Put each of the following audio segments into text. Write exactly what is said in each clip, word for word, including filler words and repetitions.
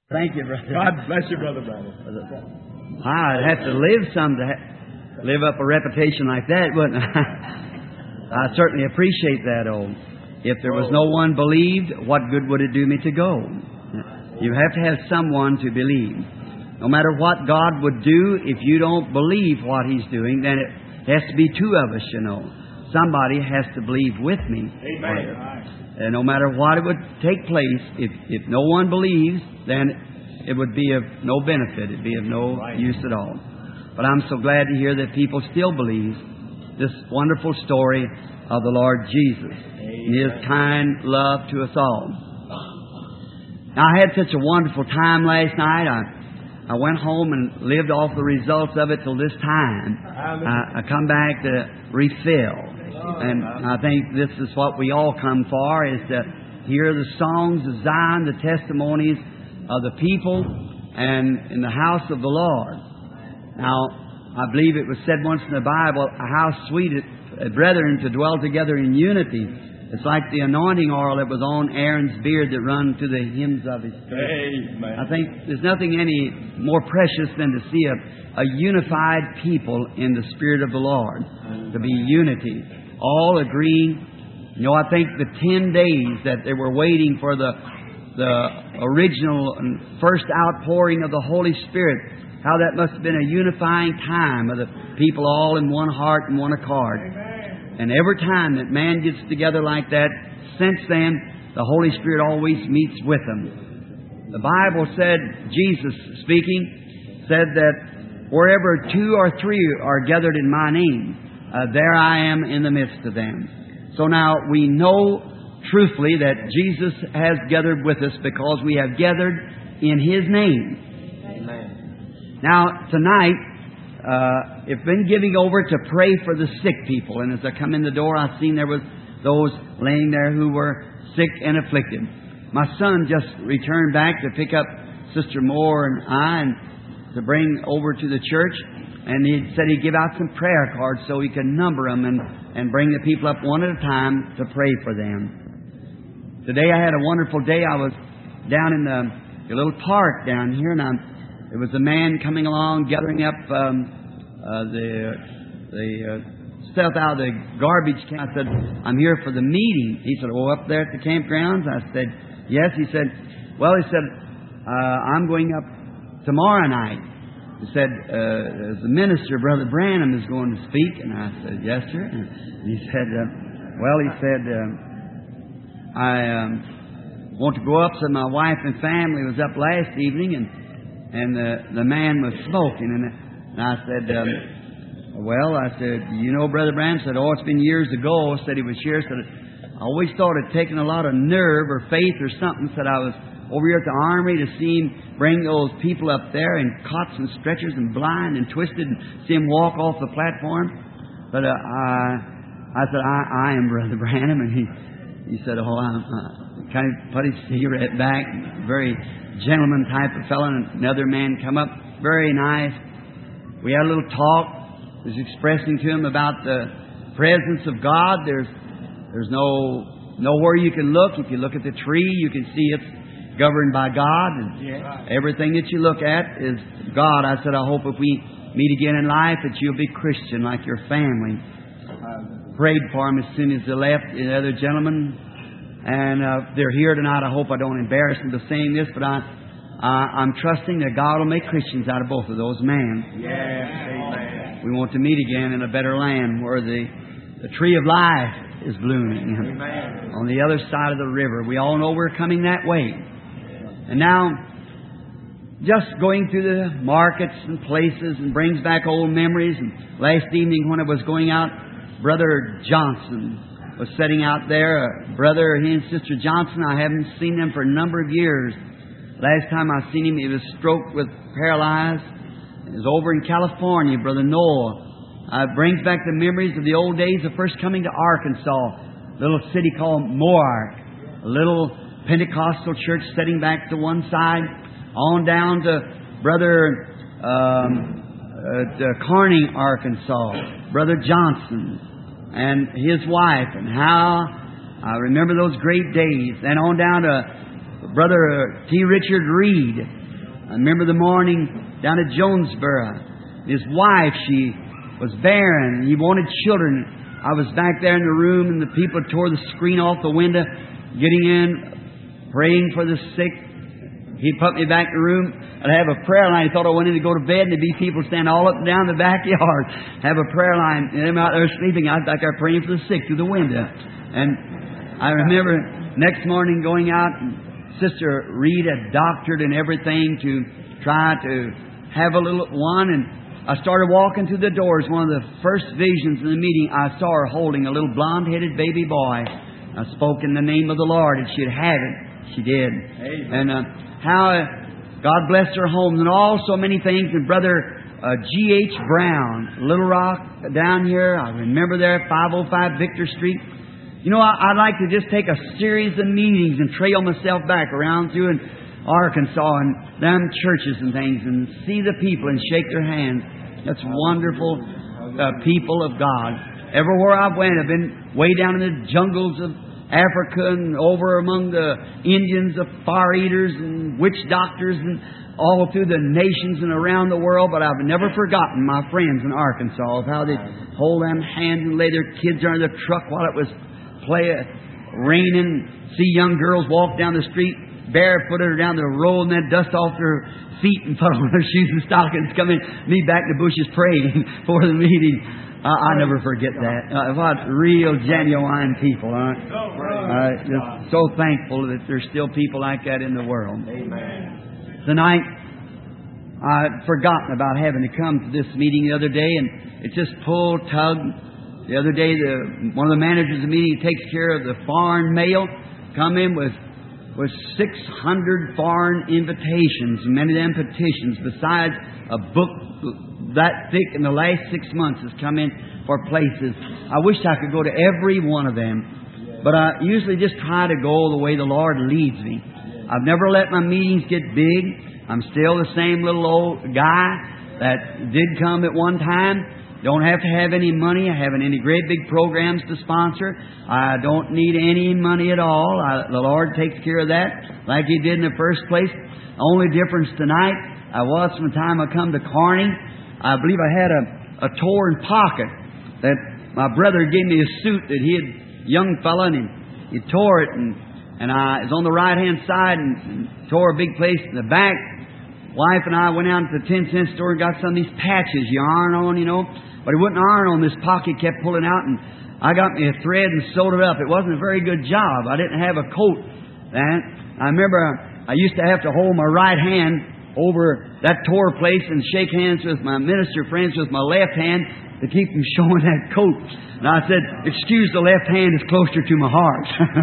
Thank you, brother. God bless you, Brother Branham. I'd have to live some to ha- live up a reputation like that, wouldn't I? I certainly appreciate that, oh. If there was no one believed, what good would it do me to go? You have to have someone to believe. No matter what God would do, if you don't believe what He's doing, then it has to be two of us, you know. Somebody has to believe with me. Amen. And no matter what it would take place, if, if no one believes, then it would be of no benefit. It'd be of no right. use at all. But I'm so glad to hear that people still believe this wonderful story of the Lord Jesus and His kind love to us all. Now, I had such a wonderful time last night. I, I went home and lived off the results of it till this time. I, I come back to refill. And I think this is what we all come for, is to hear the songs of Zion, the testimonies of the people, and in the house of the Lord. Now, I believe it was said once in the Bible, how sweet it, uh, brethren, to dwell together in unity. It's like the anointing oil that was on Aaron's beard that run to the hems of his face. Amen. I think there's nothing any more precious than to see a, a unified people in the Spirit of the Lord. To be unity. All agreeing. You know, I think the ten days that they were waiting for the the original and first outpouring of the Holy Spirit, how that must have been a unifying time of the people all in one heart and one accord. Amen. And every time that man gets together like that, since then, the Holy Spirit always meets with them. The Bible said, Jesus speaking, said that wherever two or three are gathered in my name, Uh, there I am in the midst of them. So now we know truthfully that Jesus has gathered with us because we have gathered in His name. Amen. Now, tonight, uh, I've been giving over to pray for the sick people. And as I come in the door, I've seen there was those laying there who were sick and afflicted. My son just returned back to pick up Sister Moore and I and to bring over to the church. And he said he'd give out some prayer cards so he could number them and, and bring the people up one at a time to pray for them. Today I had a wonderful day. I was down in the, the little park down here, and I'm, there was a man coming along gathering up um, uh, the the uh, stuff out of the garbage can. I said, I'm here for the meeting. He said, oh, up there at the campgrounds? I said, yes. He said, well, he said, uh, I'm going up tomorrow night. He said, uh, the minister, Brother Branham, is going to speak. And I said, yes, sir. And he said, uh, well, he said, uh, I um, want to go up. So my wife and family was up last evening, and and the, the man was smoking. And, and I said, um, well, I said, you know, Brother Branham? Said, oh, it's been years ago. Said he was here. Said, I always thought it taken a lot of nerve or faith or something. Said I was over here at the armory to see him bring those people up there in cots and stretchers and blind and twisted and see him walk off the platform. But uh, I, I said, I, I am Brother Branham. And he, he said, oh, I'm, uh, kind of put his cigarette back. Very gentleman type of fellow. And another man come up, very nice. We had a little talk. I was expressing to him about the presence of God. There's, there's no nowhere you can look. If you look at the tree, you can see it's governed by God, and yes. Everything that you look at is God. I said, I hope if we meet again in life that you'll be Christian like your family. I prayed for them as soon as they left, the other gentlemen, and uh, they're here tonight. I hope I don't embarrass them by saying this, but I, uh, I'm trusting that God will make Christians out of both of those men. Yes, amen. We want to meet again in a better land where the, the tree of life is blooming. Amen. On the other side of the river. We all know we're coming that way. And now, just going through the markets and places and brings back old memories. And last evening when I was going out, Brother Johnson was sitting out there. Uh, brother, he and Sister Johnson, I haven't seen them for a number of years. Last time I seen him, he was stroked with paralyzed. It was over in California, Brother Noah. Uh, it brings back the memories of the old days of first coming to Arkansas, a little city called Moark, a little Pentecostal church sitting back to one side, on down to Brother um, uh, to Kearney, Arkansas, Brother Johnson and his wife, and how I remember those great days. And on down to Brother T. Richard Reed I remember the morning down at Jonesboro. His wife, she was barren, and he wanted children. I was back there in the room, and the people tore the screen off the window, getting in, praying for the sick. He put me back in the room. I'd have a prayer line. He thought I wanted to go to bed, and there'd be people standing all up and down the backyard. Have a prayer line, and them out there sleeping. I was back there praying for the sick through the window. And I remember next morning going out, and Sister Reed had doctored and everything to try to have a little one, and I started walking through the doors. One of the first visions in the meeting, I saw her holding a little blonde-headed baby boy. I spoke in the name of the Lord, and she'd have it. She did. Amen. And uh, how uh, God blessed her home, and also many things. And Brother uh, G H Brown, Little Rock, down here. I remember there, five oh five Victor Street. You know, I, I'd like to just take a series of meetings and trail myself back around through in Arkansas and them churches and things, and see the people and shake their hands. That's wonderful uh, people of God. Everywhere I've went, I've been way down in the jungles of Africa and over among the Indians, the fire eaters and witch doctors, and all through the nations and around the world. But I've never forgotten my friends in Arkansas, of how they hold them hands and lay their kids under the truck while it was play, raining. See young girls walk down the street barefooted or down the road, and then dust off their feet and put on their shoes and stockings, come in, me back in the bushes praying for the meeting. Uh, I never forget that. Uh, what real, genuine people. Huh? Uh, just so thankful that there's still people like that in the world. Amen. Tonight, I'd forgotten about having to come to this meeting the other day, and it just pulled, tugged. The other day, the one of the managers of the meeting, takes care of the foreign mail, come in with with six hundred foreign invitations, many of them petitions, besides a book that thick in the last six months has come in for places. I wish I could go to every one of them, but I usually just try to go the way the Lord leads me. I've never let my meetings get big. I'm still the same little old guy that did come at one time. Don't have to have any money. I haven't any great big programs to sponsor. I don't need any money at all. I, the Lord takes care of that like He did in the first place. The only difference tonight, I was from the time I come to Kearney. I believe I had a, a torn pocket that my brother gave me a suit that he had, young fella, and he, he tore it, and, and I, it was on the right-hand side and, and tore a big place in the back. Wife and I went out to the ten cent store and got some of these patches you iron on, you know. But it wouldn't iron on. This pocket kept pulling out, and I got me a thread and sewed it up. It wasn't a very good job. I didn't have a coat then. I remember I used to have to hold my right hand over that tore place and shake hands with my minister friends with my left hand to keep from showing that coat. And I said, excuse the left hand, is closer to my heart.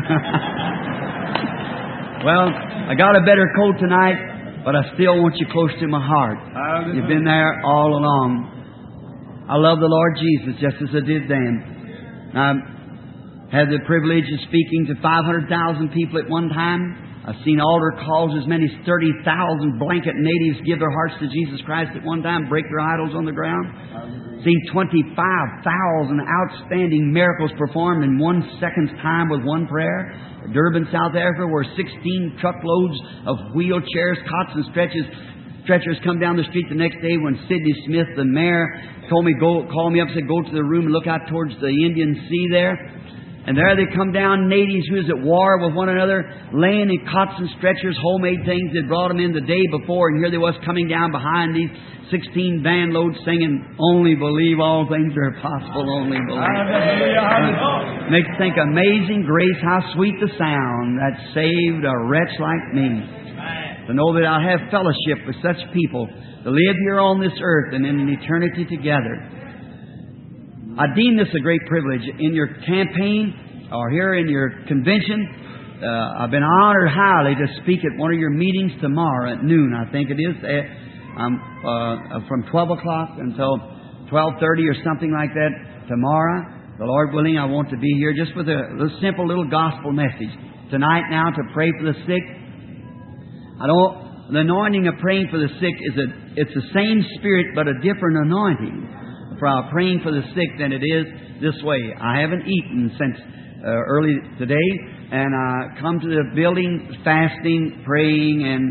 Well, I got a better coat tonight, but I still want you close to my heart. You've been there all along. I love the Lord Jesus just as I did then. I had the privilege of speaking to five hundred thousand people at one time. I've seen altar calls as many as thirty thousand blanket natives give their hearts to Jesus Christ at one time, break their idols on the ground. Seen twenty-five thousand outstanding miracles performed in one second's time with one prayer. Durban, South Africa, where sixteen truckloads of wheelchairs, cots and stretchers Stretchers come down the street the next day when Sidney Smith, the mayor, told me, go, called me up and said, go to the room and look out towards the Indian Sea there. And there they come down, natives who was at war with one another, laying in cots and stretchers, homemade things. They brought them in the day before, and here they was coming down behind these sixteen van loads singing, only believe all things are possible, only believe. Uh, makes you think, amazing grace, how sweet the sound that saved a wretch like me. To know that I have fellowship with such people, to live here on this earth and in an eternity together. I deem this a great privilege. In your campaign or here in your convention, uh, I've been honored highly to speak at one of your meetings tomorrow at noon, I think it is. Um, uh, from twelve o'clock until twelve thirty or something like that tomorrow. The Lord willing, I want to be here just with a little simple little gospel message. Tonight now to pray for the sick. I don't, the anointing of praying for the sick is a, it's the same spirit but a different anointing for praying for the sick than it is this way. I haven't eaten since uh, early today, and I come to the building fasting, praying, and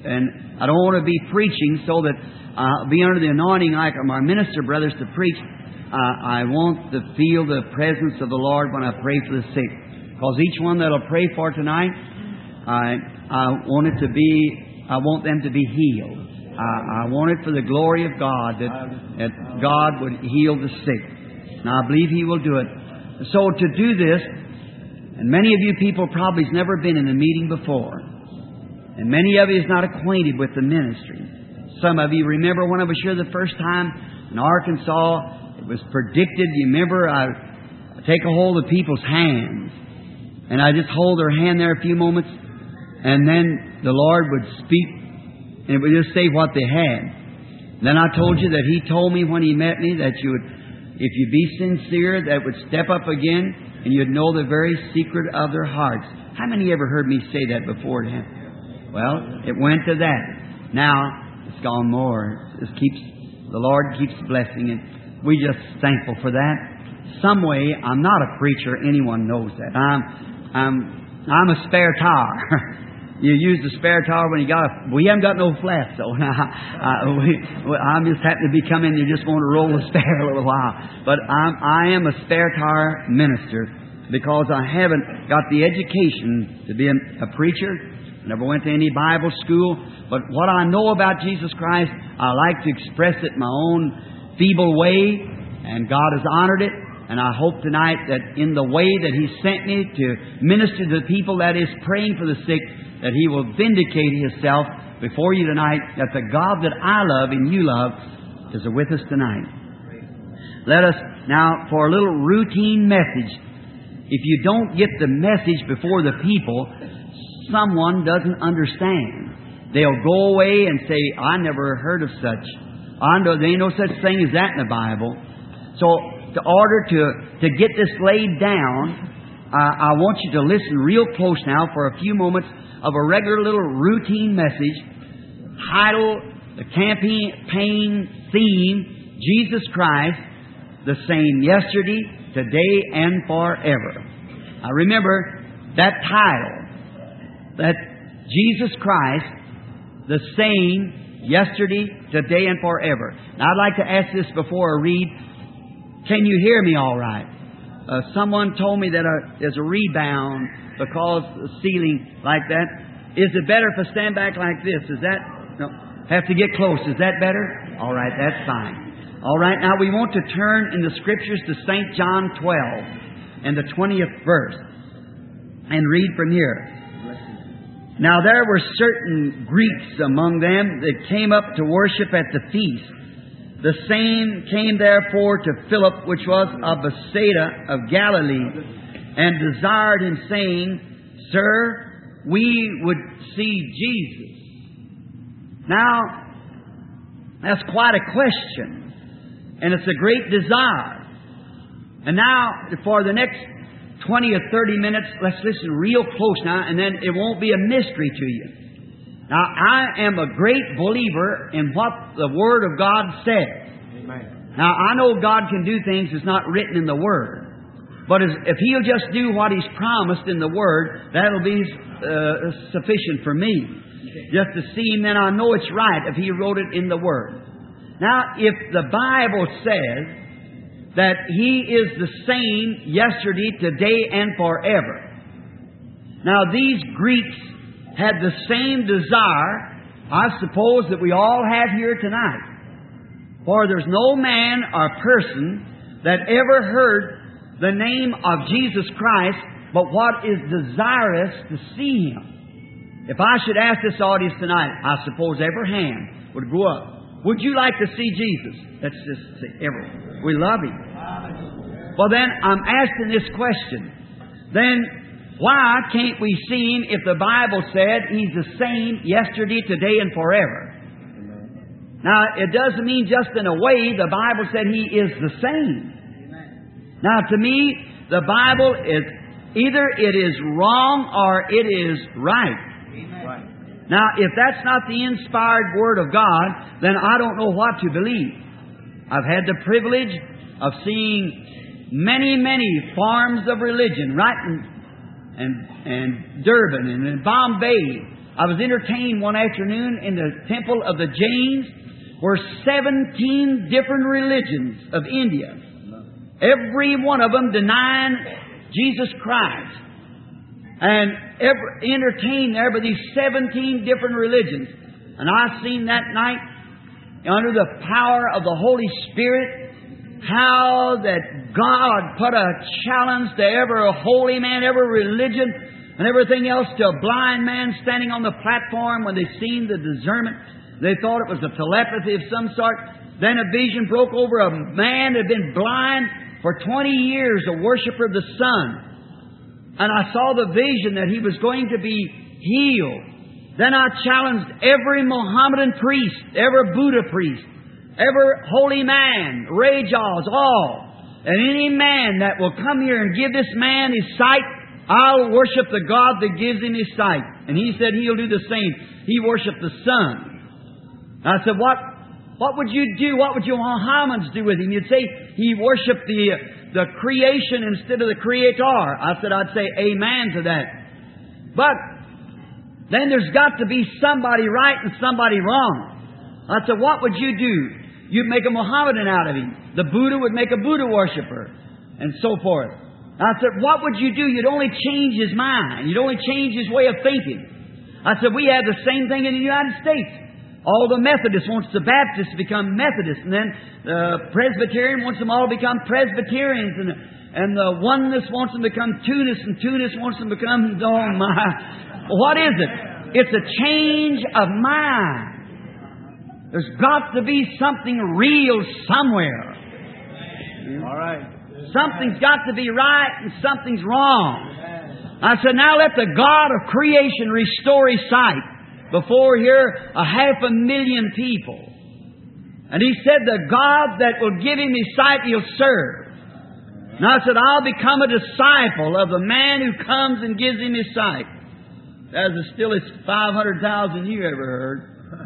and I don't want to be preaching so that I'll be under the anointing like my minister brothers to preach. Uh, I want to feel the presence of the Lord when I pray for the sick. Because each one that I'll pray for tonight, I, I want it to be, I want them to be healed. I, I want it for the glory of God, that, that God would heal the sick. And I believe He will do it. So to do this, and many of you people probably has never been in a meeting before, and many of you is not acquainted with the ministry. Some of you remember when I was here the first time in Arkansas, it was predicted. You remember I take a hold of people's hands, and I just hold their hand there a few moments, and then the Lord would speak, and it would just say what they had. Then I told you that He told me when He met me that you would, if you be sincere, that would step up again, and you'd know the very secret of their hearts. How many ever heard me say that before? Well, it went to that. Now it's gone more. It keeps the Lord keeps blessing it. We just thankful for that. Some way, I'm not a preacher. Anyone knows that. I'm, I'm, I'm a spare tire. You use the spare tire when you got a... We haven't got no flat, so uh, we, I'm just happen to be coming. You just want to roll the spare a little while. But I'm, I am a spare tire minister because I haven't got the education to be a, a preacher. Never went to any Bible school. But what I know about Jesus Christ, I like to express it my own feeble way, and God has honored it. And I hope tonight that in the way that He sent me to minister to the people that is praying for the sick, that He will vindicate Himself before you tonight, that the God that I love and you love is with us tonight. Let us now, for a little routine message. If you don't get the message before the people, someone doesn't understand. They'll go away and say, I never heard of such. I know there ain't no such thing as that in the Bible. So, in order to, to get this laid down, uh, I want you to listen real close now for a few moments of a regular little routine message titled, the campaign theme, Jesus Christ, the same yesterday, today, and forever. Now remember that title, that Jesus Christ, the same yesterday, today, and forever. Now I'd like to ask this before I read. Can you hear me all right? Uh, someone told me that uh, there's a rebound because the ceiling like that. Is it better if I stand back like this? Is that... No. Have to get close. Is that better? All right, that's fine. All right, now we want to turn in the Scriptures to Saint John twelve and the twentieth verse and read from here. Now there were certain Greeks among them that came up to worship at the feast. The same came therefore to Philip, which was of Bethsaida of Galilee, and desired him, saying, Sir, we would see Jesus. Now, that's quite a question, and it's a great desire. And now, for the next twenty or thirty minutes, let's listen real close now, and then it won't be a mystery to you. Now, I am a great believer in what the Word of God says. Amen. Now, I know God can do things that's not written in the Word. But if He'll just do what He's promised in the Word, that'll be uh, sufficient for me. Just to see Him, then I know it's right if He wrote it in the Word. Now, if the Bible says that He is the same yesterday, today, and forever. Now, these Greeks had the same desire, I suppose, that we all have here tonight. For there's no man or person that ever heard the name of Jesus Christ, but what is desirous to see Him. If I should ask this audience tonight, I suppose every hand would go up. Would you like to see Jesus? Let's just say every. We love Him. Well then, I'm asking this question. Then, why can't we see Him if the Bible said He's the same yesterday, today, and forever? Now, it doesn't mean just in a way. The Bible said He is the same. Now, to me, the Bible is either it is wrong or it is right. Now, if that's not the inspired Word of God, then I don't know what to believe. I've had the privilege of seeing many, many forms of religion right in and, and Durban and in Bombay I was entertained one afternoon in the temple of the Jains, where seventeen different religions of India, every one of them denying Jesus Christ, and ever entertained there by these seventeen different religions. And I seen that night, under the power of the Holy Spirit, how that God put a challenge to every holy man, every religion, and everything else, to a blind man standing on the platform when they seen the discernment. They thought it was a telepathy of some sort. Then a vision broke over a man that had been blind for twenty years, a worshiper of the sun. And I saw the vision that he was going to be healed. Then I challenged every Mohammedan priest, every Buddha priest, every holy man, Rajas, all, and any man that will come here and give this man his sight, I'll worship the God that gives him his sight. And he said he'll do the same. He worshiped the sun. I said, what what would you do? What would your Mohammedans do with him? You'd say he worshiped the, the creation instead of the Creator. I said, I'd say amen to that. But then there's got to be somebody right and somebody wrong. I said, what would you do? You'd make a Mohammedan out of him. The Buddha would make a Buddha worshiper, and so forth. I said, what would you do? You'd only change his mind. You'd only change his way of thinking. I said, we have the same thing in the United States. All the Methodists wants the Baptists to become Methodists, and then the Presbyterian wants them all to become Presbyterians, and, and the Oneness wants them to become Tunists, and Tunists wants them to become, oh my, what is it? It's a change of mind. There's got to be something real somewhere. All right. Something's got to be right and something's wrong. I said, now let the God of creation restore His sight before here a half a million people. And He said, the God that will give him His sight, He'll serve. And I said, I'll become a disciple of the man who comes and gives him His sight. That's the stillest five hundred thousand you ever heard.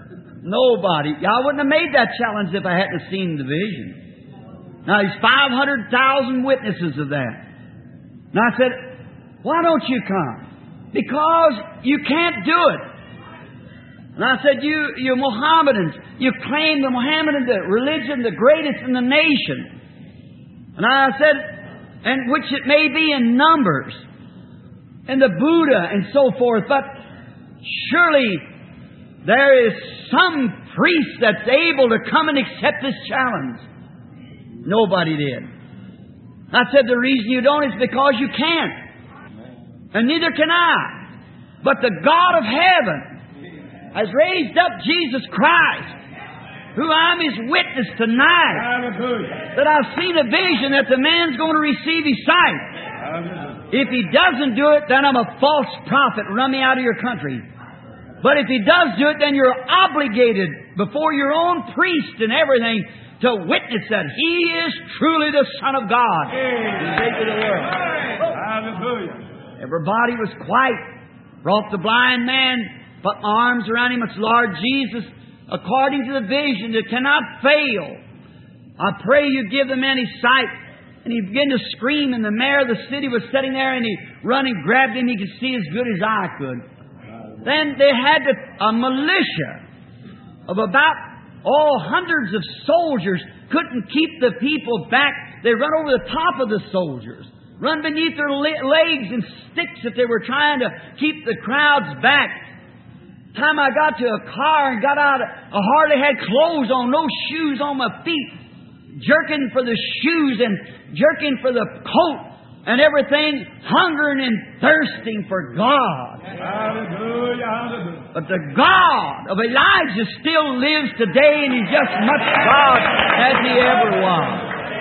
Nobody. I wouldn't have made that challenge if I hadn't seen the vision. Now, there's five hundred thousand witnesses of that. And I said, why don't you come? Because you can't do it. And I said, you, you Mohammedans, you claim the Mohammedan the religion, the greatest in the nation. And I said, and which it may be in numbers, and the Buddha and so forth, but surely there is some priest that's able to come and accept this challenge. Nobody did. I said, the reason you don't is because you can't. And neither can I. But the God of heaven has raised up Jesus Christ, who I'm His witness tonight. Hallelujah. That I've seen a vision that the man's going to receive his sight. Hallelujah. If he doesn't do it, then I'm a false prophet. Run me out of your country. But if he does do it, then you're obligated before your own priest and everything to witness that He is truly the Son of God. Amen. Take to the world. Hallelujah. Everybody was quiet. Brought the blind man, put my arms around him. It's Lord Jesus, according to the vision that cannot fail. I pray You give the man his sight. And he began to scream, and the mayor of the city was sitting there, and he run and grabbed him. He could see as good as I could. Then they had to, a militia of about, oh, hundreds of soldiers couldn't keep the people back. They run over the top of the soldiers, run beneath their le- legs and sticks if they were trying to keep the crowds back. Time I got to a car and got out, I hardly had clothes on, no shoes on my feet, jerking for the shoes and jerking for the coat. And everything, hungering and thirsting for God. Hallelujah. Hallelujah. But the God of Elijah still lives today, and He's just much God as He ever was.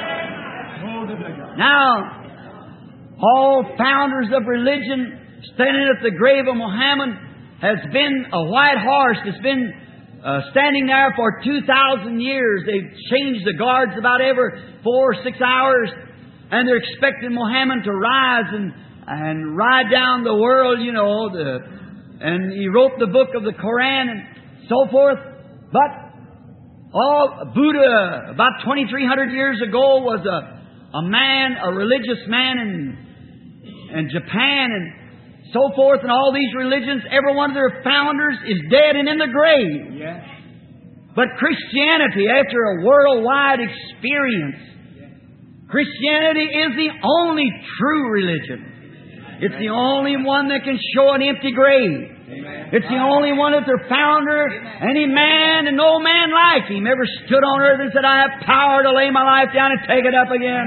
Now, all founders of religion standing at the grave of Muhammad has been a white horse that's been uh, standing there for two thousand years. They've changed the guards about every four or six hours. And they're expecting Muhammad to rise and, and ride down the world, you know. The, and he wrote the book of the Koran and so forth. But all Buddha, about twenty-three hundred years ago, was a, a man, a religious man in, in Japan. And so forth, and all these religions, every one of their founders is dead and in the grave. Yes. But Christianity, after a worldwide experience, Christianity is the only true religion. It's the only one that can show an empty grave. It's the only one that their founder, any man and no man like Him, ever stood on earth and said, I have power to lay my life down and take it up again.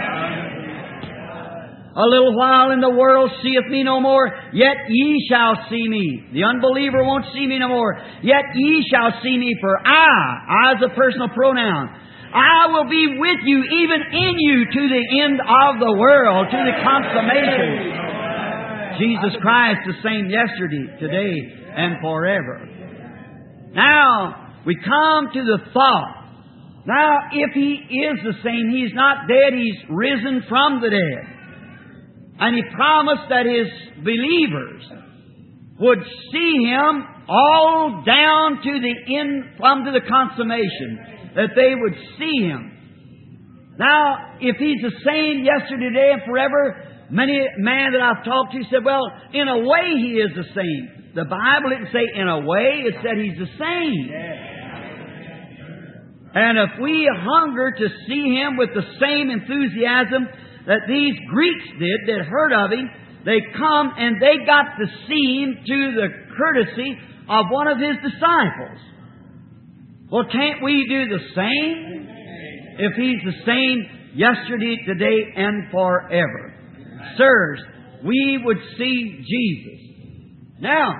A little while and the world seeth me no more, yet ye shall see me. The unbeliever won't see me no more, yet ye shall see me, for I, I is a personal pronoun, I will be with you, even in you, to the end of the world, to the consummation. Jesus Christ the same yesterday, today, and forever. Now, we come to the thought. Now, if He is the same, He's not dead, He's risen from the dead. And He promised that His believers would see Him all down to the end, from to the consummation, that they would see Him. Now, if He's the same yesterday, today, and forever, many man that I've talked to said, well, in a way He is the same. The Bible didn't say in a way, it said He's the same. And if we hunger to see Him with the same enthusiasm that these Greeks did that heard of Him, they come and they got to see Him to the courtesy of one of His disciples. Well, can't we do the same if He's the same yesterday, today, and forever? Sirs, we would see Jesus. Now,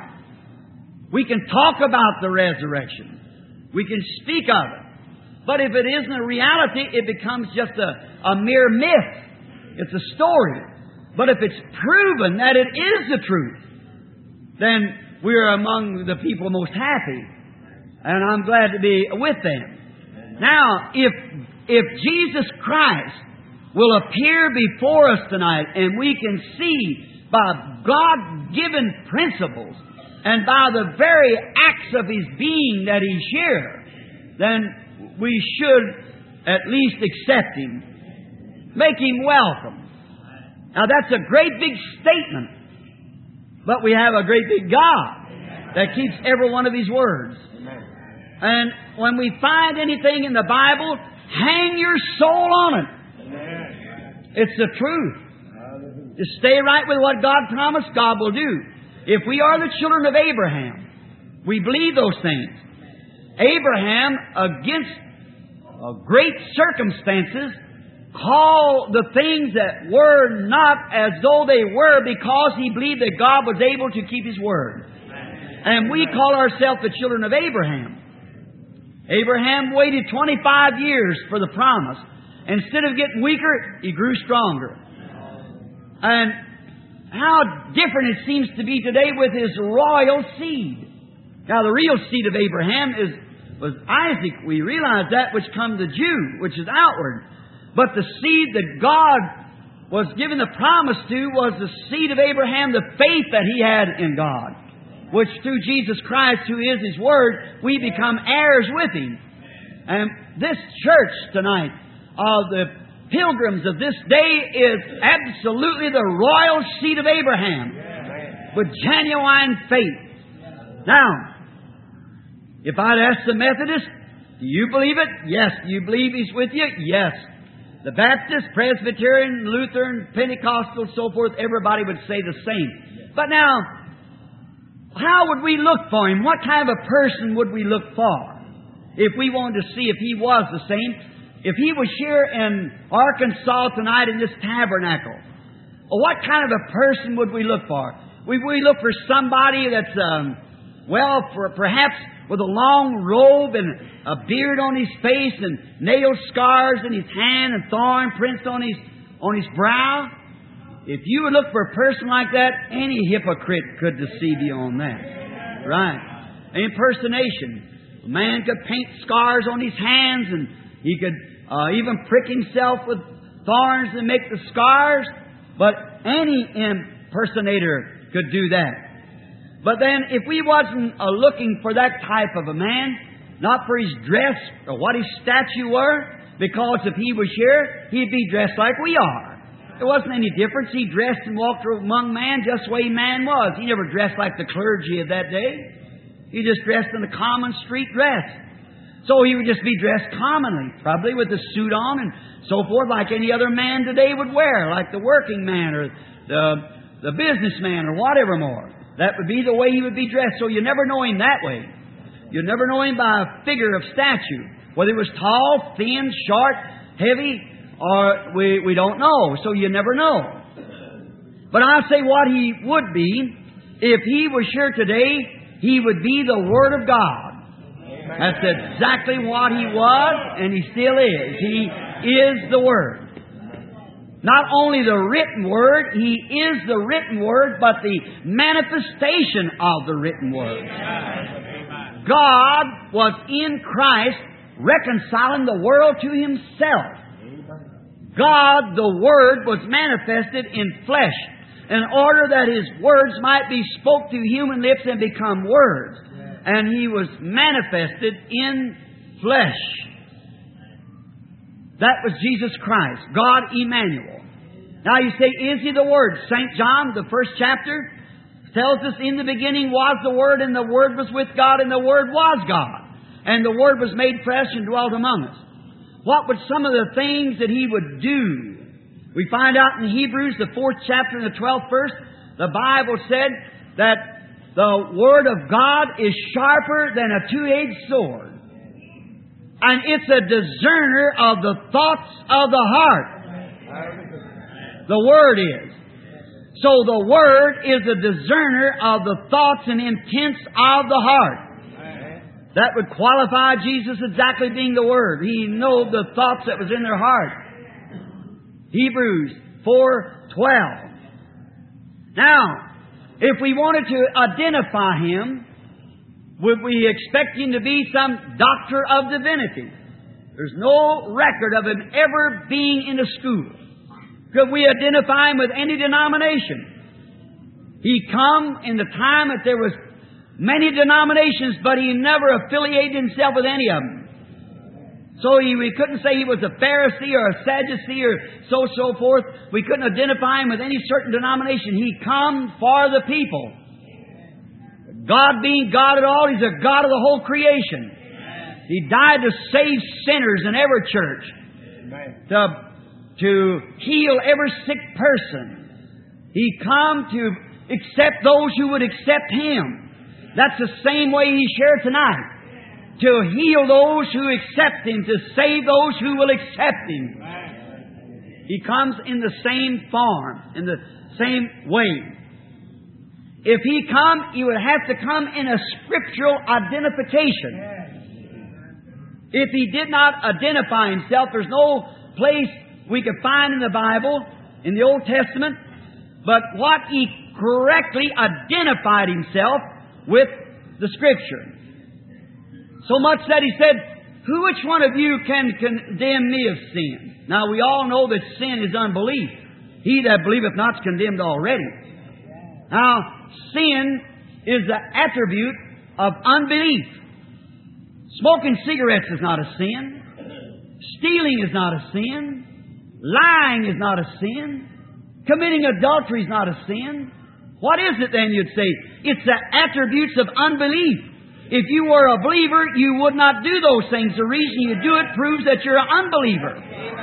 we can talk about the resurrection. We can speak of it. But if it isn't a reality, it becomes just a, a mere myth. It's a story. But if it's proven that it is the truth, then we're among the people most happy. And I'm glad to be with them. Now, if, if Jesus Christ will appear before us tonight, and we can see by God-given principles and by the very acts of His being that He's here, then we should at least accept Him. Make Him welcome. Now that's a great big statement, but we have a great big God that keeps every one of His words. And when we find anything in the Bible, hang your soul on it. It's the truth. To stay right with what God promised, God will do. If we are the children of Abraham, we believe those things. Abraham, against uh, great circumstances, called the things that were not as though they were, because he believed that God was able to keep His word. And we call ourselves the children of Abraham. Abraham waited twenty-five years for the promise. Instead of getting weaker, he grew stronger. And how different it seems to be today with his royal seed. Now, the real seed of Abraham is was Isaac. We realize that, which come the Jew, which is outward. But the seed that God was given the promise to was the seed of Abraham, the faith that he had in God, which through Jesus Christ, who is His Word, we become heirs with Him. And this church tonight, of the pilgrims of this day, is absolutely the royal seed of Abraham, with genuine faith. Now, if I'd ask the Methodist, do you believe it? Yes. Do you believe He's with you? Yes. The Baptist, Presbyterian, Lutheran, Pentecostal, so forth, everybody would say the same. But now, how would we look for Him? What kind of a person would we look for if we wanted to see if He was the same? If He was here in Arkansas tonight in this tabernacle, well, what kind of a person would we look for? Would we look for somebody that's, um, well, for perhaps with a long robe and a beard on his face and nail scars in his hand and thorn prints on his on his brow? If you would look for a person like that, any hypocrite could deceive you on that. Right. Impersonation. A man could paint scars on his hands, and he could uh, even prick himself with thorns and make the scars. But any impersonator could do that. But then if we wasn't uh, looking for that type of a man, not for his dress or what his stature were, because if he was here, he'd be dressed like we are. There wasn't any difference. He dressed and walked among man just the way man was. He never dressed like the clergy of that day. He just dressed in a common street dress. So he would just be dressed commonly, probably with a suit on and so forth, like any other man today would wear, like the working man or the, the businessman or whatever more. That would be the way he would be dressed. So you never know him that way. You never know him by a figure of stature. Whether he was tall, thin, short, heavy, or we, we don't know. So you never know. But I'll say what he would be. If he was here today, he would be the Word of God. That's exactly what he was, and he still is. He is the Word. Not only the written Word, He is the written Word, but the manifestation of the written Word. God was in Christ reconciling the world to Himself. God, the Word, was manifested in flesh in order that His words might be spoke through human lips and become words. And He was manifested in flesh. That was Jesus Christ, God Emmanuel. Now you say, is He the Word? Saint John, the first chapter, tells us, in the beginning was the Word, and the Word was with God, and the Word was God. And the Word was made flesh and dwelt among us. What would some of the things that He would do? We find out in Hebrews, the fourth chapter and the twelfth verse, the Bible said that the Word of God is sharper than a two-edged sword. And it's a discerner of the thoughts of the heart. The Word is. So the Word is a discerner of the thoughts and intents of the heart. That would qualify Jesus exactly being the Word. He knew the thoughts that was in their heart. Hebrews four twelve. Now, if we wanted to identify Him, would we expect Him to be some doctor of divinity? There's no record of Him ever being in a school. Could we identify Him with any denomination? He come in the time that there was many denominations, but He never affiliated Himself with any of them. So he, we couldn't say He was a Pharisee or a Sadducee or so, so forth. We couldn't identify Him with any certain denomination. He come for the people. God being God at all, He's a God of the whole creation. He died to save sinners in every church. To, to heal every sick person. He come to accept those who would accept Him. That's the same way He's here tonight. To heal those who accept Him, to save those who will accept Him. He comes in the same form, in the same way. If He come, He would have to come in a scriptural identification. If He did not identify Himself, there's no place we could find in the Bible, in the Old Testament, but what He correctly identified Himself with the Scripture. So much that He said, "Who, which one of you can condemn me of sin?" Now we all know that sin is unbelief. He that believeth not is condemned already. Now, sin is the attribute of unbelief. Smoking cigarettes is not a sin. Stealing is not a sin. Lying is not a sin. Committing adultery is not a sin. What is it then, you'd say? It's the attributes of unbelief. If you were a believer, you would not do those things. The reason you do it proves that you're an unbeliever.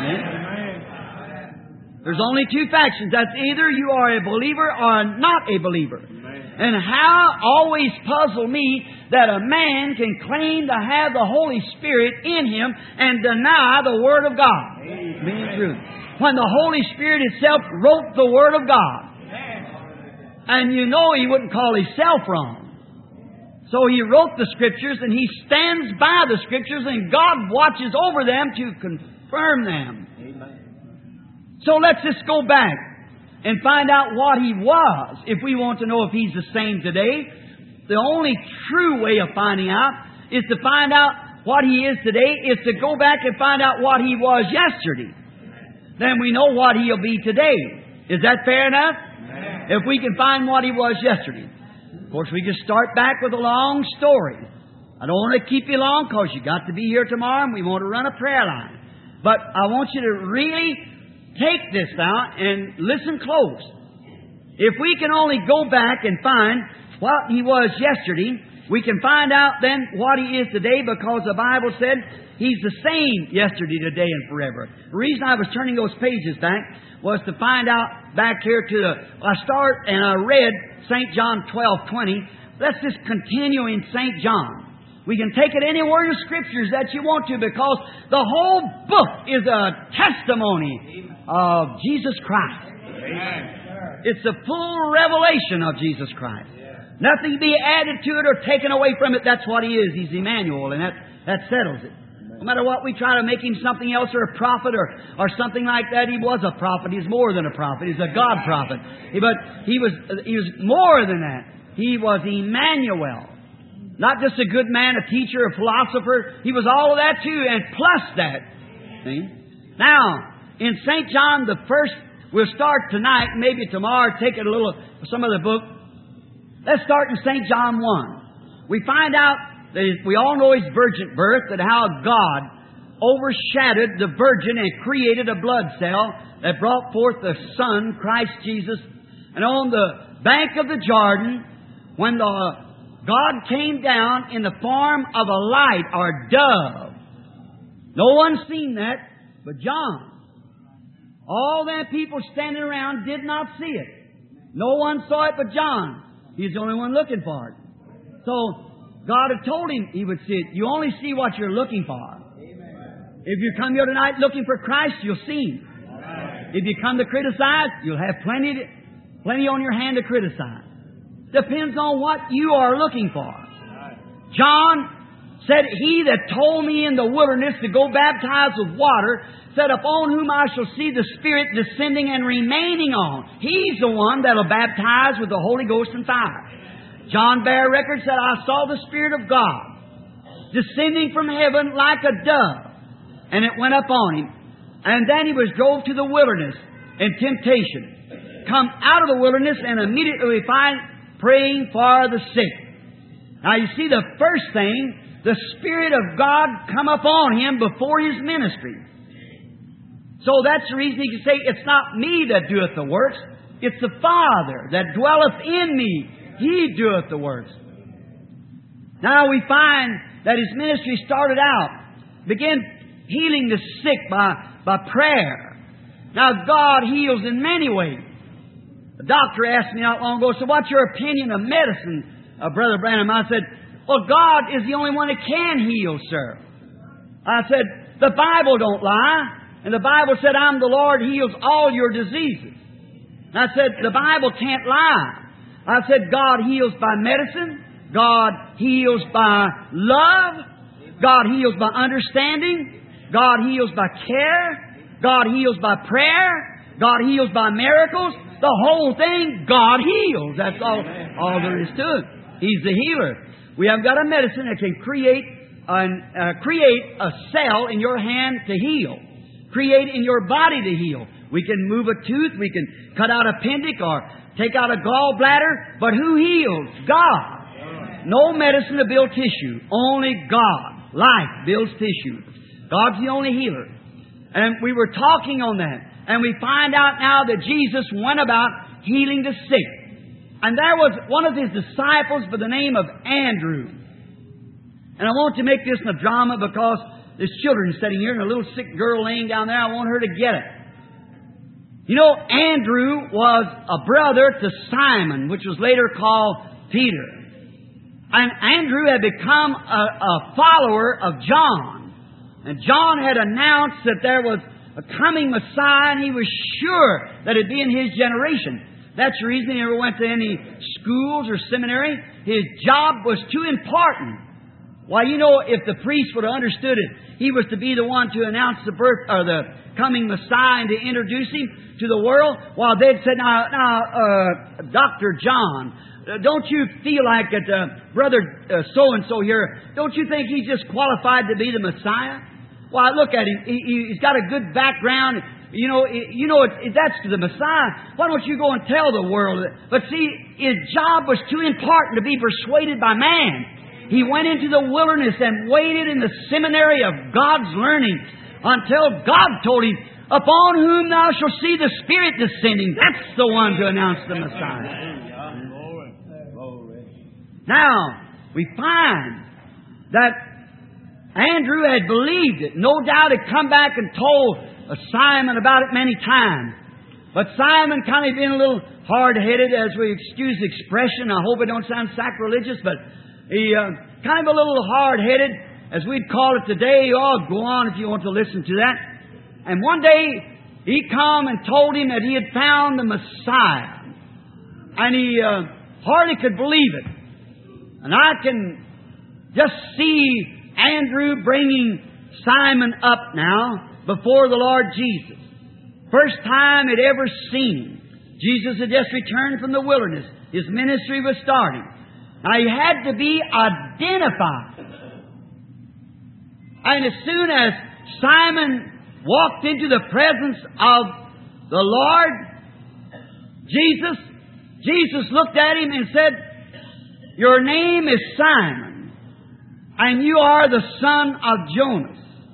Amen. There's only two factions. That's either you are a believer or not a believer. And how always puzzled me that a man can claim to have the Holy Spirit in him and deny the Word of God being true. When the Holy Spirit itself wrote the Word of God. And you know He wouldn't call Himself wrong. So He wrote the Scriptures and He stands by the Scriptures and God watches over them to confirm them. Amen. So let's just go back and find out what He was. If we want to know if He's the same today, the only true way of finding out is to find out what He is today, is to go back and find out what He was yesterday. Then we know what He'll be today. Is that fair enough? Amen. If we can find what He was yesterday. Of course, we can start back with a long story. I don't want to keep you long because you got to be here tomorrow and we want to run a prayer line. But I want you to really take this now and listen close. If we can only go back and find what He was yesterday, we can find out then what He is today, because the Bible said He's the same yesterday, today, and forever. The reason I was turning those pages back was to find out back here to the... I start and I read Saint John twelve twenty. Let's just continue in Saint John. We can take it anywhere in the Scriptures that you want to, because the whole book is a testimony of Jesus Christ. Amen. It's a full revelation of Jesus Christ. Nothing to be added to it or taken away from it. That's what He is. He's Emmanuel, and that, that settles it. No matter what we try to make Him something else, or a prophet, or, or something like that, He was a prophet. He's more than a prophet. He's a God prophet. But He was, He was more than that. He was Emmanuel. Not just a good man, a teacher, a philosopher. He was all of that too, and plus that. See? Now, in Saint John, the first, we'll start tonight, maybe tomorrow, take it a little, some of the book. Let's start in Saint John one. We find out that we all know His virgin birth, that how God overshadowed the virgin and created a blood cell that brought forth the Son, Christ Jesus. And on the bank of the Jordan, when the God came down in the form of a light or dove. No one seen that but John. All them people standing around did not see it. No one saw it but John. He's the only one looking for it. So God had told him He would see it. You only see what you're looking for. If you come here tonight looking for Christ, you'll see Him. If you come to criticize, you'll have plenty, to, plenty on your hand to criticize. Depends on what you are looking for. John said, He that told me in the wilderness to go baptize with water, said, upon whom I shall see the Spirit descending and remaining on. He's the one that'll baptize with the Holy Ghost and fire. John bare record, said, I saw the Spirit of God descending from heaven like a dove, and it went up on Him. And then He was drove to the wilderness in temptation. Come out of the wilderness, and immediately we find praying for the sick. Now you see, the first thing, the Spirit of God come upon Him before His ministry. So that's the reason He can say, it's not me that doeth the works, it's the Father that dwelleth in me. He doeth the works. Now we find that His ministry started out, began healing the sick by, by prayer. Now God heals in many ways. The doctor asked me not long ago, so what's your opinion of medicine, uh, Brother Branham? I said, well, God is the only one that can heal, sir. I said, the Bible don't lie. And the Bible said, I'm the Lord, heals all your diseases. And I said, the Bible can't lie. I said, God heals by medicine. God heals by love. God heals by understanding. God heals by care. God heals by prayer. God heals by miracles. The whole thing, God heals. That's all, all there is to it. He's the healer. We have got a medicine that can create an, uh, create a cell in your hand to heal. Create in your body to heal. We can move a tooth. We can cut out appendix or take out a gallbladder. But who heals? God. No medicine to build tissue. Only God. Life builds tissue. God's the only healer. And we were talking on that. And we find out now that Jesus went about healing the sick. And there was one of His disciples by the name of Andrew. And I want to make this a drama because there's children sitting here and a little sick girl laying down there. I want her to get it. You know, Andrew was a brother to Simon, which was later called Peter. And Andrew had become a, a follower of John. And John had announced that there was a coming Messiah, and he was sure that it'd be in his generation. That's the reason he never went to any schools or seminary. His job was too important. Why, you know, if the priest would have understood it, he was to be the one to announce the birth or the coming Messiah and to introduce Him to the world. While they'd said, now, now, uh, Doctor John, uh, don't you feel like that, uh, Brother uh, so-and-so here, don't you think he's just qualified to be the Messiah? Why, look at him. He, he's got a good background. You know, you know it, it, that's the Messiah. Why don't you go and tell the world? But see, his job was too important to be persuaded by man. He went into the wilderness and waited in the seminary of God's learning until God told him, upon whom thou shalt see the Spirit descending. That's the one to announce the Messiah. Now, we find that Andrew had believed it. No doubt had come back and told Simon about it many times. But Simon kind of been a little hard-headed, as we excuse the expression. I hope it don't sound sacrilegious, but he uh, kind of a little hard-headed, as we'd call it today. Oh, go on if you want to listen to that. And one day, he come and told him that he had found the Messiah. And he uh, hardly could believe it. And I can just see Andrew bringing Simon up now before the Lord Jesus. First time he'd ever seen Him. Jesus had just returned from the wilderness. His ministry was starting. Now he had to be identified. And as soon as Simon walked into the presence of the Lord Jesus, Jesus looked at him and said, "Your name is Simon, and you are the son of Jonas."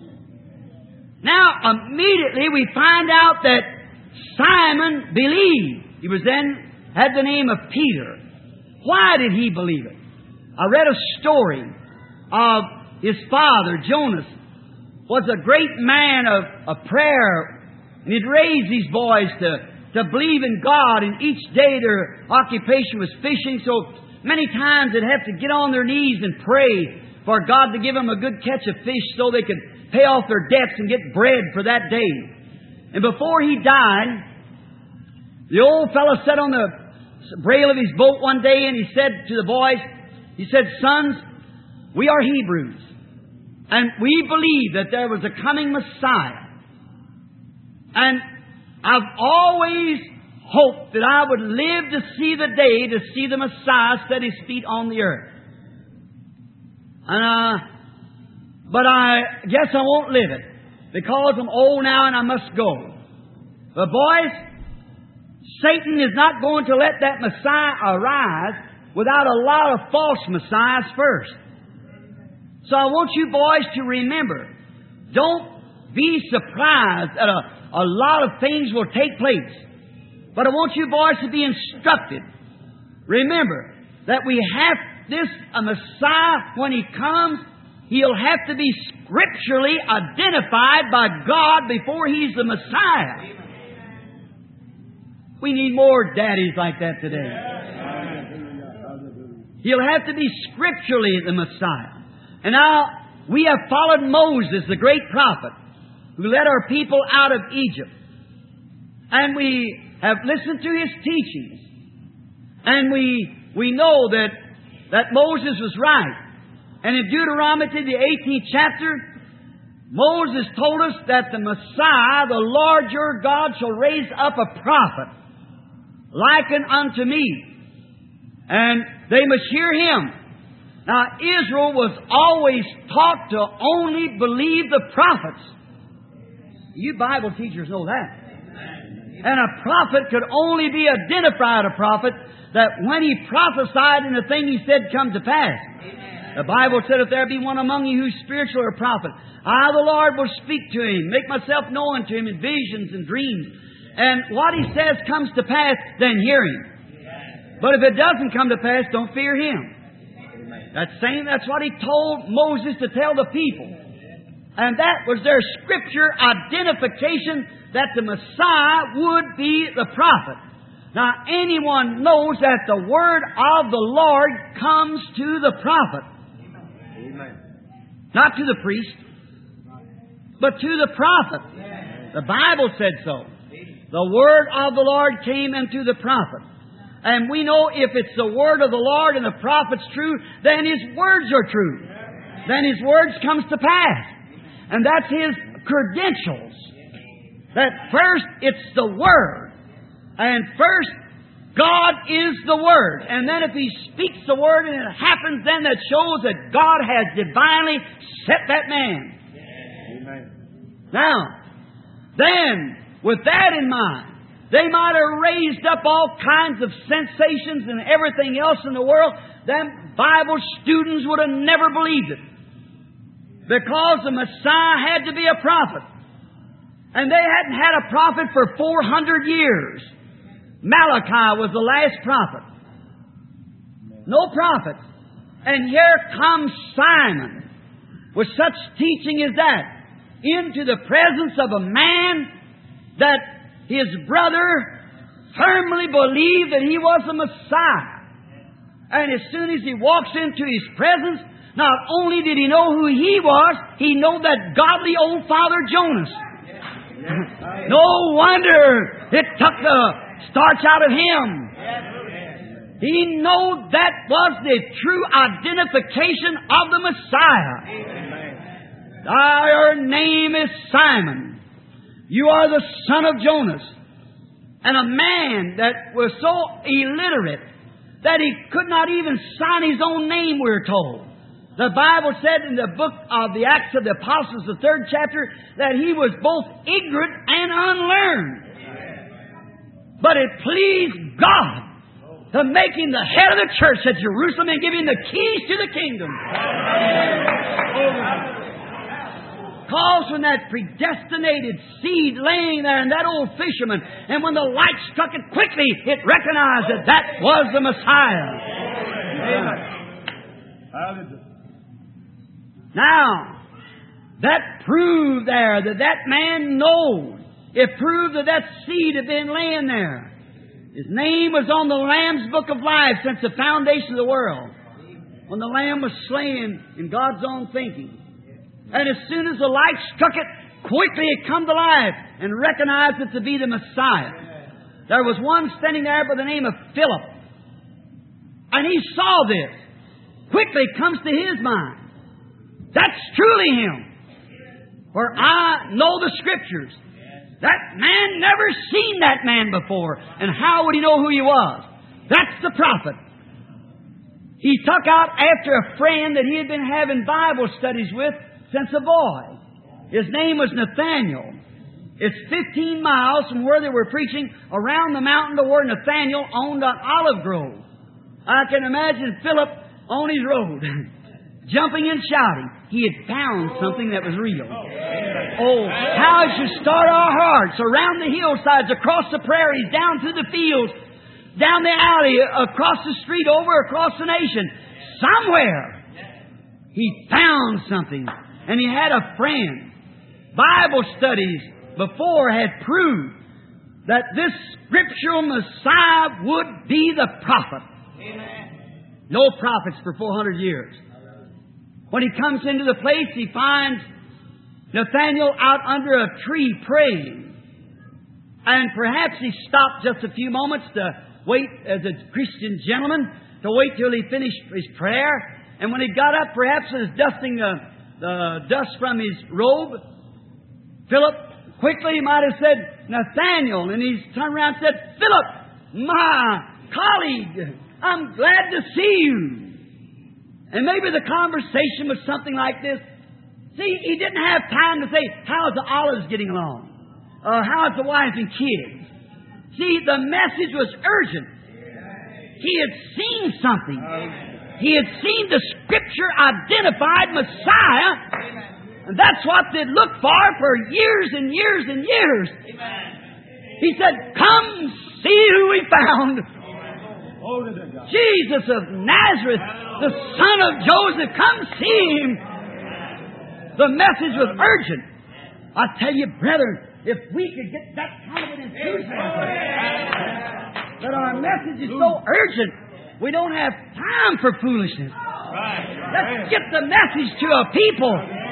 Now, immediately we find out that Simon believed. He was then had the name of Peter. Why did he believe it? I read a story of his father, Jonas, was a great man of, of prayer, and he'd raised these boys to, to believe in God, and each day their occupation was fishing, so many times they'd have to get on their knees and pray for God to give them a good catch of fish so they could pay off their debts and get bread for that day. And before he died, the old fellow sat on the brail of his boat one day and he said to the boys, he said, "Sons, we are Hebrews, and we believe that there was a coming Messiah. And I've always hoped that I would live to see the day to see the Messiah set His feet on the earth. And, uh, but I guess I won't live it, because I'm old now and I must go. But boys, Satan is not going to let that Messiah arise without a lot of false messiahs first. So I want you boys to remember, don't be surprised that a, a lot of things will take place. But I want you boys to be instructed. Remember that we have this a Messiah, when He comes, He'll have to be scripturally identified by God before He's the Messiah. We need more daddies like that today. He'll have to be scripturally the Messiah. And now, we have followed Moses, the great prophet, who led our people out of Egypt. And we have listened to his teachings. And we we know that, that Moses was right. And in Deuteronomy, the eighteenth chapter, Moses told us that the Messiah, the Lord your God, shall raise up a prophet, likened unto me, and they must hear Him. Now, Israel was always taught to only believe the prophets. You Bible teachers know that. And a prophet could only be identified a prophet that when he prophesied and the thing he said come to pass. The Bible said, "If there be one among you who's spiritual or prophet, I, the Lord, will speak to him, make myself known to him in visions and dreams. And what he says comes to pass, then hear him. But if it doesn't come to pass, don't fear him." That's saying that's what he told Moses to tell the people. And that was their scripture identification that the Messiah would be the prophet. Now, anyone knows that the word of the Lord comes to the prophet. Amen. Not to the priest, but to the prophet. The Bible said so. The word of the Lord came unto the prophet. And we know if it's the word of the Lord and the prophet's true, then His words are true. Then His words comes to pass. And that's His credentials. That first, it's the Word. And first, God is the Word. And then if He speaks the Word and it happens, then that shows that God has divinely set that man. Amen. Now, then, with that in mind, they might have raised up all kinds of sensations and everything else in the world. Them Bible students would have never believed it. Because the Messiah had to be a prophet. And they hadn't had a prophet for four hundred years. Malachi was the last prophet. No prophet. And here comes Simon with such teaching as that into the presence of a man that his brother firmly believed that he was the Messiah. And as soon as he walks into his presence, not only did he know who he was, he knew that godly old Father Jonas. No wonder it took the starch out of him. He knew that was the true identification of the Messiah. Your name is Simon. You are the son of Jonas. And a man that was so illiterate that he could not even sign his own name, we're told. The Bible said in the book of the Acts of the Apostles, the third chapter, that he was both ignorant and unlearned. But it pleased God to make him the head of the church at Jerusalem and give him the keys to the kingdom. Calls from that predestinated seed laying there and that old fisherman. And when the light struck it quickly, it recognized that that was the Messiah. Hallelujah. Now, that proved there that that man knows. It proved that that seed had been laying there. His name was on the Lamb's Book of Life since the foundation of the world. When the Lamb was slain in God's own thinking. And as soon as the light struck it, quickly it come to life and recognized it to be the Messiah. There was one standing there by the name of Philip. And he saw this. Quickly it comes to his mind. That's truly him. For I know the Scriptures. That man never seen that man before. And how would he know who he was? That's the prophet. He took out after a friend that he had been having Bible studies with since a boy. His name was Nathaniel. It's fifteen miles from where they were preaching around the mountain to where Nathaniel owned an olive grove. I can imagine Philip on his road, jumping and shouting. He had found something that was real. Oh, how it should start our hearts around the hillsides, across the prairies, down through the fields, down the alley, across the street, over across the nation. Somewhere he found something. And he had a friend. Bible studies before had proved that this scriptural Messiah would be the prophet. Amen. No prophets for four hundred years. When he comes into the place, he finds Nathaniel out under a tree praying. And perhaps he stopped just a few moments to wait as a Christian gentleman, to wait till he finished his prayer. And when he got up, perhaps he was dusting the, the dust from his robe, Philip quickly might have said, Nathaniel. And he's turned around and said, Philip, my colleague, I'm glad to see you. And maybe the conversation was something like this. See, he didn't have time to say, how's the olives getting along? Uh, how's the wife and kids? See, the message was urgent. He had seen something. He had seen the Scripture-identified Messiah. And that's what they'd looked for for years and years and years. He said, come see who we found. Jesus of Nazareth, the son of Joseph, come see Him. The message was urgent. I tell you, brethren, if we could get that kind of an enthusiasm, that our message is so urgent, we don't have time for foolishness. Let's get the message to a people,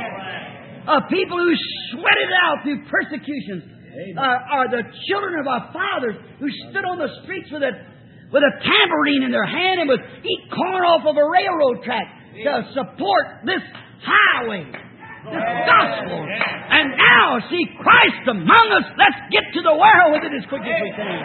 a people who sweated it out through persecutions, uh, are the children of our fathers who stood on the streets with a with a tambourine in their hand and would eat corn off of a railroad track to support this highway, this gospel. And now, see Christ among us. Let's get to the world with it as quick as we can.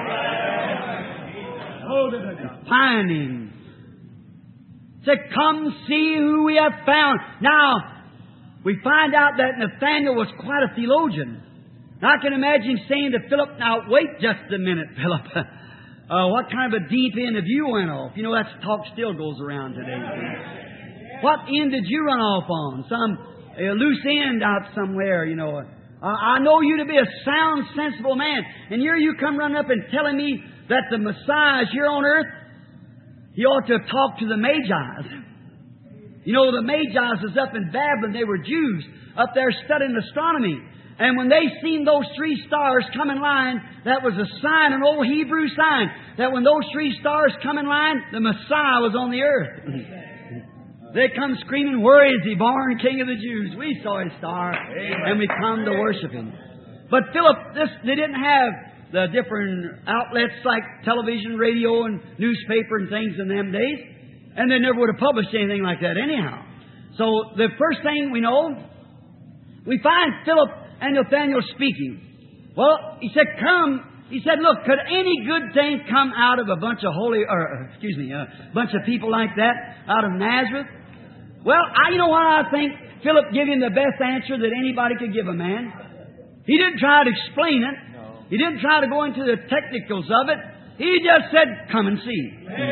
Find Him. Say, come see who we have found. Now, we find out that Nathaniel was quite a theologian. Now, I can imagine saying to Philip, now, wait just a minute, Philip. Uh, what kind of a deep end have you went off? You know, that talk still goes around today. What end did you run off on? Some a loose end out somewhere, you know. I know you to be a sound, sensible man. And here you come running up and telling me that the Messiah is here on earth. He ought to have talked to the Magi's. You know, the Magi's was up in Babylon. They were Jews up there studying astronomy. And when they seen those three stars come in line, that was a sign, an old Hebrew sign, that when those three stars come in line, the Messiah was on the earth. They come screaming, "Where is He, born King of the Jews?" We saw His star, and we come to worship Him. But Philip, this, they didn't have the different outlets like television, radio, and newspaper and things in them days. And they never would have published anything like that anyhow. So the first thing we know, we find Philip and Nathanael speaking. Well, he said, "Come." He said, "Look, could any good thing come out of a bunch of holy, or excuse me, a bunch of people like that out of Nazareth?" Well, I, you know what I think? Philip gave him the best answer that anybody could give a man. He didn't try to explain it. He didn't try to go into the technicals of it. He just said, "Come and see."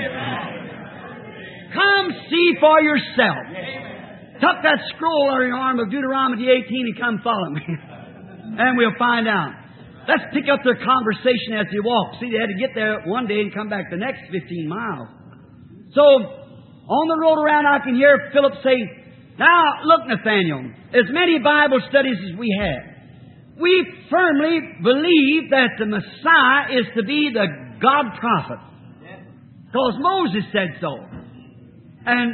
Come see for yourself. Tuck that scroll under your arm of Deuteronomy eighteen and come follow me. And we'll find out. Let's pick up their conversation as they walk. See, they had to get there one day and come back the next fifteen miles. So, on the road around, I can hear Philip say, "Now, look, Nathanael, as many Bible studies as we have, we firmly believe that the Messiah is to be the God prophet. Because Moses said so. And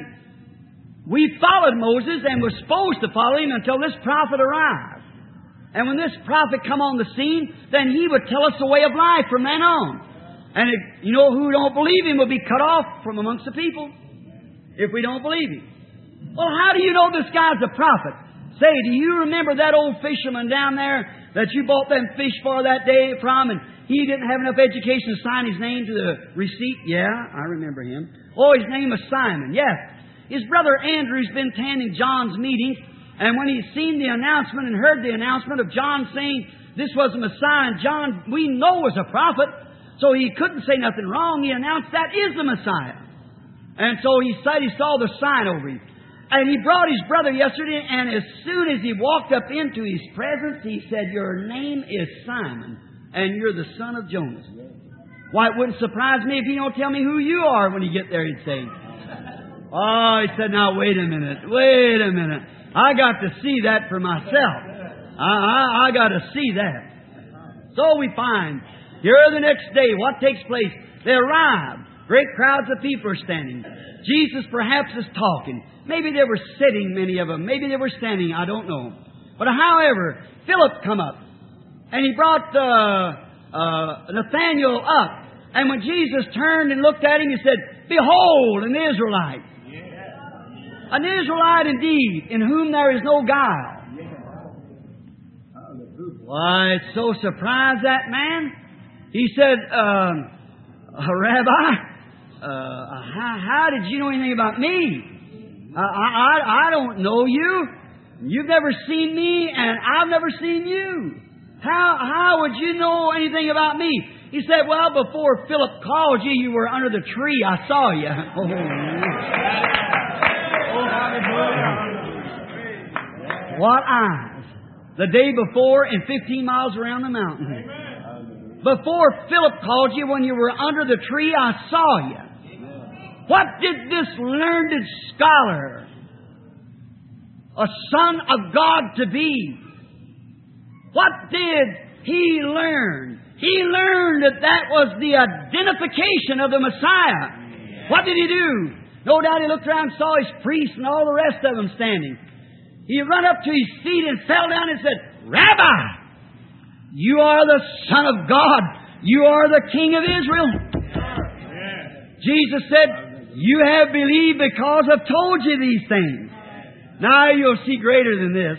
we followed Moses and were supposed to follow him until this prophet arrived. And when this prophet come on the scene, then he would tell us the way of life from then on. And if, you know, who don't believe him will be cut off from amongst the people if we don't believe him. Well, how do you know this guy's a prophet? Say, do you remember that old fisherman down there that you bought them fish for that day from, and he didn't have enough education to sign his name to the receipt? Yeah, I remember him. Oh, his name was Simon. Yes. His brother Andrew's been attending John's meetings, and when he's seen the announcement and heard the announcement of John saying this was the Messiah, and John, we know, was a prophet, so he couldn't say nothing wrong. He announced that is the Messiah. And so he said he saw the sign over him. And he brought his brother yesterday, and as soon as he walked up into his presence, he said, "Your name is Simon, and you're the son of Jonas." Why, it wouldn't surprise me if he don't tell me who you are when you get there, he'd say. Oh, he said, "Now, wait a minute, wait a minute. I got to see that for myself. I, I, I got to see that." So we find, here the next day, what takes place? They arrive. Great crowds of people are standing. Jesus perhaps is talking. Maybe they were sitting, many of them. Maybe they were standing. I don't know. But however, Philip come up. And he brought uh, uh, Nathanael up. And when Jesus turned and looked at him, he said, "Behold, an Israelite. An Israelite indeed, in whom there is no guile." Why, it so surprised that man. He said, uh, "Rabbi, uh, how, how did you know anything about me? I, I, I don't know you. You've never seen me, and I've never seen you. How, how would you know anything about me?" He said, "Well, before Philip called you, you were under the tree. I saw you." Oh, what eyes. The day before and fifteen miles around the mountain. Amen. Before Philip called you, when you were under the tree, I saw you. What did this learned scholar, a son of God to be, what did he learn? He learned that that was the identification of the Messiah. What did he do? No doubt he looked around and saw his priests and all the rest of them standing. He ran up to his feet and fell down and said, "Rabbi, you are the Son of God. You are the King of Israel." Jesus said, "You have believed because I've told you these things. Now you'll see greater than this."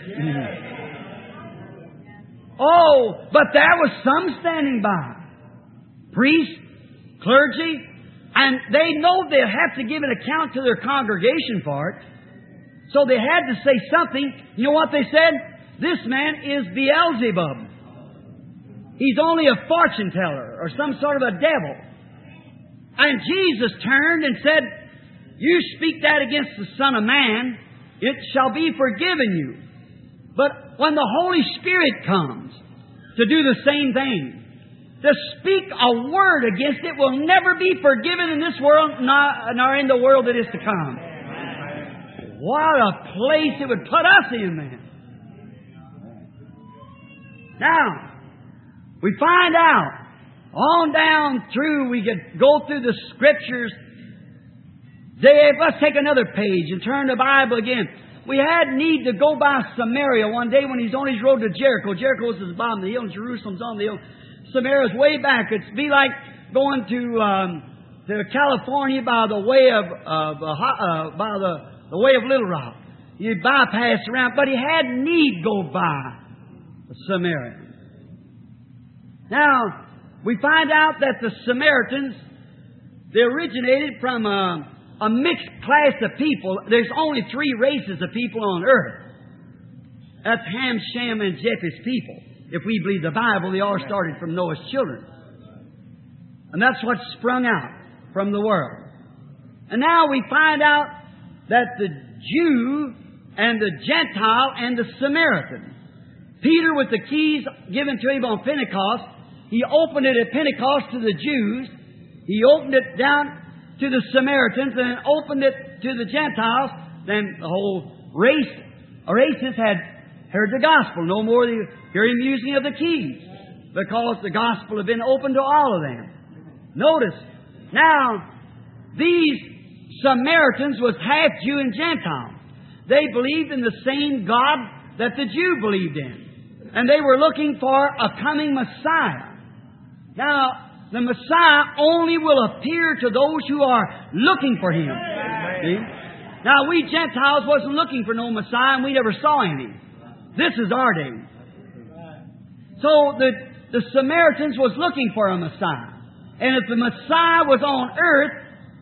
Oh, but there was some standing by. Priests, clergy, and they know they'll have to give an account to their congregation for it. So they had to say something. You know what they said? "This man is Beelzebub. He's only a fortune teller or some sort of a devil." And Jesus turned and said, "You speak that against the Son of Man, it shall be forgiven you. But when the Holy Spirit comes to do the same thing, to speak a word against it will never be forgiven in this world, nor, nor in the world that is to come. What a place it would put us in, man. Now, we find out, on down through, we could go through the Scriptures. Dave, let's take another page and turn the Bible again. We had need to go by Samaria one day when he's on his road to Jericho. Jericho's at the bottom of the hill and Jerusalem's on the hill. Samaria's way back. It'd be like going to um, to California by the way of, of uh, uh, by the, the way of Little Rock. You bypass around, but he had need go by Samaria. Now, we find out that the Samaritans, they originated from a, a mixed class of people. There's only three races of people on earth. That's Ham, Shem, and Japheth's people. If we believe the Bible, they all started from Noah's children. And that's what sprung out from the world. And now we find out that the Jew and the Gentile and the Samaritan, Peter, with the keys given to him on Pentecost, he opened it at Pentecost to the Jews. He opened it down to the Samaritans and then opened it to the Gentiles. Then the whole race, races had heard the gospel. No more the hearing musing of the keys, because the gospel had been opened to all of them. Notice, now, these Samaritans was half Jew and Gentile. They believed in the same God that the Jew believed in. And they were looking for a coming Messiah. Now, the Messiah only will appear to those who are looking for Him. See? Now, we Gentiles wasn't looking for no Messiah, and we never saw any. This is our day. So, the, the Samaritans was looking for a Messiah. And if the Messiah was on earth,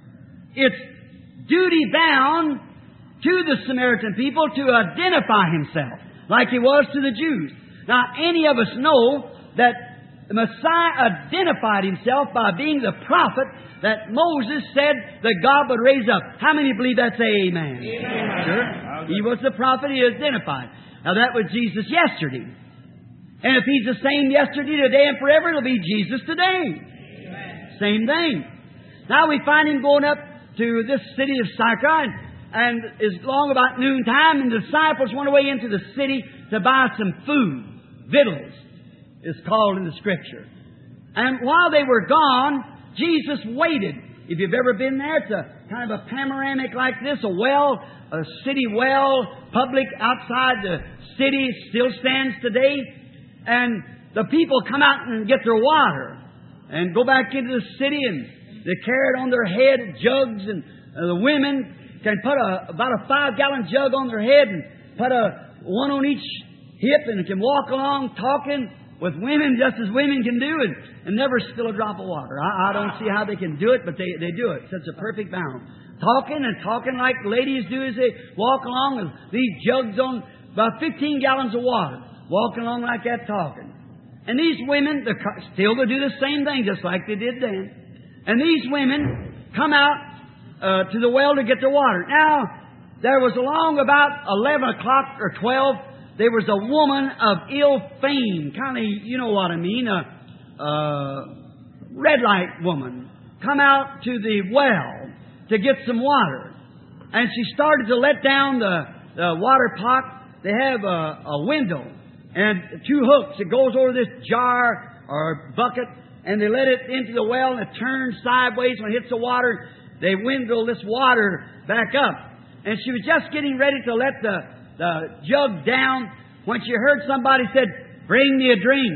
it's duty bound to the Samaritan people to identify Himself, like He was to the Jews. Now, any of us know that the Messiah identified Himself by being the prophet that Moses said that God would raise up. How many believe that? Say amen. Amen. Sure. He was the prophet He identified. Now, that was Jesus yesterday. And if He's the same yesterday, today, and forever, it'll be Jesus today. Amen. Same thing. Now, we find Him going up to this city of Sychar, and it's long about noontime, and the disciples went away into the city to buy some food. Victuals is called in the Scripture. And while they were gone, Jesus waited. If you've ever been there, it's a kind of a panoramic like this, a well, a city well, public outside the city, still stands today. And the people come out and get their water and go back into the city, and they carry it on their head, jugs, and uh, the women can put a, about a five-gallon jug on their head and put a one on each hip, and can walk along talking with women just as women can do, and, and never spill a drop of water. I, I don't see how they can do it, but they, they do it. Such a perfect balance. Talking and talking like ladies do as they walk along with these jugs on about fifteen gallons of water, walking along like that talking. And these women, they're still they do the same thing just like they did then. And these women come out uh, to the well to get their water. Now, there was along about eleven o'clock or twelve, there was a woman of ill fame, kind of, you know what I mean, a, a red light woman, come out to the well to get some water. And she started to let down the, the water pot. They have a, a window and two hooks. It goes over this jar or bucket, and they let it into the well, and it turns sideways. When it hits the water, they window this water back up. And she was just getting ready to let the, the jug down when she heard somebody said, "Bring me a drink."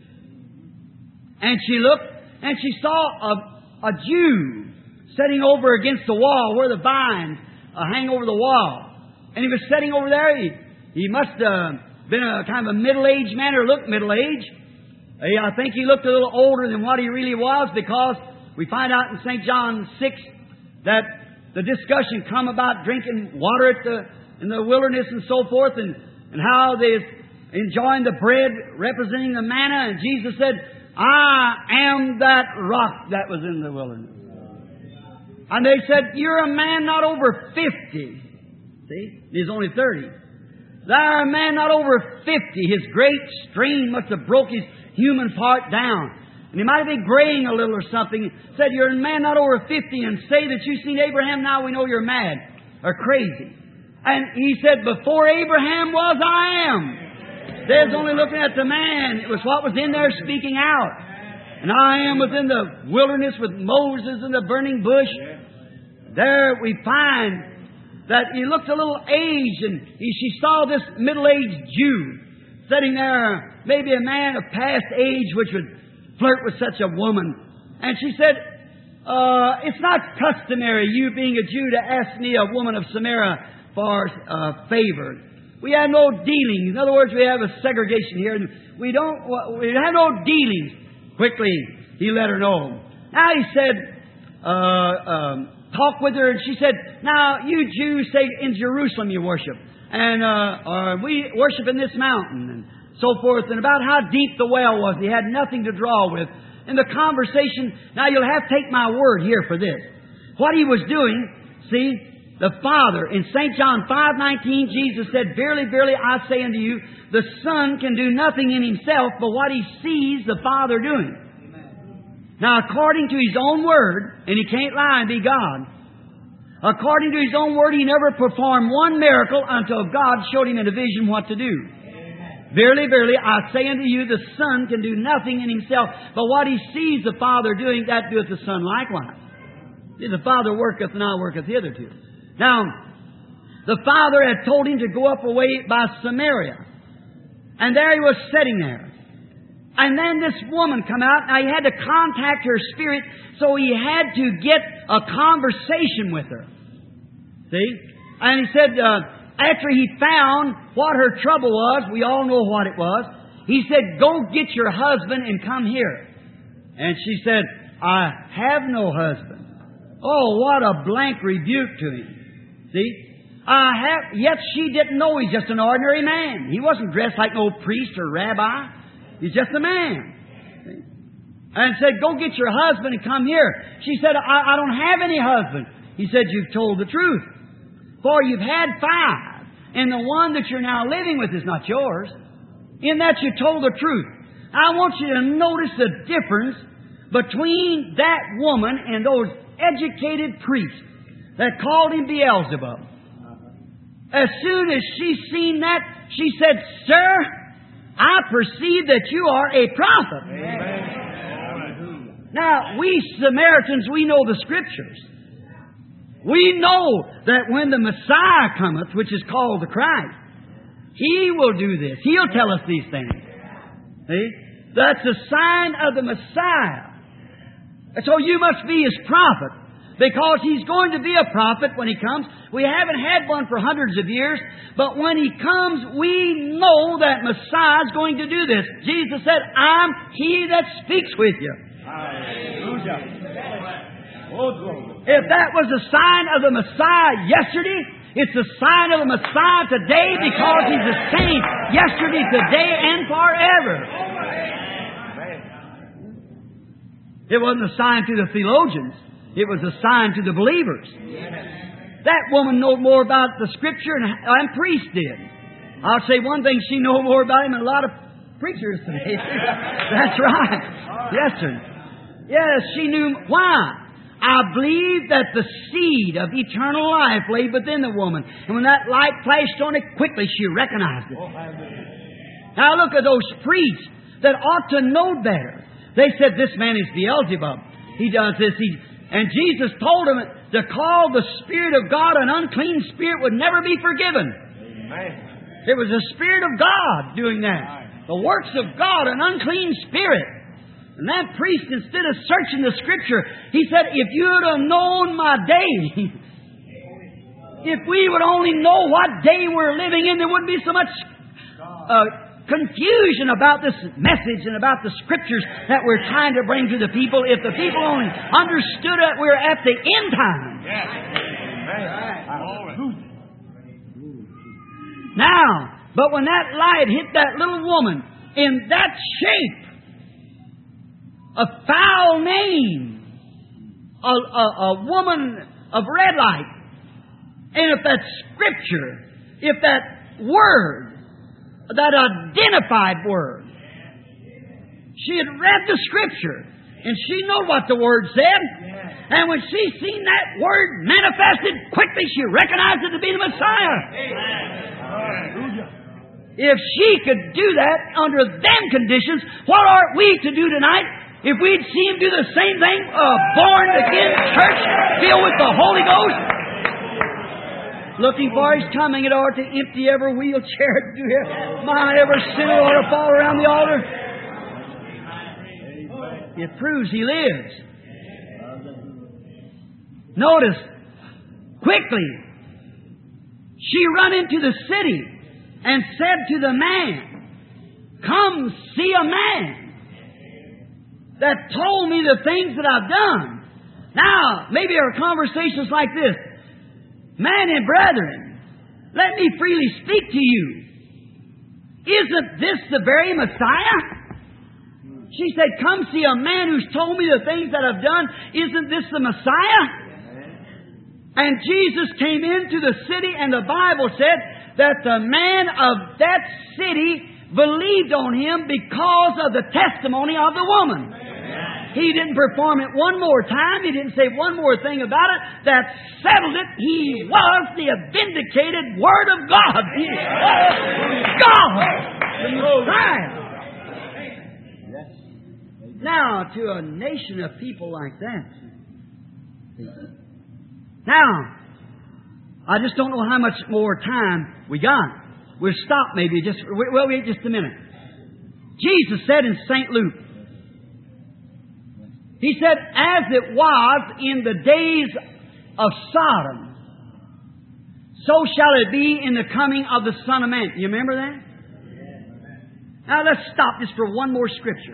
And she looked, and she saw a, a Jew sitting over against the wall where the vines uh, hang over the wall. And he was sitting over there. He, he must have been a kind of a middle-aged man, or looked middle-aged. I think he looked a little older than what he really was, because we find out in Saint John six that the discussion come about drinking water at the, in the wilderness and so forth, and, and how they enjoying the bread representing the manna. And Jesus said, "I am that rock that was in the wilderness." And they said, "You're a man not over fifty." See? He's only thirty. There, a man not over fifty, his great strain must have broke his human part down. And he might have been graying a little or something. Said, you're a man not over fifty and say that you've seen Abraham, now we know you're mad or crazy. And he said, before Abraham was, I am. There's only looking at the man. It was what was in there speaking out. And I am within the wilderness with Moses in the burning bush. There we find that he looked a little aged, and he, she saw this middle-aged Jew sitting there, maybe a man of past age which would flirt with such a woman. And she said, uh, it's not customary, you being a Jew, to ask me, a woman of Samaria, for uh, favor. We have no dealings. In other words, we have a segregation here. And we don't. We have no dealings. Quickly, he let her know. Now he said, uh, um, talk with her, and she said, now you Jews say in Jerusalem you worship, and uh, or we worship in this mountain, and so forth, and about how deep the well was. He had nothing to draw with. In the conversation, now you'll have to take my word here for this. What he was doing, see, the Father, in Saint John five nineteen, Jesus said, verily, verily, I say unto you, the Son can do nothing in Himself but what He sees the Father doing. Amen. Now, according to His own word, and He can't lie and be God, according to His own word, He never performed one miracle until God showed Him in a vision what to do. Amen. Verily, verily, I say unto you, the Son can do nothing in Himself but what He sees the Father doing, that doeth the Son likewise. See, the Father worketh and I worketh hitherto. Now, the Father had told Him to go up away by Samaria. And there He was sitting there. And then this woman come out. Now, He had to contact her spirit, so He had to get a conversation with her. See? And He said, uh, after He found what her trouble was, we all know what it was, He said, go get your husband and come here. And she said, I have no husband. Oh, what a blank rebuke to Him. See? I have, yet she didn't know He's just an ordinary man. He wasn't dressed like no priest or rabbi. He's just a man. See? And said, go get your husband and come here. She said, I, I don't have any husband. He said, you've told the truth. For you've had five, and the one that you're now living with is not yours. In that you told the truth. I want you to notice the difference between that woman and those educated priests that called him Beelzebub. As soon as she seen that, she said, sir, I perceive that you are a prophet. Amen. Now, we Samaritans, we know the Scriptures. We know that when the Messiah cometh, which is called the Christ, He will do this. He'll tell us these things. See? That's a sign of the Messiah. And so you must be His prophet, because He's going to be a prophet when He comes. We haven't had one for hundreds of years, but when He comes, we know that Messiah is going to do this. Jesus said, I'm He that speaks with you. Hallelujah. If that was a sign of the Messiah yesterday, it's a sign of the Messiah today, because He's the same yesterday, today, and forever. It wasn't a sign to the theologians. It was a sign to the believers. That woman knew more about the Scripture than, than priests did. I'll say one thing, she knew more about Him than a lot of preachers today. That's right. Yes, sir. Yes, she knew. Why? I believe that the seed of eternal life lay within the woman. And when that light flashed on it, quickly she recognized it. Now look at those priests that ought to know better. They said, this man is Beelzebub. He does this. He, and Jesus told them to call the Spirit of God an unclean spirit would never be forgiven. Amen. It was the Spirit of God doing that. The works of God, an unclean spirit. And that priest, instead of searching the Scripture, he said, if you'd have known my day, if we would only know what day we're living in, there wouldn't be so much uh, confusion about this message and about the Scriptures that we're trying to bring to the people. If the people only understood that we're at the end time. Yes. Now, but when that light hit that little woman in that shape, a foul name, a, a, a woman of red light, and if that Scripture, if that Word, that identified Word. She had read the Scripture, and she knew what the Word said. And when she seen that Word manifested, quickly she recognized it to be the Messiah. If she could do that under them conditions, what are we to do tonight if we'd see Him do the same thing? A born-again church filled with the Holy Ghost, looking for His coming, it ought to empty every wheelchair. My, every sinner ought to fall around the altar. It proves He lives. Notice, quickly, she run into the city and said to the man, "Come see a man that told me the things that I've done." Now, maybe our conversations like this: "Man and brethren, let me freely speak to you. Isn't this the very Messiah?" She said, "Come see a man who's told me the things that I've done. Isn't this the Messiah?" And Jesus came into the city, and the Bible said that the man of that city believed on Him because of the testimony of the woman. He didn't perform it one more time. He didn't say one more thing about it. That settled it. He was the vindicated Word of God. He was God, the Messiah. Now, to a nation of people like that. Now, I just don't know how much more time we got. We'll stop maybe just, well, wait just a minute. Jesus said in Saint Luke, He said, "As it was in the days of Sodom, so shall it be in the coming of the Son of Man." You remember that? Now let's stop just for one more scripture.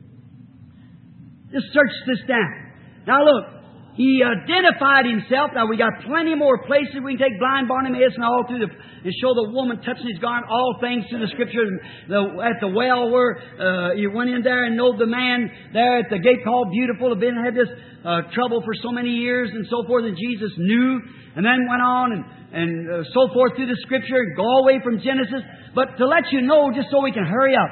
Just search this down. Now look, He identified Himself. Now we got plenty more places we can take blind Bartimaeus and all through the, and show the woman touching His garment, all things through the Scripture. And the, at the well where uh, you went in there and know the man there at the gate called Beautiful had been had this uh, trouble for so many years and so forth, and Jesus knew, and then went on and and uh, so forth through the Scripture and go all the way from Genesis. But to let you know, just so we can hurry up.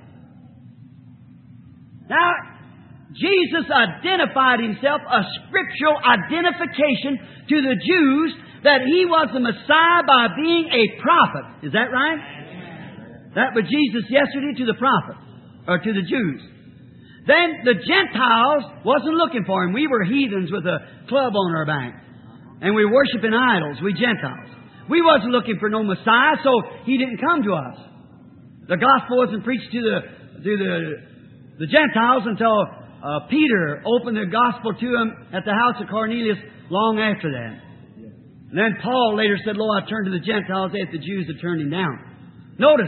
Now, Jesus identified Himself, a scriptural identification to the Jews, that He was the Messiah by being a prophet. Is that right? That was Jesus yesterday to the prophet, or to the Jews. Then the Gentiles wasn't looking for Him. We were heathens with a club on our back. And we were worshiping idols, we Gentiles. We wasn't looking for no Messiah, so He didn't come to us. The gospel wasn't preached to the, to the, the Gentiles until Uh, Peter opened the gospel to him at the house of Cornelius long after that. And then Paul later said, "Lo, I turned to the Gentiles after the Jews had turned him down." Notice.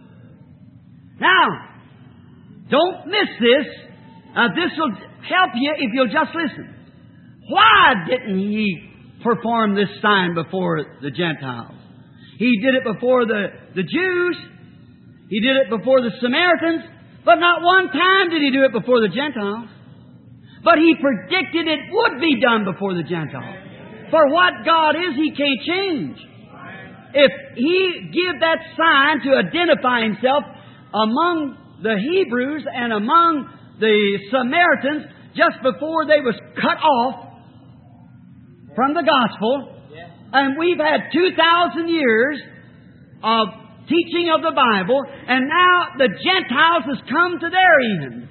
Now, don't miss this. Uh, this will help you if you'll just listen. Why didn't He perform this sign before the Gentiles? He did it before the, the Jews. He did it before the Samaritans. But not one time did He do it before the Gentiles. But He predicted it would be done before the Gentiles. For what God is, He can't change. If He give that sign to identify Himself among the Hebrews and among the Samaritans just before they was cut off from the gospel, and we've had two thousand years of teaching of the Bible, and now the Gentiles has come to their end.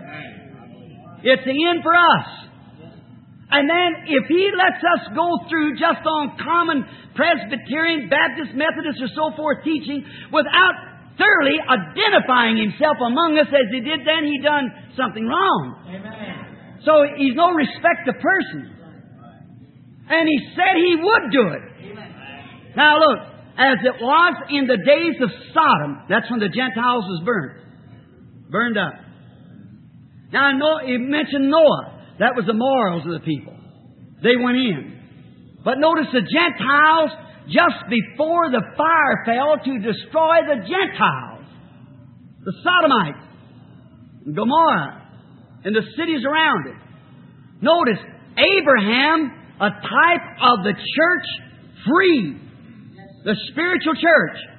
It's the end for us. And then if He lets us go through just on common Presbyterian, Baptist, Methodist, or so forth teaching without thoroughly identifying Himself among us as He did then, He done something wrong. Amen. So He's no respect of person. And He said He would do it. Amen. Now look, as it was in the days of Sodom. That's when the Gentiles was burned. Burned up. Now, he mentioned Noah. That was the morals of the people. They went in. But notice the Gentiles, just before the fire fell to destroy the Gentiles, the Sodomites, and Gomorrah, and the cities around it. Notice, Abraham, a type of the church, free. The spiritual church.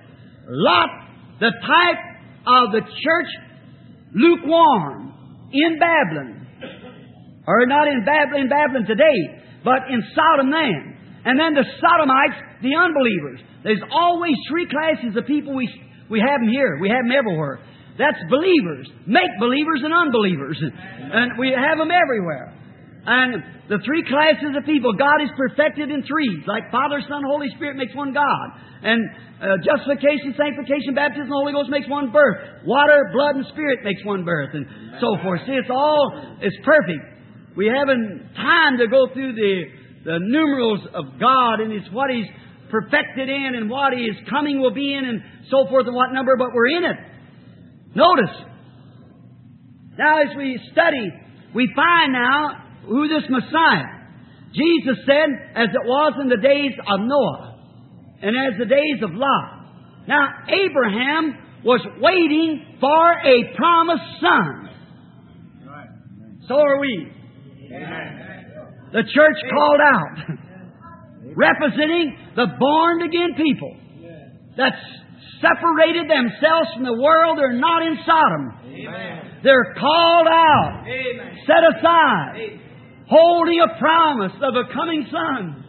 Lot, the type of the church, lukewarm in Babylon. Or not in Babylon, in Babylon today, but in Sodom then. And then the Sodomites, the unbelievers. There's always three classes of people. We, we have them here. We have them everywhere. That's believers, make-believers, and unbelievers. And we have them everywhere. And the three classes of people, God is perfected in threes, like Father, Son, Holy Spirit makes one God. And uh, justification, sanctification, baptism, Holy Ghost makes one birth. Water, blood, and Spirit makes one birth, and so forth. See, it's all, it's perfect. We haven't time to go through the, the numerals of God, and it's what He's perfected in, and what His coming will be in, and so forth, and what number, but we're in it. Notice. Now, as we study, we find now who this Messiah. Jesus said, as it was in the days of Noah, and as the days of Lot. Now, Abraham was waiting for a promised son. So are we. The church called out, representing the born-again people that's separated themselves from the world. They're not in Sodom. They're called out, set aside, holding a promise of a coming son.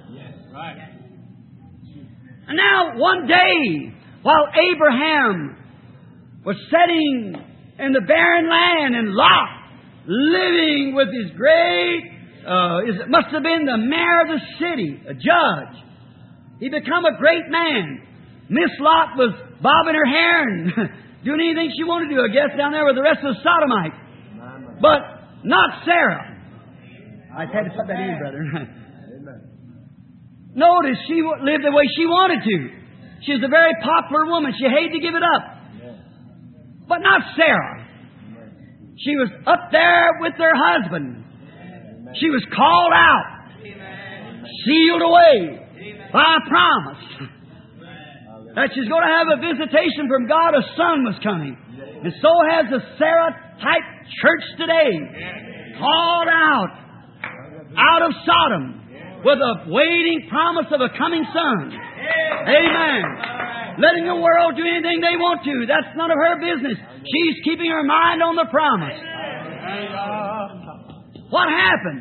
And now, one day, while Abraham was sitting in the barren land, and Lot living with his great, uh, it must have been the mayor of the city, a judge. He become a great man. Miss Lot was bobbing her hair and doing anything she wanted to do, I guess, down there with the rest of the Sodomites. But not Sarah. I had to put that in, brother. Notice she lived the way she wanted to. She was a very popular woman. She hated to give it up. But not Sarah. She was up there with her husband. She was called out, sealed away by a promise that she's going to have a visitation from God. A son was coming. And so has the Sarah-type church today, called out, out of Sodom, with a waiting promise of a coming son. Amen. Letting the world do anything they want to. That's none of her business. She's keeping her mind on the promise. What happened?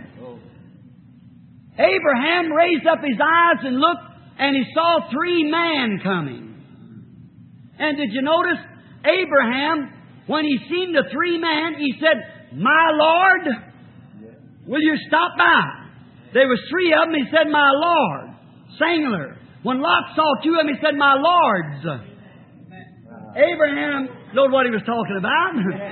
Abraham raised up his eyes and looked, and he saw three men coming. And did you notice Abraham, when he seen the three men, he said, "My Lord, will you stop by?" There was three of them. He said, "My Lord," singular. When Lot saw two of them, he said, "My Lords." Abraham knowed what he was talking about.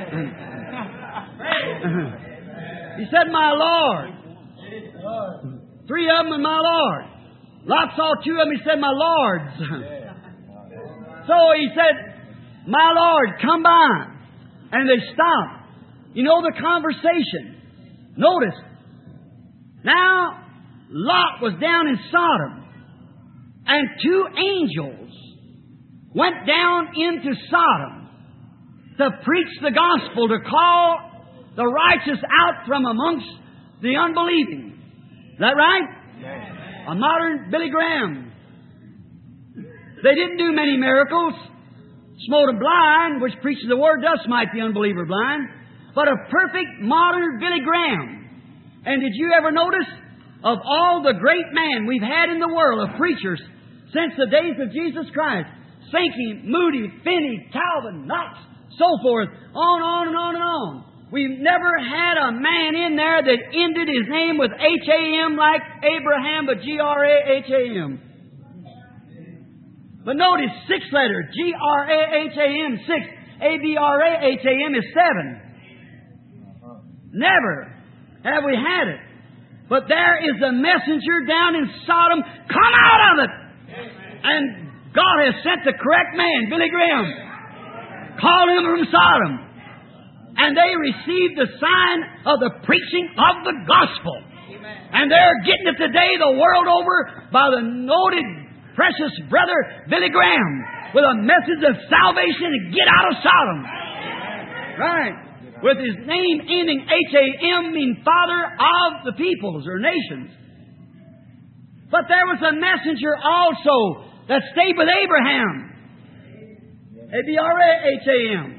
He said, "My Lord." Three of them and "My Lord." Lot saw two of them. He said, "My Lords." So he said, "My Lord, come by." And they stopped. You know the conversation. Notice. Now, Lot was down in Sodom. And two angels went down into Sodom to preach the gospel, to call the righteous out from amongst the unbelieving. Is that right? Yes. A modern Billy Graham. They didn't do many miracles. Smote a blind, which preaches the word, does smite the unbeliever blind. But a perfect modern Billy Graham. And did you ever notice, of all the great men we've had in the world of preachers since the days of Jesus Christ, Sankey, Moody, Finney, Calvin, Knox, so forth, on, on, and on, and on. We've never had a man in there that ended his name with H A M like Abraham, but G R A H A M. But notice, six letters, G R A H A M, six, A B R A H A M is seven. Never have we had it. But there is a messenger down in Sodom. Come out of it! And God has sent the correct man, Billy Graham. Called him from Sodom. And they received the sign of the preaching of the gospel. And they're getting it today the world over by the noted precious brother Billy Graham with a message of salvation and get out of Sodom. Right. With his name ending H A M, mean Father of the peoples or nations. But there was a messenger also that stayed with Abraham. A B R H A M.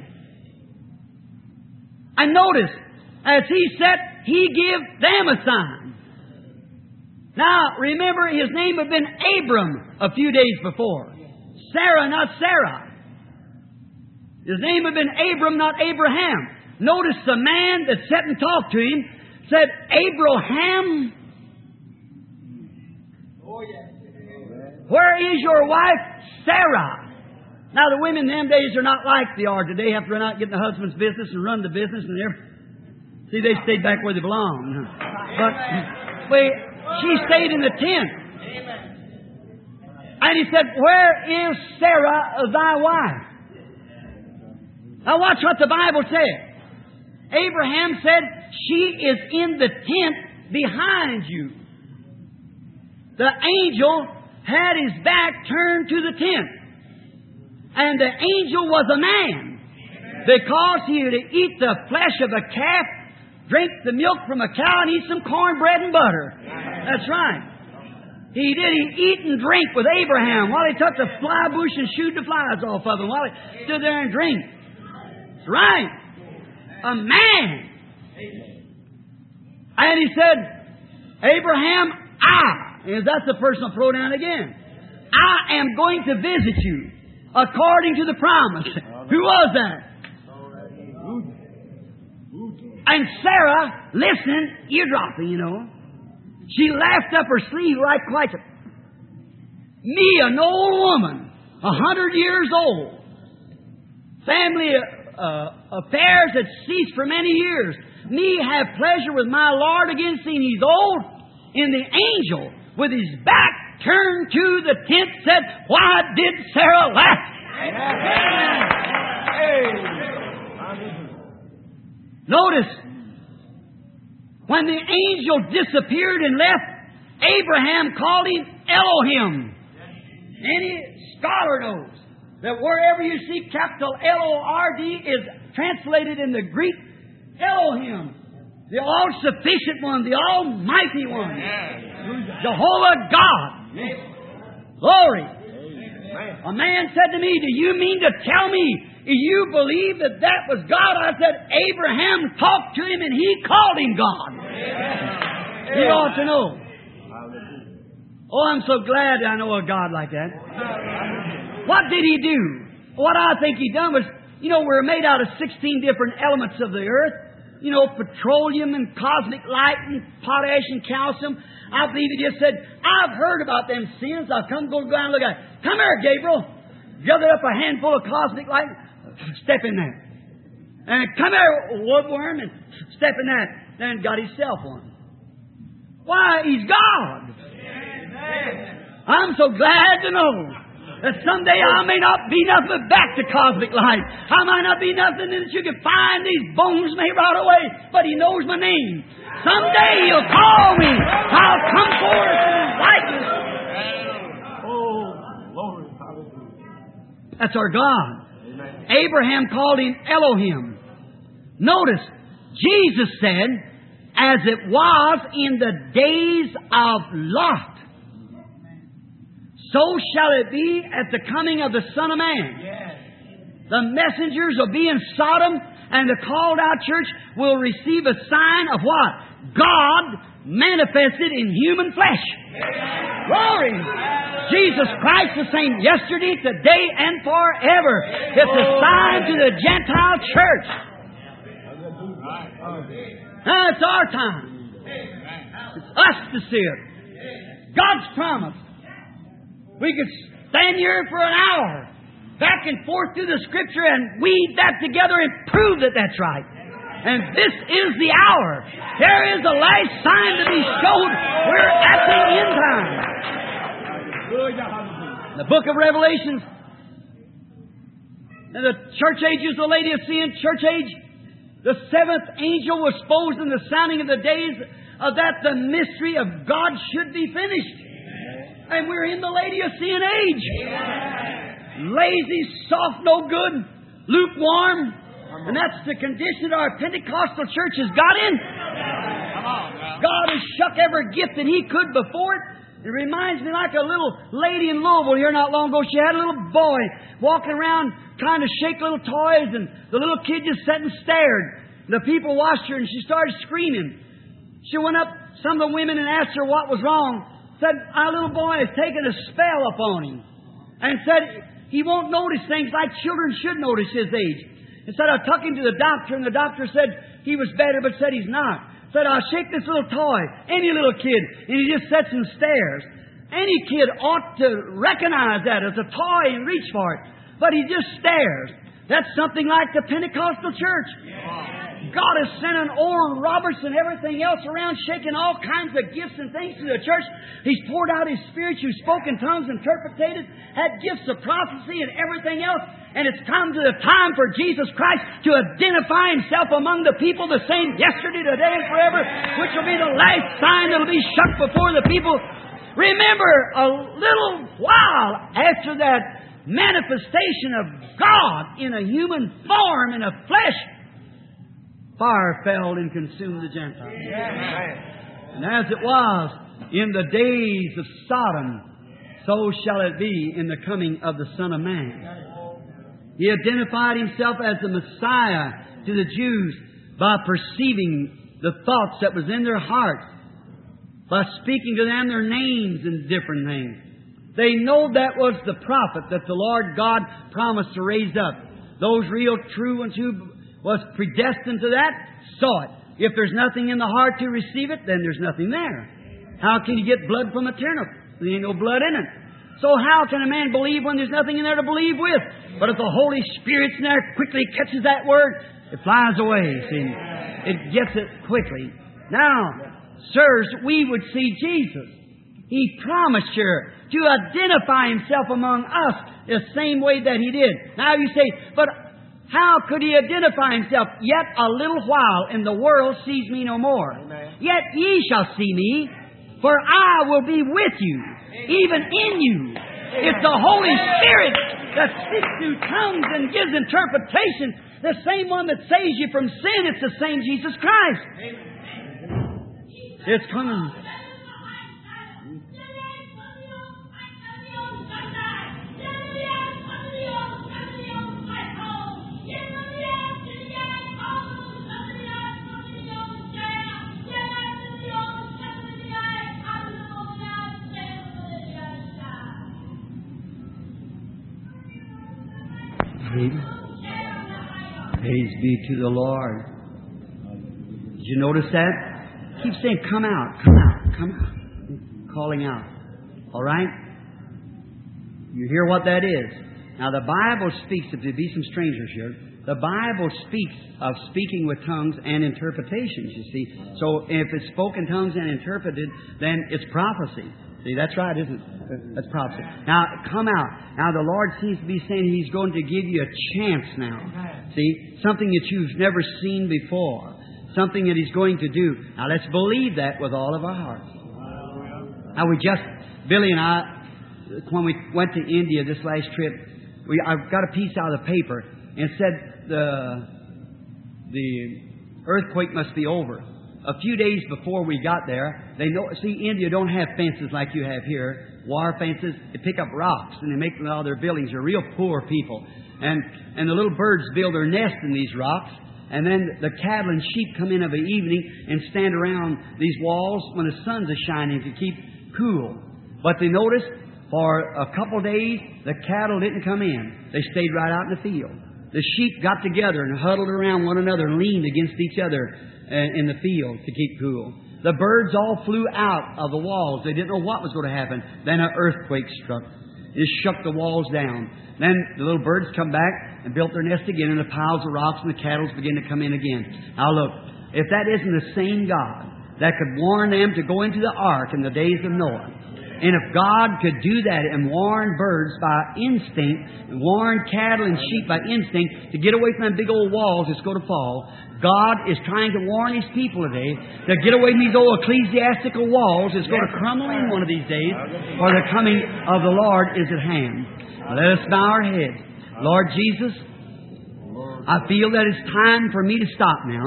And notice, as He said, He give them a sign. Now, remember, his name had been Abram a few days before. Sarah, not Sarah. His name had been Abram, not Abraham. Notice the man that sat and talked to him said, Abraham, where is your wife, Sarah? Now, the women in them days are not like they are today. Have to run out and get in the husband's business and run the business. And everything. See, they stayed back where they belong. But wait, she stayed in the tent. And he said, where is Sarah, thy wife? Now watch what the Bible says. Abraham said, she is in the tent behind you. The angel had his back turned to the tent. And the angel was a man. Because he would eat the flesh of a calf, drink the milk from a cow, and eat some cornbread and butter. That's right. He did. He eat and drink with Abraham while he took the fly bush and shooed the flies off of him while he stood there and drank. That's right. A man. And he said, Abraham, I, and that's the personal pronoun again, I am going to visit you according to the promise. Who was that? And Sarah, listening, eardropping, you know. She laughed up her sleeve like quite a... Me, an old woman, a hundred years old. Family uh, affairs had ceased for many years. Me have pleasure with my Lord again, seeing He's old. And the angel, with his back turned to the tent, said, why did Sarah laugh? Notice, when the angel disappeared and left, Abraham called him Elohim. Any scholar knows that wherever you see capital L O R D is translated in the Greek Elohim, the all-sufficient one, the almighty one, Jehovah God. Glory. A man said to me, do you mean to tell me you believe that that was God? I said, Abraham talked to him and he called him God. You ought to know. Oh, I'm so glad I know a God like that. What did He do? What I think He done was, you know, we're made out of sixteen different elements of the earth. You know, petroleum and cosmic light and potash and calcium. I believe He just said, I've heard about them sins. I've come go down and look at it. Come here, Gabriel. Gathered up a handful of cosmic light. Step in there. And come here, woodworm, and step in that. Then got himself one. Why? He's God. I'm so glad to know that someday I may not be nothing but back to cosmic light. I might not be nothing that you can find these bones may rot away, but He knows my name. Someday He'll call me. I'll come forth in His likeness. Oh, Lord, hallelujah. That's our God. Amen. Abraham called Him Elohim. Notice, Jesus said, as it was in the days of Lot, so shall it be at the coming of the Son of Man. Yes. The messengers will be in Sodom, and the called out church will receive a sign of what? God manifested in human flesh. Yes. Glory! Yes. Jesus Christ the same yesterday, today, and forever. It's a sign to the Gentile church. Now it's our time. It's us to see it. God's promise. We could stand here for an hour, back and forth through the Scripture, and weed that together and prove that that's right. And this is the hour. There is a last sign to be showed. We're at the end time. The book of Revelations, and the church ages, the Laodicean church age, the seventh angel was supposed in the sounding of the days of that the mystery of God should be finished. And we're in the Laodicean age. Amen. Lazy, soft, no good, lukewarm. And that's the condition our Pentecostal church has got in. God has shuck every gift that He could before it. It reminds me like a little lady in Louisville here not long ago. She had a little boy walking around trying to shake little toys, and the little kid just sat and stared. The people watched her, and she started screaming. She went up some of the women and asked her what was wrong. Said, our little boy has taken a spell upon him. And said, he won't notice things like children should notice his age. And said, I took him to the doctor, and the doctor said he was better, but said he's not. Said, I'll shake this little toy, any little kid, and he just sits and stares. Any kid ought to recognize that as a toy and reach for it. But he just stares. That's something like the Pentecostal church. God has sent an Oral Roberts and everything else around, shaking all kinds of gifts and things to the church. He's poured out His Spirit. You spoke in tongues, interpreted, had gifts of prophecy and everything else. And it's come to the time for Jesus Christ to identify Himself among the people, the same yesterday, today, and forever, which will be the last sign that will be shut before the people. Remember, a little while after that manifestation of God in a human form, in a flesh, fire fell and consumed the Gentiles. And as it was in the days of Sodom, so shall it be in the coming of the Son of Man. He identified Himself as the Messiah to the Jews by perceiving the thoughts that was in their hearts, by speaking to them their names and different names. They know that was the prophet that the Lord God promised to raise up. Those real true ones who was predestined to that saw it. If there's nothing in the heart to receive it, then there's nothing there. How can you get blood from a turnip? There ain't no blood in it. So how can a man believe when there's nothing in there to believe with? But if the Holy Spirit's in there, quickly catches that word, it flies away, see. It gets it quickly. Now, sirs, we would see Jesus. He promised here to identify Himself among us the same way that He did. Now you say, but how could He identify Himself? Yet a little while, and the world sees me no more. Amen. Yet ye shall see me, for I will be with you, even in you. It's the Holy Spirit that speaks through tongues and gives interpretation. The same one that saves you from sin, it's the same Jesus Christ. It's coming. Praise be to the Lord. Did you notice that? Keep saying, come out, come out, come out. Calling out. All right? You hear what that is. Now the Bible speaks, if there be some strangers here, the Bible speaks of speaking with tongues and interpretations, you see. So if it's spoken tongues and interpreted, then it's prophecy. See, that's right, isn't it? That's prophecy. Now, come out. Now, the Lord seems to be saying He's going to give you a chance now. See, something that you've never seen before. Something that He's going to do. Now, let's believe that with all of our hearts. Now, we just, Billy and I, when we went to India this last trip, we I got a piece out of the paper and it said the the earthquake must be over. A few days before we got there, they know. See, India don't have fences like you have here, wire fences. They pick up rocks and they make all their buildings. They're real poor people, and and the little birds build their nest in these rocks. And then the cattle and sheep come in of an evening and stand around these walls when the sun's a shining to keep cool. But they noticed for a couple of days the cattle didn't come in. They stayed right out in the field. The sheep got together and huddled around one another and leaned against each other in the field to keep cool. The birds all flew out of the walls. They didn't know what was going to happen. Then an earthquake struck. It shook the walls down. Then the little birds come back and built their nest again in the piles of rocks, and the cattle began to come in again. Now look, if that isn't the same God that could warn them to go into the ark in the days of Noah, and if God could do that and warn birds by instinct, warn cattle and sheep by instinct to get away from them big old walls that's going to fall, God is trying to warn His people today to get away from these old ecclesiastical walls that's going to crumble in one of these days, for the coming of the Lord is at hand. Now, let us bow our heads. Lord Jesus, I feel that it's time for me to stop now.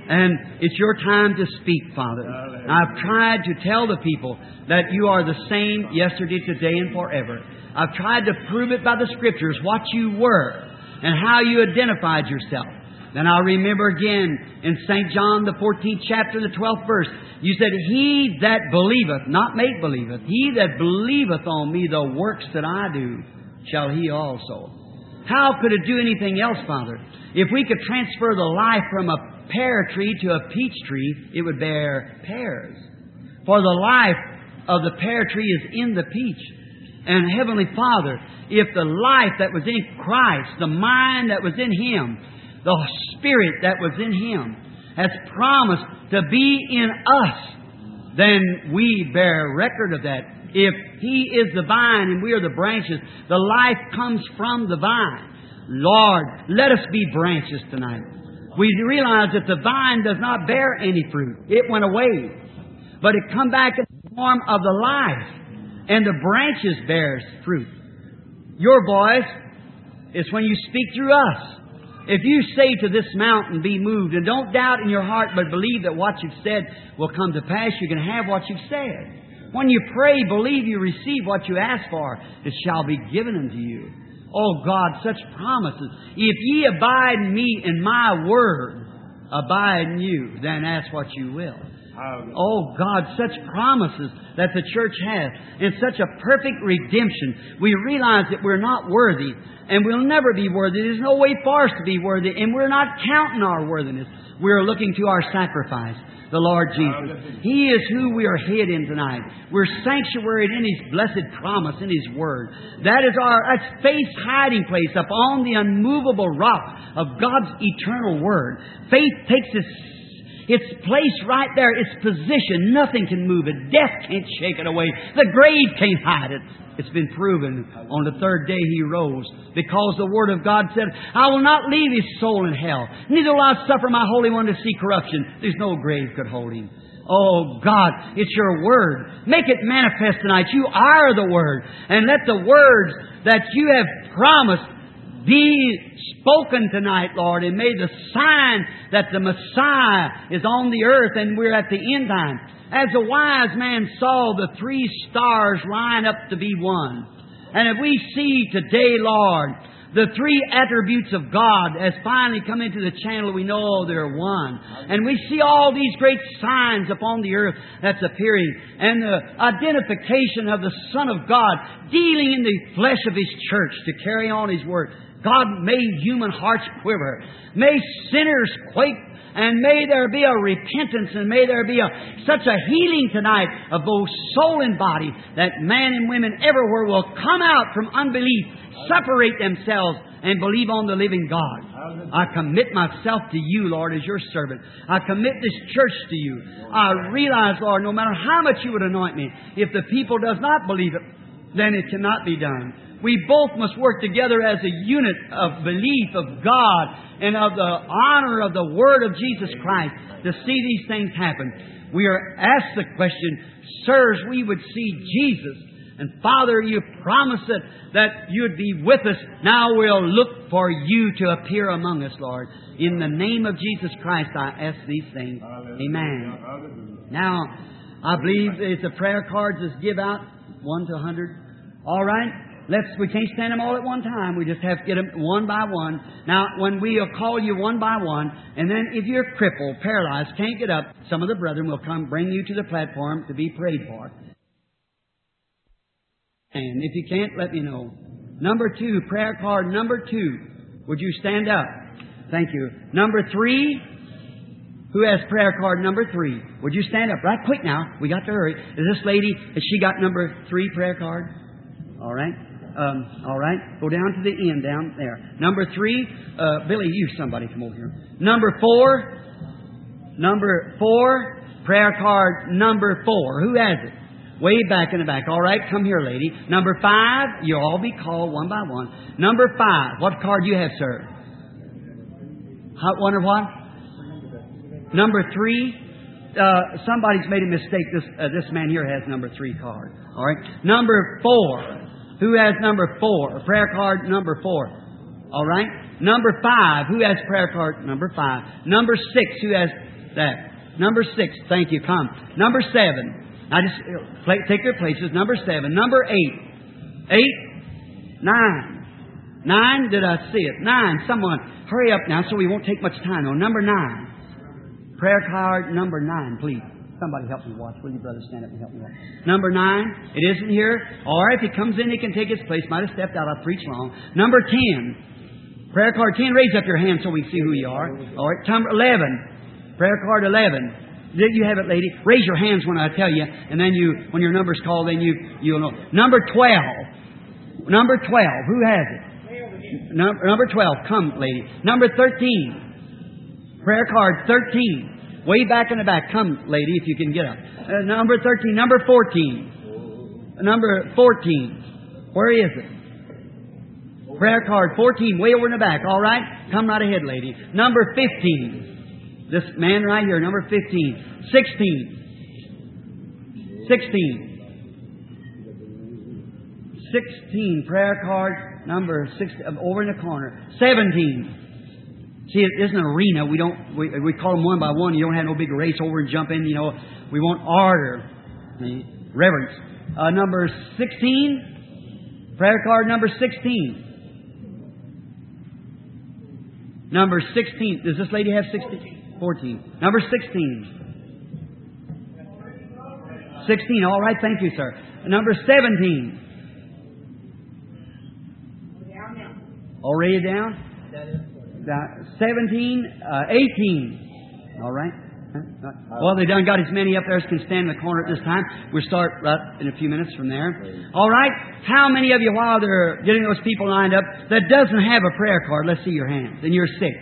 And it's your time to speak, Father. And I've tried to tell the people that you are the same yesterday, today, and forever. I've tried to prove it by the Scriptures, what you were and how you identified yourself. Then I remember again in Saint John, the fourteenth chapter, the twelfth verse, you said, He that believeth, not make believeth, he that believeth on me, the works that I do, shall he also. How could it do anything else, Father? If we could transfer the life from a pear tree to a peach tree, it would bear pears. For the life of the pear tree is in the peach. And Heavenly Father, if the life that was in Christ, the mind that was in Him, the Spirit that was in Him, has promised to be in us, then we bear record of that. If He is the vine and we are the branches, the life comes from the vine. Lord, let us be branches tonight. We realize that the vine does not bear any fruit. It went away. But it come back in the form of the life. And the branches bears fruit. Your voice is when you speak through us. If you say to this mountain, be moved, and don't doubt in your heart, but believe that what you've said will come to pass, you can have what you've said. When you pray, believe you receive what you ask for, it shall be given unto you. Oh God, such promises. If ye abide in me and my word abide in you, then ask what you will. Oh God, such promises that the church has, and such a perfect redemption. We realize that we're not worthy, and we'll never be worthy. There's no way for us to be worthy, and we're not counting our worthiness. We're looking to our sacrifice, the Lord Jesus. He is who we are hid in tonight. We're sanctuaried in His blessed promise, in His Word. That is our that's faith's hiding place upon the unmovable rock of God's eternal Word. Faith takes its Its place right there, its position. Nothing can move it. Death can't shake it away. The grave can't hide it. It's been proven. On the third day He rose, because the Word of God said, I will not leave His soul in hell, neither will I suffer my Holy One to see corruption. There's no grave could hold Him. Oh God, it's Your Word. Make it manifest tonight. You are the Word. And let the words that You have promised be spoken tonight, Lord, and may the sign that the Messiah is on the earth and we're at the end time. As a wise man saw the three stars line up to be one. And if we see today, Lord, the three attributes of God has finally come into the channel, we know they're one. And we see all these great signs upon the earth that's appearing. And the identification of the Son of God dealing in the flesh of His church to carry on His work. God made human hearts quiver. May sinners quake, and may there be a repentance, and may there be a, such a healing tonight of both soul and body, that man and women everywhere will come out from unbelief, separate themselves, and believe on the living God. I commit myself to You, Lord, as Your servant. I commit this church to You. I realize, Lord, no matter how much You would anoint me, if the people does not believe it, then it cannot be done. We both must work together as a unit of belief of God and of the honor of the Word of Jesus Christ to see these things happen. We are asked the question, sirs, we would see Jesus. And Father, You promised it, that You'd be with us. Now we'll look for You to appear among us, Lord. In the name of Jesus Christ, I ask these things. Amen. Now, I believe it's the prayer cards that's give out, one to a hundred. All right? Let's, we can't stand them all at one time. We just have to get them one by one. Now, when we'll call you one by one, and then if you're crippled, paralyzed, can't get up, some of the brethren will come bring you to the platform to be prayed for. And if you can't, let me know. Number two, prayer card number two. Would you stand up? Thank you. Number three. Who has prayer card number three? Would you stand up? Right quick now. We got to hurry. Is this lady, has she got number three prayer card? All right. Um, all right. Go down to the end down there. Number three. Uh, Billy, you somebody come over here. Number four. Number four. Prayer card number four. Who has it? Way back in the back. All right. Come here, lady. Number five. You'll all be called one by one. Number five. What card do you have, sir? How, wonder what? Number three. Uh, somebody's made a mistake. This uh, this man here has number three card. All right. Number four. Who has number four? Prayer card number four. All right. Number five. Who has prayer card number five? Number six. Who has That. Number six. Thank you. Come. Number seven. Now just play, take your places. Number seven. Number eight. Eight. Nine. Nine. Did I see it? Nine. Someone. Hurry up now so we won't take much time. On number nine. Prayer card number nine, please. Somebody help me watch. Will you, brother, stand up and help me watch? Number nine. It isn't here. Or if he comes in, he can take his place. Might have stepped out. I preached long. Number ten. Prayer card ten. Raise up your hand so we see who you are. All right. Number eleven. Prayer card eleven. Did you have it, lady? Raise your hands when I tell you, and then you, when your number's called, then you you'll know. Number twelve. Number twelve. Who has it? Number, number twelve. Come, lady. Number thirteen. Prayer card thirteen. Way back in the back. Come, lady, if you can get up. Uh, number thirteen. Number fourteen. Number fourteen. Where is it? Prayer card fourteen. Way over in the back. All right? Come right ahead, lady. Number fifteen. This man right here. Number fifteen. sixteen. sixteen. sixteen. Prayer card number six. Over in the corner. seventeen. See, it isn't an arena. We don't. We, we call them one by one. You don't have no big race over and jump in. You know, we want order, reverence. Uh, number sixteen, prayer card number sixteen. Number sixteen. Does this lady have sixteen? Fourteen. Number sixteen. Sixteen. All right. Thank you, sir. Number seventeen. Already down. seventeen, uh, eighteen. All right. Well, they done got as many up there as can stand in the corner at this time. We'll start right in a few minutes from there. All right. How many of you, while they're getting those people lined up, that doesn't have a prayer card? Let's see your hands. And you're sick.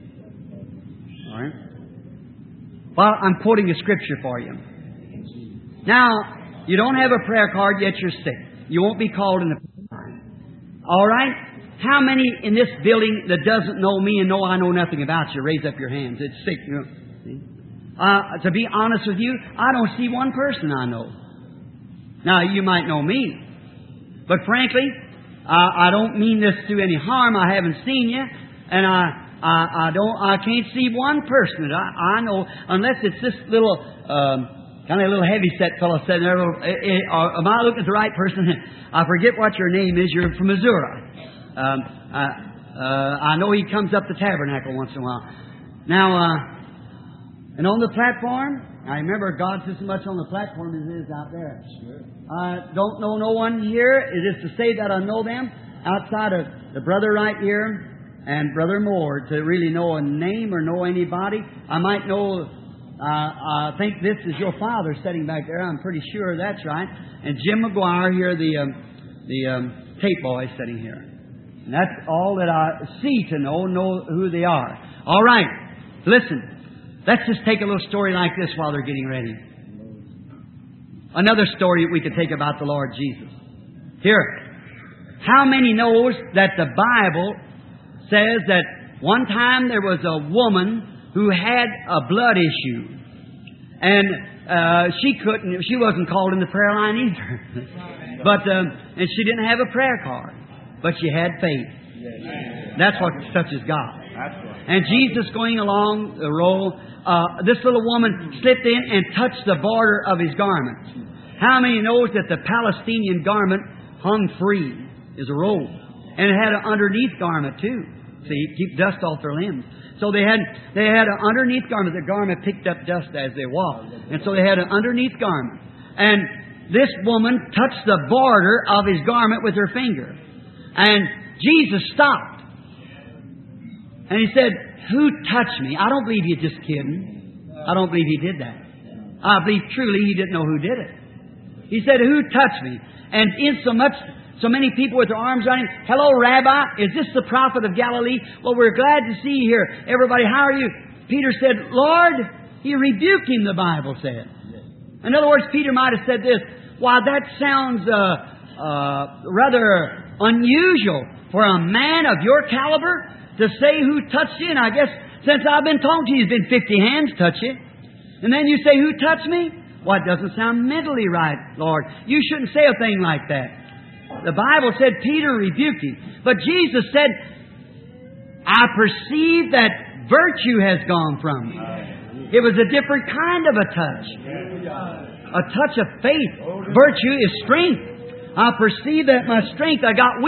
All right. Well, I'm quoting a scripture for you. Now, you don't have a prayer card, yet you're sick. You won't be called in the prayer line. All right. How many in this building that doesn't know me and know I know nothing about you? Raise up your hands. It's sick. You know. See? Uh, to be honest with you, I don't see one person I know. Now, you might know me. But frankly, uh, I don't mean this to any harm. I haven't seen you. And I, I, I don't, I can't see one person that I, I know, unless it's this little, um, kind of a little heavy-set fellow sitting there. Little, uh, uh, am I looking at the right person? I forget what your name is. You're from Missouri. Um, I, uh, I know he comes up the tabernacle once in a while. Now, uh, and on the platform, I remember God says as much on the platform as it is out there. I uh, don't know no one here. It is to say that I know them outside of the brother right here and Brother Moore to really know a name or know anybody. I might know, uh, I think this is your father sitting back there. I'm pretty sure that's right. And Jim McGuire here, the, um, the um, tape boy sitting here. And that's all that I see to know, know who they are. All right. Listen. Let's just take a little story like this while they're getting ready. Another story we could take about the Lord Jesus. Here. How many knows that the Bible says that one time there was a woman who had a blood issue. And uh, she couldn't, she wasn't called in the prayer line either. but um, and she didn't have a prayer card. But she had faith. That's what touches God. And Jesus going along the road, uh, this little woman slipped in and touched the border of His garment. How many knows that the Palestinian garment hung free as a robe? And it had an underneath garment too. See, keep dust off their limbs. So they had they had an underneath garment. The garment picked up dust as they walked. And so they had an underneath garment. And this woman touched the border of His garment with her finger. And Jesus stopped. And He said, "Who touched me?" I don't believe He's just kidding. I don't believe He did that. I believe truly He didn't know who did it. He said, "Who touched me?" And in so much, so many people with their arms around Him. "Hello, Rabbi. Is this the prophet of Galilee?" "Well, we're glad to see you here. Everybody, how are you?" Peter said, "Lord," He rebuked him, the Bible said. In other words, Peter might have said this, "Why, that sounds uh, uh, rather unusual for a man of your caliber to say who touched you. And I guess since I've been talking to you, it's been fifty hands touch you. And then you say, who touched me? Well, it doesn't sound mentally right, Lord. You shouldn't say a thing like that. The Bible said Peter rebuked him. But Jesus said, I perceive that virtue has gone from me. It was a different kind of a touch. A touch of faith. Virtue is strength. I perceive that my strength, I got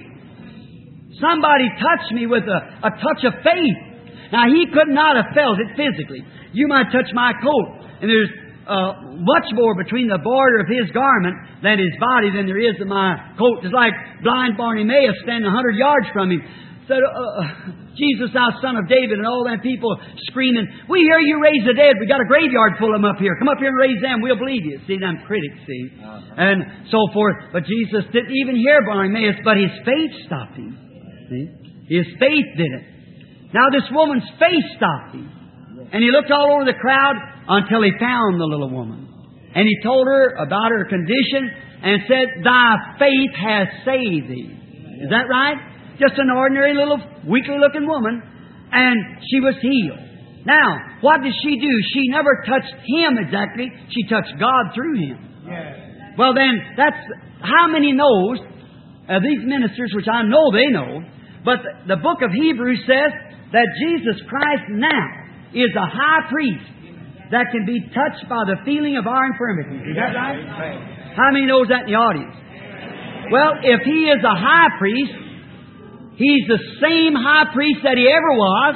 weak. Somebody touched me with a, a touch of faith. Now, he could not have felt it physically. You might touch my coat, and there's uh, much more between the border of his garment than his body than there is of my coat. It's like blind Bartimaeus standing a hundred yards from him. Said, uh, Jesus, thou Son of David, and all them people screaming, we hear you raise the dead. We got a graveyard full of them up here. Come up here and raise them. We'll believe you. See, them critics, see. And so forth. But Jesus didn't even hear Bartimaeus, but his faith stopped him. See? His faith did it. Now this woman's faith stopped him. And he looked all over the crowd until he found the little woman. And he told her about her condition and said, thy faith has saved thee. Is that right? Just an ordinary little weakly looking woman. And she was healed. Now, what did she do? She never touched him exactly. She touched God through him. Yes. Well then, that's how many knows of these ministers, which I know they know, but the book of Hebrews says that Jesus Christ now is a high priest that can be touched by the feeling of our infirmities. Is that right? How many knows that in the audience? Well, if He is a high priest, He's the same high priest that He ever was.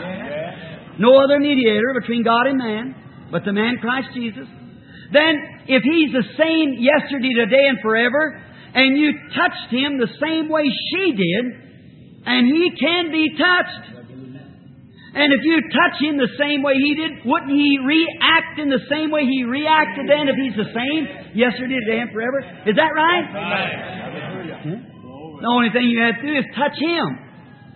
No other mediator between God and man, but the man Christ Jesus. Then, if He's the same yesterday, today, and forever, and you touched Him the same way she did, and He can be touched. And if you touch Him the same way He did, wouldn't He react in the same way He reacted then if He's the same yesterday, today, and forever? Is that right? Yeah. The only thing you have to do is touch Him.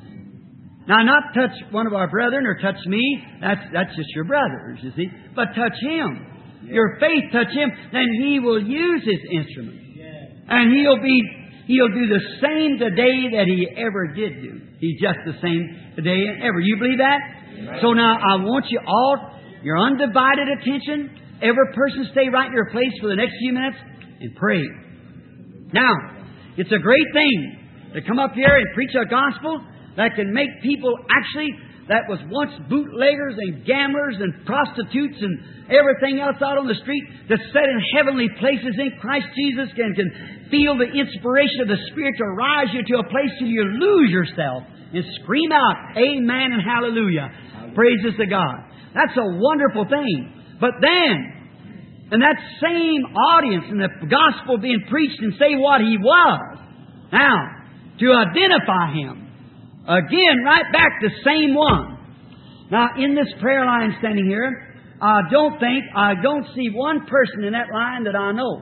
Now, not touch one of our brethren or touch me. That's that's just your brothers, you see. But touch Him. Your faith touch Him, then He will use His instrument. And He'll be He'll do the same today that He ever did do. He's just the same today and ever. You believe that? Right. So now I want you all, your undivided attention, every person stay right in your place for the next few minutes and pray. Now, it's a great thing to come up here and preach a gospel that can make people actually that was once bootleggers and gamblers and prostitutes and everything else out on the street to set in heavenly places in Christ Jesus and can feel the inspiration of the Spirit to rise you to a place till you lose yourself and scream out, amen and hallelujah. Praises to God. That's a wonderful thing. But then, in that same audience and the gospel being preached and say what He was, now, to identify Him, again, right back the same one. Now, in this prayer line standing here, I don't think, I don't see one person in that line that I know.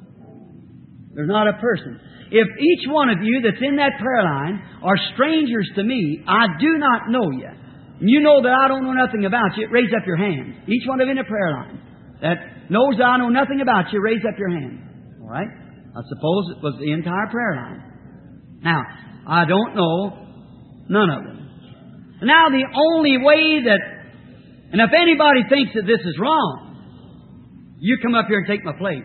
There's not a person. If each one of you that's in that prayer line are strangers to me, I do not know you. And you know that I don't know nothing about you, raise up your hand. Each one of you in the prayer line that knows that I know nothing about you, raise up your hand. All right? I suppose it was the entire prayer line. Now, I don't know none of them. Now, the only way that, and if anybody thinks that this is wrong, you come up here and take my place.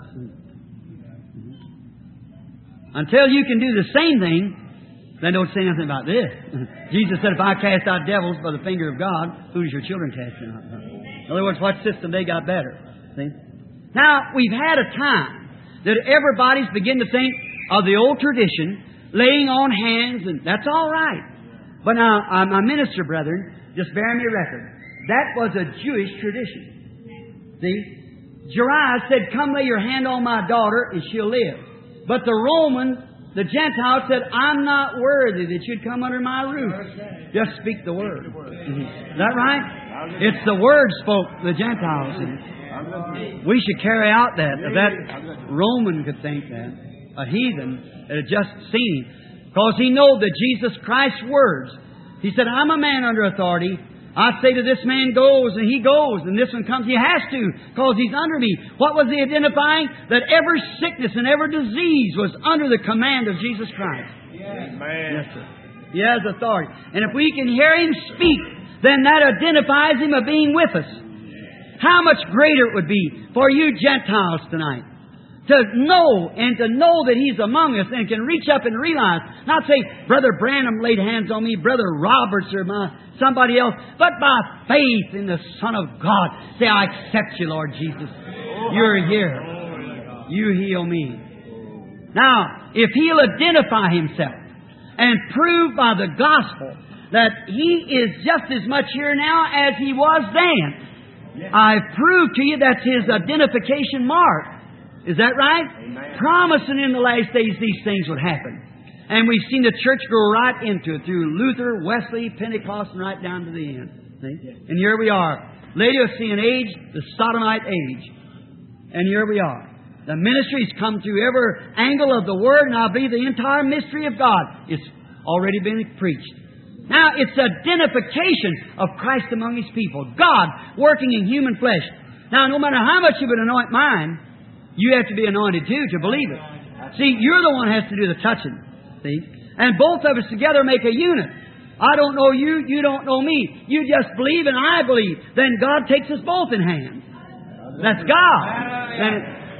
Until you can do the same thing, then don't say nothing about this. Jesus said, if I cast out devils by the finger of God, who does your children cast out? In other words, what system they got better? See? Now, we've had a time that everybody's begin to think of the old tradition, laying on hands, and that's all right. But now, uh, my minister brethren, just bear me record. That was a Jewish tradition. See? Jairus said, come lay your hand on my daughter and she'll live. But the Romans, the Gentiles said, I'm not worthy that you'd come under my roof. Just speak the word. Mm-hmm. Is that right? It's the word spoke the Gentiles. We should carry out that. If that Roman could think that, a heathen that had just seen Him. Because he knew that Jesus Christ's words. He said, I'm a man under authority. I say to this man, goes, and he goes, and this one comes. He has to, because he's under me. What was he identifying? That every sickness and every disease was under the command of Jesus Christ. Yes, man. Yes, sir. He has authority. And if we can hear Him speak, then that identifies Him of being with us. How much greater it would be for you Gentiles tonight To know and to know that He's among us and can reach up and realize, not say, Brother Branham laid hands on me, Brother Roberts or my somebody else, but by faith in the Son of God, say, I accept You, Lord Jesus. You're here. You heal me. Now, if He'll identify Himself and prove by the gospel that He is just as much here now as He was then, I've proved to you that's His identification mark. Is that right? Amen. Promising in the last days these things would happen. And we've seen the church grow right into it through Luther, Wesley, Pentecost, and right down to the end. See? And here we are. Laodicean age, the Sodomite age. And here we are. The ministry's come through every angle of the Word, and I believe the entire mystery of God is already been preached. Now, it's identification of Christ among His people. God working in human flesh. Now, no matter how much you would anoint mine, you have to be anointed too to believe it. See, you're the one who has to do the touching. See? And both of us together make a unit. I don't know you, you don't know me. You just believe and I believe. Then God takes us both in hand. That's God. And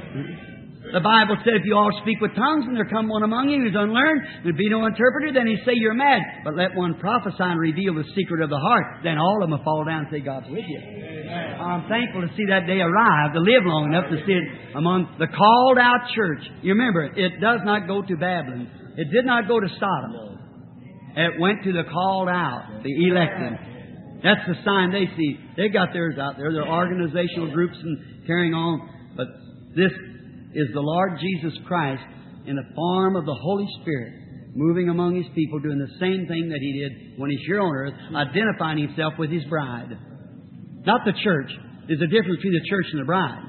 the Bible said if you all speak with tongues and there come one among you who's unlearned, there'd be no interpreter, then He say you're mad. But let one prophesy and reveal the secret of the heart. Then all of them will fall down and say God's with you. I'm thankful to see that day arrive, to live long enough to see it among the called out church. You remember, it does not go to Babylon. It did not go to Sodom. It went to the called out, the elected. That's the sign they see. They got theirs out there. They're organizational groups and carrying on. But this is the Lord Jesus Christ in the form of the Holy Spirit, moving among His people, doing the same thing that He did when He's here on earth, identifying Himself with His bride. Not the church. There's a difference between the church and the bride.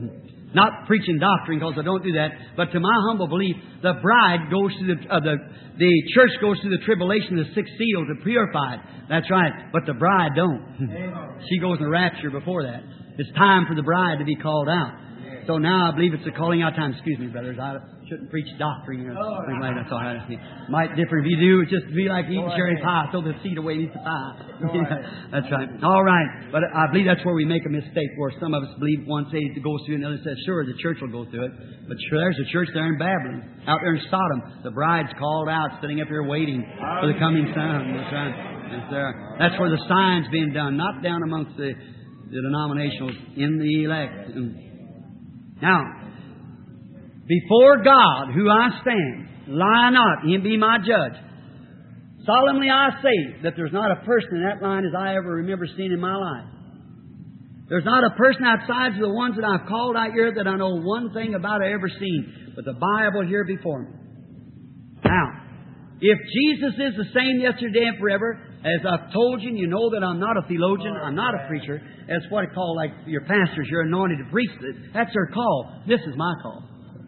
Not preaching doctrine, because I don't do that. But to my humble belief, the bride goes to the uh, the the church goes through the tribulation of the sixth seal to purify it. That's right. But the bride don't. She goes in the rapture before that. It's time for the bride to be called out. So now I believe it's a calling out time. Excuse me, brothers. I shouldn't preach doctrine or something like that. That's all right. Might differ if you do. It's just be like eating cherry pie. Throw the seed away and eat the pie. That's right. All right. But I believe that's where we make a mistake, where some of us believe one says it goes through and the other says, sure, the church will go through it. But sure, there's a church there in Babylon. Out there in Sodom. The bride's called out, sitting up here waiting for the coming Son. That's right. That's, there. That's where the sign's being done, not down amongst the, the denominationals, in the elect. Now, before God, who I stand, lie not, Him be my judge. Solemnly I say that there's not a person in that line as I ever remember seeing in my life. There's not a person outside of the ones that I've called out here that I know one thing about I ever seen, but the Bible here before me. Now, if Jesus is the same yesterday and forever, as I've told you, and you know that I'm not a theologian, I'm not a preacher. That's what I call, like your pastors, you're anointed to preach. That's their call. This is my call.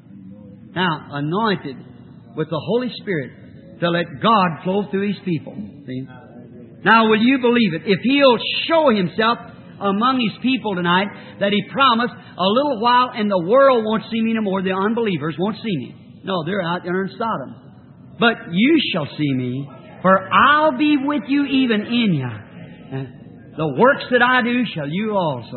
Now, anointed with the Holy Spirit to let God flow through His people. See? Now, will you believe it? If He'll show Himself among His people tonight, that He promised a little while and the world won't see me no more, the unbelievers won't see me. No, they're out there in Sodom. But you shall see me, for I'll be with you even in you. The works that I do shall you also.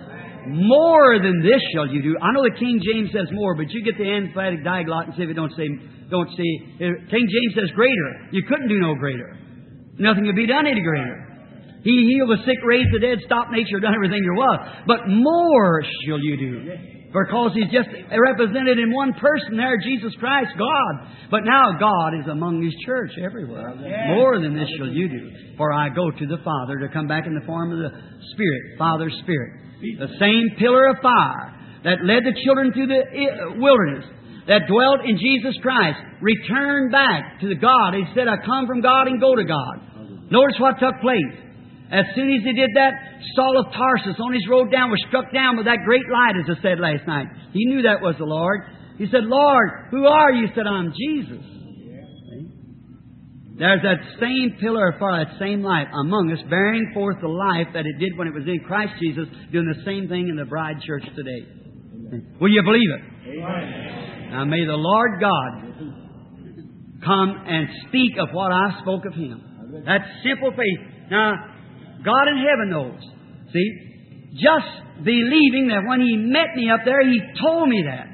More than this shall you do. I know the King James says more, but you get the emphatic diaglot and see if it don't say, don't say. King James says greater. You couldn't do no greater. Nothing could be done any greater. He healed the sick, raised the dead, stopped nature, done everything there was. But more shall you do. Because He's just represented in one person there, Jesus Christ, God. But now God is among His church everywhere. More than this shall you do. For I go to the Father to come back in the form of the Spirit, Father's Spirit. The same pillar of fire that led the children through the wilderness, that dwelt in Jesus Christ, returned back to the God. He said, I come from God and go to God. Notice what took place. As soon as He did that, Saul of Tarsus on his road down was struck down with that great light, as I said last night. He knew that was the Lord. He said, Lord, who are you? He said, I'm Jesus. See? There's that same pillar of fire, that same light among us, bearing forth the life that it did when it was in Christ Jesus, doing the same thing in the bride church today. Amen. Will you believe it? Amen. Now may the Lord God come and speak of what I spoke of Him. That's simple faith. Now, God in heaven knows. See? Just believing that when He met me up there, He told me that.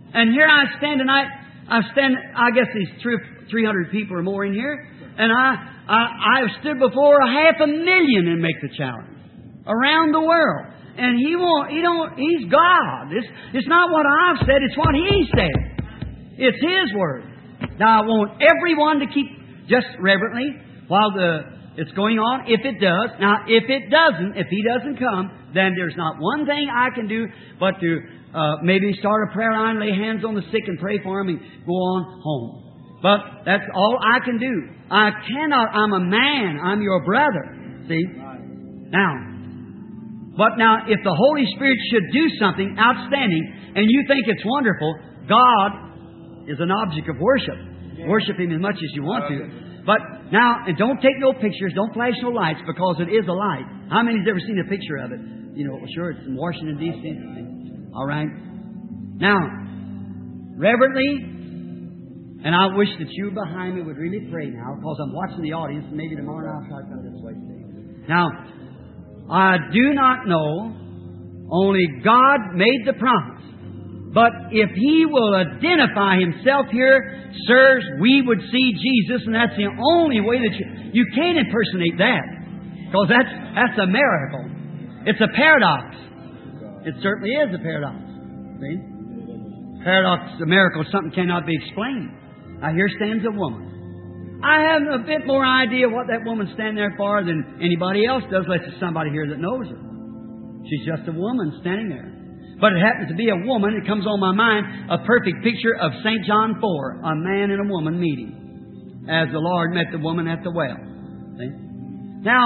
And here I stand tonight. I stand, I guess these three hundred people or more in here. And I, I, I've stood before a half a million and make the challenge. Around the world. And He won't, He don't, He's God. It's, it's not what I've said, it's what He said. It's His Word. Now I want everyone to keep just reverently while the, it's going on, if it does. Now, if it doesn't, if He doesn't come, then there's not one thing I can do but to uh, maybe start a prayer line, lay hands on the sick and pray for them and go on home. But that's all I can do. I cannot, I'm a man, I'm your brother. See? Now, but now, if the Holy Spirit should do something outstanding and you think it's wonderful, God is an object of worship. Worship Him as much as you want to. But now, and don't take no pictures, don't flash no lights, because it is a light. How many's ever seen a picture of it? You know, sure, it's in Washington, D C All right? Now, reverently, and I wish that you behind me would really pray now, because I'm watching the audience, and maybe tomorrow I'll try to come this way. Now, I do not know, only God made the promise. But if He will identify Himself here, sirs, we would see Jesus, and that's the only way that you... You can't impersonate that, because that's, that's a miracle. It's a paradox. It certainly is a paradox. See? Paradox, a miracle, something cannot be explained. Now here stands a woman. I have a bit more idea what that woman's standing there for than anybody else does, unless there's somebody here that knows her. She's just a woman standing there. But it happens to be a woman. It comes on my mind, a perfect picture of Saint John four, a man and a woman meeting, as the Lord met the woman at the well. See? Now,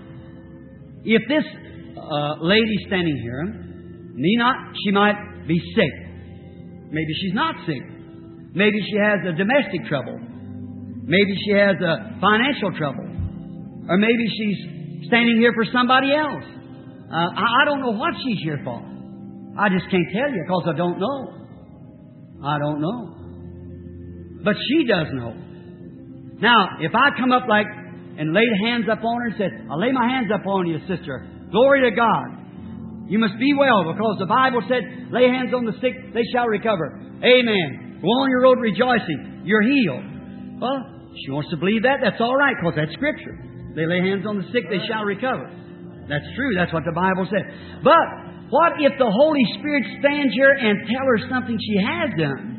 if this uh, lady standing here, need not, she might be sick. Maybe she's not sick. Maybe she has a domestic trouble. Maybe she has a financial trouble. Or maybe she's standing here for somebody else. Uh, I don't know what she's here for. I just can't tell you because I don't know. I don't know. But she does know. Now, if I come up like and laid hands up on her and said, I'll lay my hands up on you, sister. Glory to God. You must be well, because the Bible said, lay hands on the sick, they shall recover. Amen. Go on your road rejoicing. You're healed. Well, she wants to believe that. That's all right, because that's Scripture. They lay hands on the sick, they shall recover. That's true. That's what the Bible said. But what if the Holy Spirit stands here and tell her something she has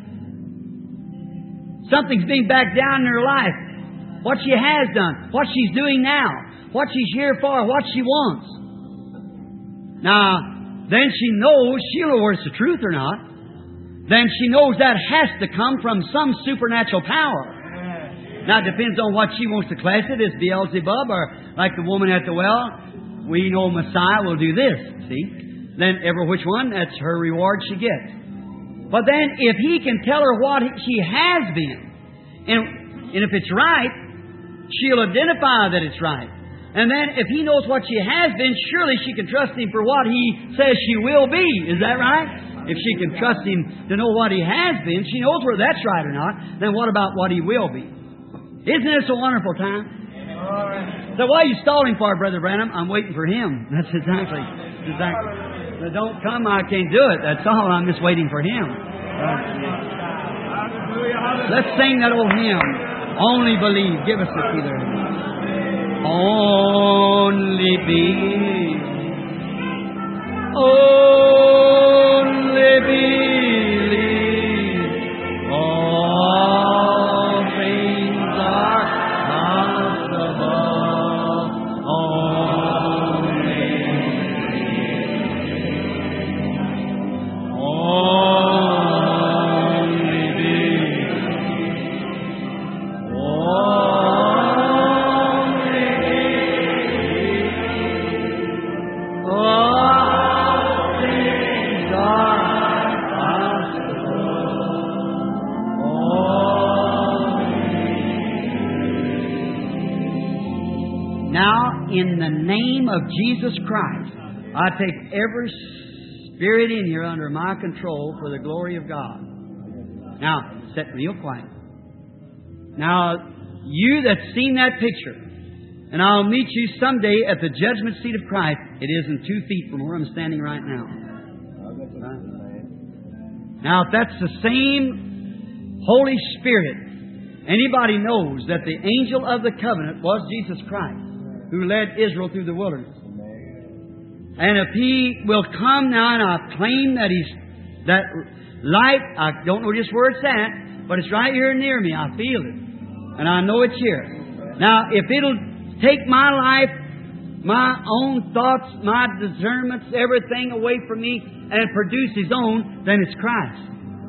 done? Something's being back down in her life. What she has done. What she's doing now. What she's here for. What she wants. Now, then she knows, she'll know whether it's the truth or not. Then she knows that has to come from some supernatural power. Now, it depends on what she wants to class it as Beelzebub, or like the woman at the well. We know Messiah will do this. See? Then every which one, that's her reward she gets. But then if He can tell her what she has been, and, and if it's right, she'll identify that it's right. And then if He knows what she has been, surely she can trust Him for what He says she will be. Is that right? If she can trust Him to know what He has been, she knows whether that's right or not, then what about what He will be? Isn't this a wonderful time? So what are you stalling for, Brother Branham? I'm waiting for Him. That's exactly, exactly. Now, don't come, I can't do it. That's all. I'm just waiting for Him. Let's sing that old hymn. Only believe. Give us the key there. Only believe. Only believe. All things are possible. Only Only believe. Only believe. All things are possible. Only. Now, in the name of Jesus Christ, I take every Spirit in here under my control for the glory of God. Now, sit real quiet. Now, you that's seen that picture, and I'll meet you someday at the judgment seat of Christ. It isn't two feet from where I'm standing right now. Now, if that's the same Holy Spirit, anybody knows that the angel of the covenant was Jesus Christ, who led Israel through the wilderness. And if He will come now, and I claim that He's that light, I don't know just where it's at, but it's right here near me. I feel it. And I know it's here. Now, if it'll take my life, my own thoughts, my discernments, everything away from me and produce His own, then it's Christ.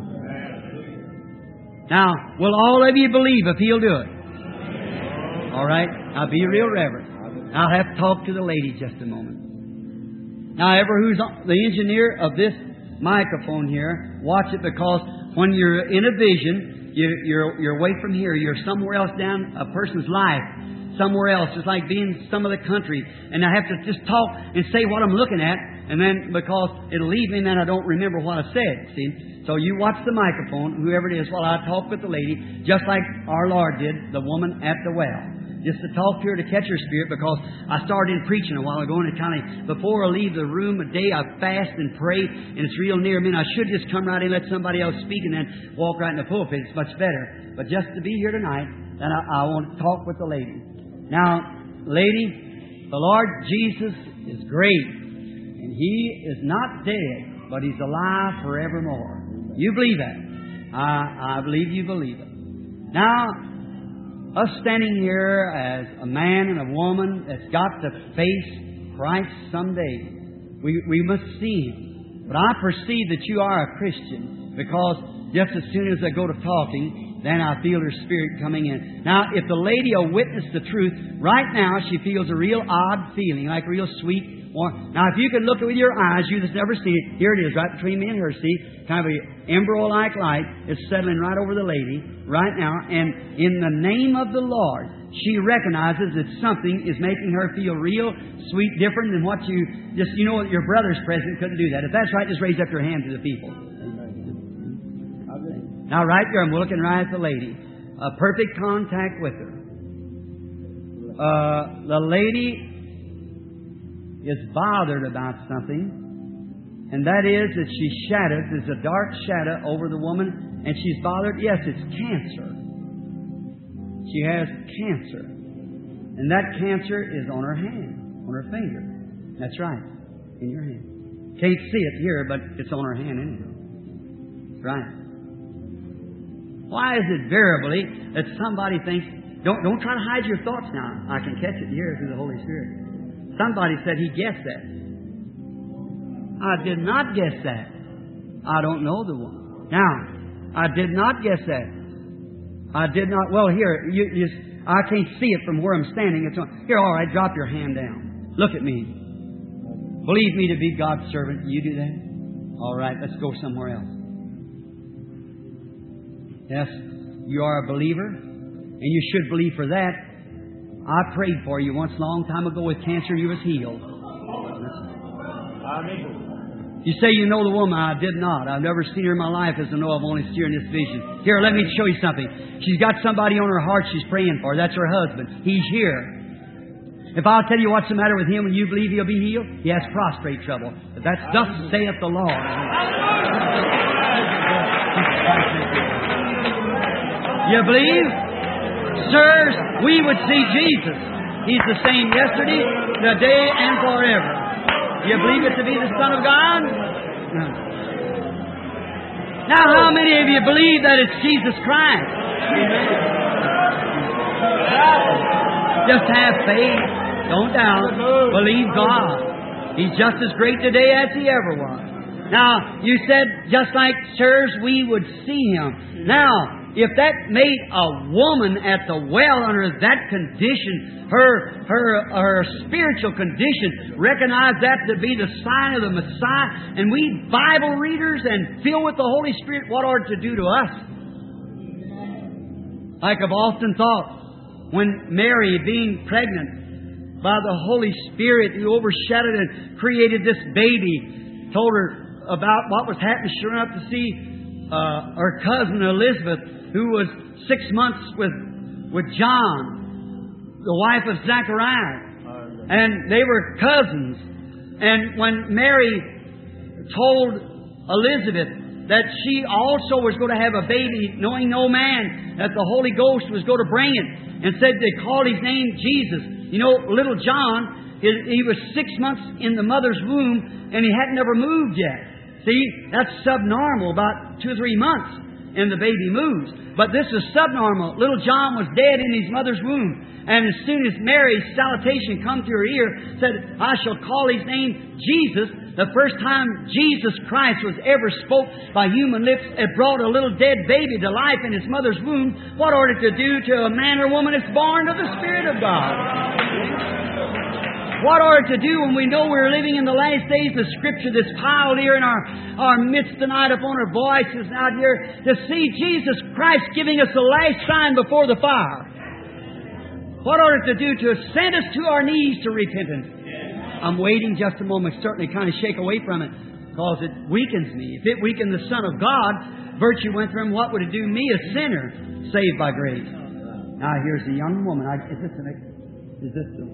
Now, will all of you believe if He'll do it? All right. Now, be real reverent. I'll have to talk to the lady just a moment. Now, ever who's the engineer of this microphone here, watch it, because when you're in a vision, you, you're, you're away from here. You're somewhere else down a person's life. Somewhere else. It's like being some of the country. And I have to just talk and say what I'm looking at. And then, because it'll leave me and then I don't remember what I said. See? So you watch the microphone, whoever it is, while I talk with the lady, just like our Lord did, the woman at the well. Just to talk to her, to catch her spirit, because I started in preaching a while ago, and it kind of, before I leave the room a day, I fast and pray, and it's real near me, and I should just come right in and let somebody else speak and then walk right in the pulpit. It's much better. But just to be here tonight, then I, I want to talk with the lady. Now, lady, the Lord Jesus is great, and He is not dead, but He's alive forevermore. You believe that? I, I believe you believe it. Now, us standing here as a man and a woman that's got to face Christ someday, we, we must see Him. But I perceive that you are a Christian, because just as soon as I go to talking, then I feel her spirit coming in. Now, if the lady will witness the truth, right now she feels a real odd feeling, like a real sweet warm. Now, if you can look with your eyes, you that's never seen it, here it is, right between me and her, see? Kind of an embryo-like light is settling right over the lady right now. And in the name of the Lord, she recognizes that something is making her feel real, sweet, different than what you just, you know, your brother's present couldn't do that. If that's right, just raise up your hand to the people. Now, right there, I'm looking right at the lady. A perfect contact with her. Uh, the lady is bothered about something, and that is that she shadows. There's a dark shadow over the woman, and she's bothered. Yes, it's cancer. She has cancer. And that cancer is on her hand, on her finger. That's right, in your hand. Can't see it here, but it's on her hand anyway. Right. Why is it variably that somebody thinks, don't, don't try to hide your thoughts now. I can catch it here through the Holy Spirit. Somebody said he guessed that. I did not guess that. I don't know the one. Now, I did not guess that. I did not. Well, here, you, you, I can't see it from where I'm standing. It's on, here, all right, drop your hand down. Look at me. Believe me to be God's servant. You do that? All right, let's go somewhere else. Yes, you are a believer, and you should believe for that. I prayed for you once a long time ago with cancer. You was healed. You say you know the woman. I did not. I've never seen her in my life as I know I've only seen her in this vision. Here, let me show you something. She's got somebody on her heart she's praying for. That's her husband. He's here. If I'll tell you what's the matter with him and you believe he'll be healed, he has prostrate trouble. But that's thus saith the Lord. You believe? Sirs, we would see Jesus. He's the same yesterday, today, and forever. You believe it to be the Son of God? No. Now, how many of you believe that it's Jesus Christ? Just have faith. Don't doubt. Believe God. He's just as great today as He ever was. Now, you said, just like sirs, we would see Him. Now, if that made a woman at the well under that condition, her her her spiritual condition, recognize that to be the sign of the Messiah, and we Bible readers and filled with the Holy Spirit, what ought it to do to us? Like I've often thought, when Mary, being pregnant by the Holy Spirit, who overshadowed and created this baby, told her about what was happening. Sure enough, to see uh, her cousin Elizabeth, who was six months with with John, the wife of Zachariah. And they were cousins. And when Mary told Elizabeth that she also was going to have a baby, knowing no man, that the Holy Ghost was going to bring it, and said they called His name Jesus. You know, little John, he was six months in the mother's womb, and he hadn't ever moved yet. See, that's subnormal, about two or three months, and the baby moves. But this is subnormal. Little John was dead in his mother's womb. And as soon as Mary's salutation come to her ear, said, I shall call His name Jesus. The first time Jesus Christ was ever spoke by human lips, it brought a little dead baby to life in his mother's womb. What ought it to do to a man or woman that's born of the Spirit of God? What ought it to do when we know we're living in the last days? The Scripture that's piled here in our, our midst tonight upon our voices out here, to see Jesus Christ giving us the last sign before the fire. What ought it to do to send us to our knees to repentance? I'm waiting just a moment, certainly kind of shake away from it, because it weakens me. If it weakened the Son of God, virtue went through Him, what would it do me, a sinner, saved by grace? Now here's a young woman. I, is this an, is this the,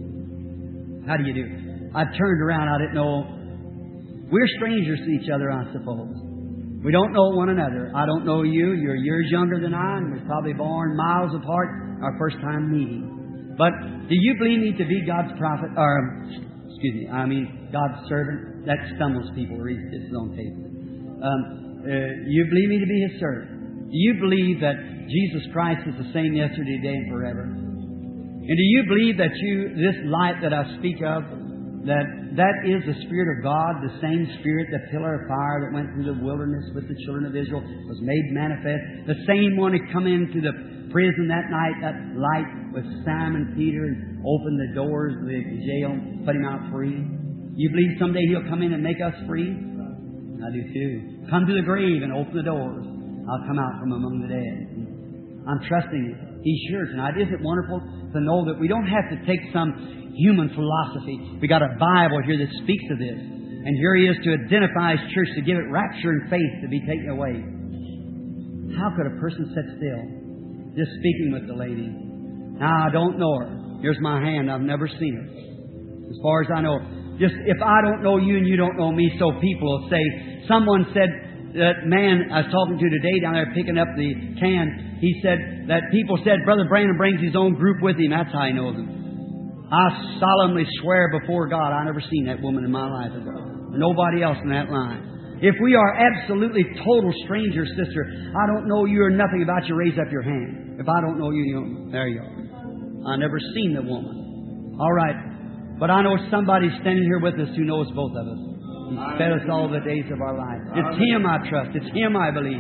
how do you do? I turned around, I didn't know. We're strangers to each other, I suppose. We don't know one another. I don't know you. You're years younger than I, and we're probably born miles apart, our first time meeting. But do you believe me to be God's prophet, or, excuse me, I mean God's servant? That stumbles people who read this on tape. Um, uh, you believe me to be His servant? Do you believe that Jesus Christ is the same yesterday, today, and forever? And do you believe that you, this light that I speak of, that that is the Spirit of God, the same Spirit, the pillar of fire that went through the wilderness with the children of Israel, was made manifest. The same one that come into the prison that night, that light with Simon Peter, and opened the doors of the jail, put him out free. You believe someday He'll come in and make us free? I do too. Come to the grave and open the doors. I'll come out from among the dead. I'm trusting it. He's sure tonight. Isn't it wonderful to know that we don't have to take some human philosophy? We got a Bible here that speaks of this. And here He is to identify His church, to give it rapture and faith to be taken away. How could a person sit still? Just speaking with the lady. Now, I don't know her. Here's my hand. I've never seen her. As far as I know. Just if I don't know you and you don't know me, so people will say, someone said, that man I was talking to today down there picking up the can, he said that people said Brother Branham brings his own group with him. That's how he knows them. I solemnly swear before God, I never seen that woman in my life ago. Nobody else in that line. If we are absolutely total strangers, sister, I don't know you or nothing about you, raise up your hand. If I don't know you, you don't. There you are. I never seen the woman. All right. But I know somebody standing here with us who knows both of us. He's fed us all the days of our life. It's Him I trust. It's Him I believe.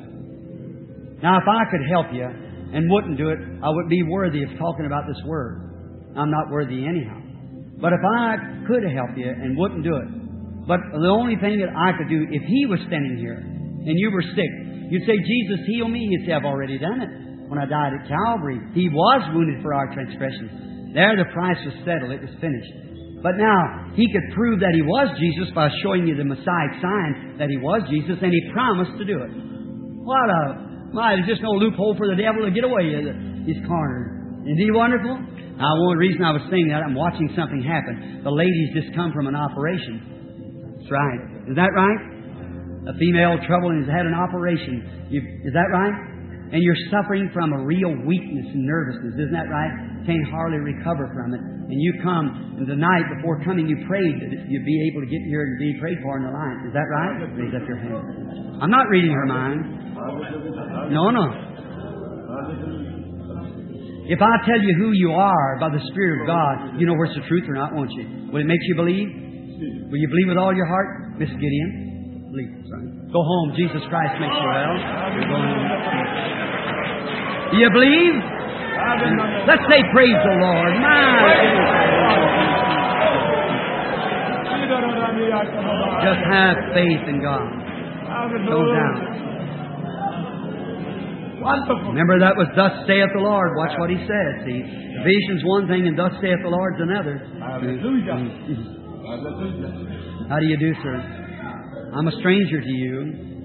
Now, if I could help you and wouldn't do it, I would be worthy of talking about this Word. I'm not worthy anyhow. But if I could help you and wouldn't do it, but the only thing that I could do, if He was standing here and you were sick, you'd say, Jesus, heal me. You'd say, I've already done it. When I died at Calvary, He was wounded for our transgressions. There the price was settled. It was finished. But now, He could prove that He was Jesus by showing you the Messiah sign that He was Jesus, and He promised to do it. What a... My, there's just no loophole for the devil to get away. He's cornered. Isn't He wonderful? Now, one reason I was saying that, I'm watching something happen. The lady's just come from an operation. That's right. Is that right? A female trouble and has had an operation. You, is that right? And you're suffering from a real weakness and nervousness. Isn't that right? Can't hardly recover from it. And you come, and the night before coming, you prayed that you'd be able to get here and be prayed for in the line. Is that right? Raise up your hand. I'm not reading her mind. No, no. If I tell you who you are by the Spirit of God, you know where's the truth or not, won't you? Will it make you believe? Will you believe with all your heart? Miss Gideon? Believe, son. Go home. Jesus Christ makes you well. You're going home. Do you believe? Let's say praise the Lord. My just have faith in God. Don't doubt. Remember that was thus saith the Lord. Watch what He said. See, the vision's one thing and thus saith the Lord's another. How do you do, sir? I'm a stranger to you.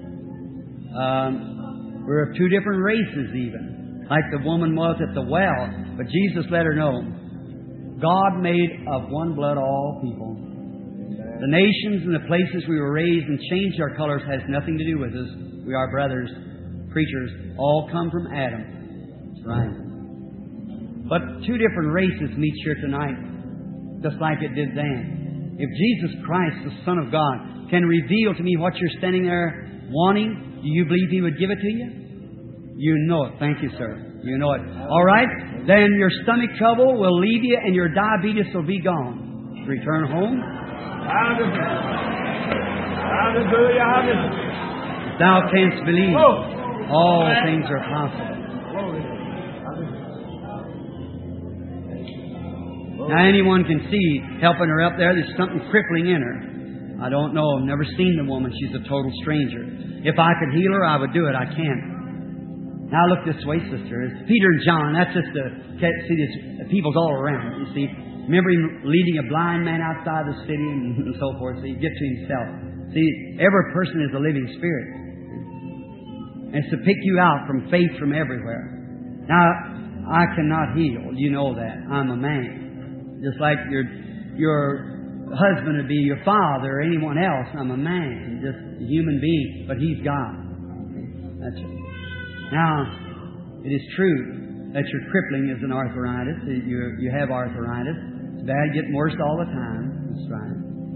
Um, we're of two different races even. Like the woman was at the well. But Jesus let her know, God made of one blood all people. The nations and the places we were raised and changed our colors has nothing to do with us. We are brothers, preachers, all come from Adam. That's right. But two different races meet here tonight, just like it did then. If Jesus Christ, the Son of God, can reveal to me what you're standing there wanting, do you believe He would give it to you? You know it. Thank you, sir. You know it. All right? Then your stomach trouble will leave you and your diabetes will be gone. Return home. Hallelujah. Hallelujah. Hallelujah. If thou canst believe, Oh. all things are possible. Now anyone can see, helping her up there, there's something crippling in her. I don't know. I've never seen the woman. She's a total stranger. If I could heal her, I would do it. I can't. Now look this way, sister. It's Peter and John. That's just the... See, there's people's all around, you see. Remember him leading a blind man outside the city and so forth, so he get to himself. See, every person is a living spirit. And it's to pick you out from faith from everywhere. Now, I cannot heal. You know that. I'm a man. Just like your your husband would be your father or anyone else. I'm a man, just a human being, but He's God. That's it. Now, it is true that your crippling is an arthritis. You you have arthritis. It's bad, getting worse all the time. That's right.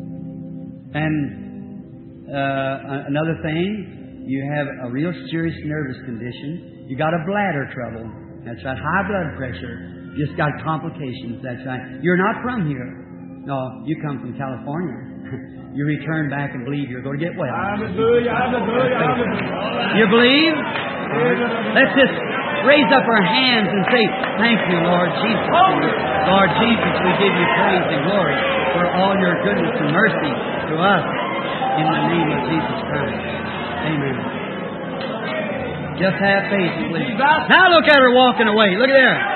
And uh, another thing, you have a real serious nervous condition. You got a bladder trouble. That's right. High blood pressure. Just got complications. That's right. You're not from here. No, you come from California. You return back and believe you're going to get well. Hallelujah. Hallelujah. Hallelujah. You believe? Let's just raise up our hands and say, thank you, Lord Jesus. Lord Jesus, we give you praise and glory for all your goodness and mercy to us in the name of Jesus Christ. Amen. Just have faith, please. Now look at her walking away. Look at there.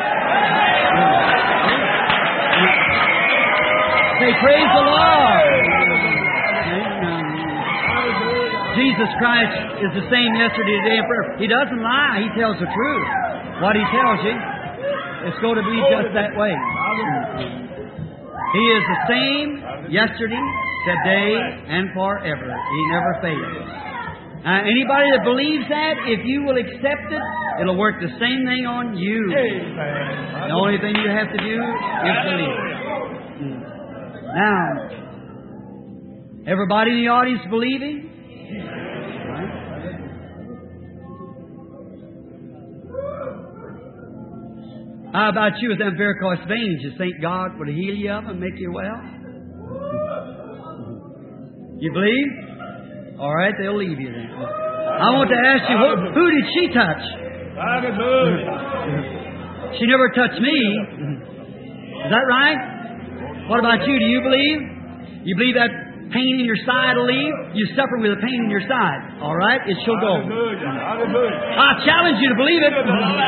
Say, praise the Lord. Jesus Christ is the same yesterday, today, and forever. He doesn't lie. He tells the truth. What He tells you, it's going to be just that way. He is the same yesterday, today, and forever. He never fails. Now, anybody that believes that, if you will accept it, it'll work the same thing on you. The only thing you have to do is believe. Now, everybody in the audience believing? How about you with them varicose veins? You think God would heal you of and make you well? You believe? All right, they'll leave you then. I want to ask you, who, who did she touch? She never touched me. Is that right? What about you? Do you believe? You believe that pain in your side will leave? You suffer with a pain in your side. All right, it shall go. I challenge you to believe it.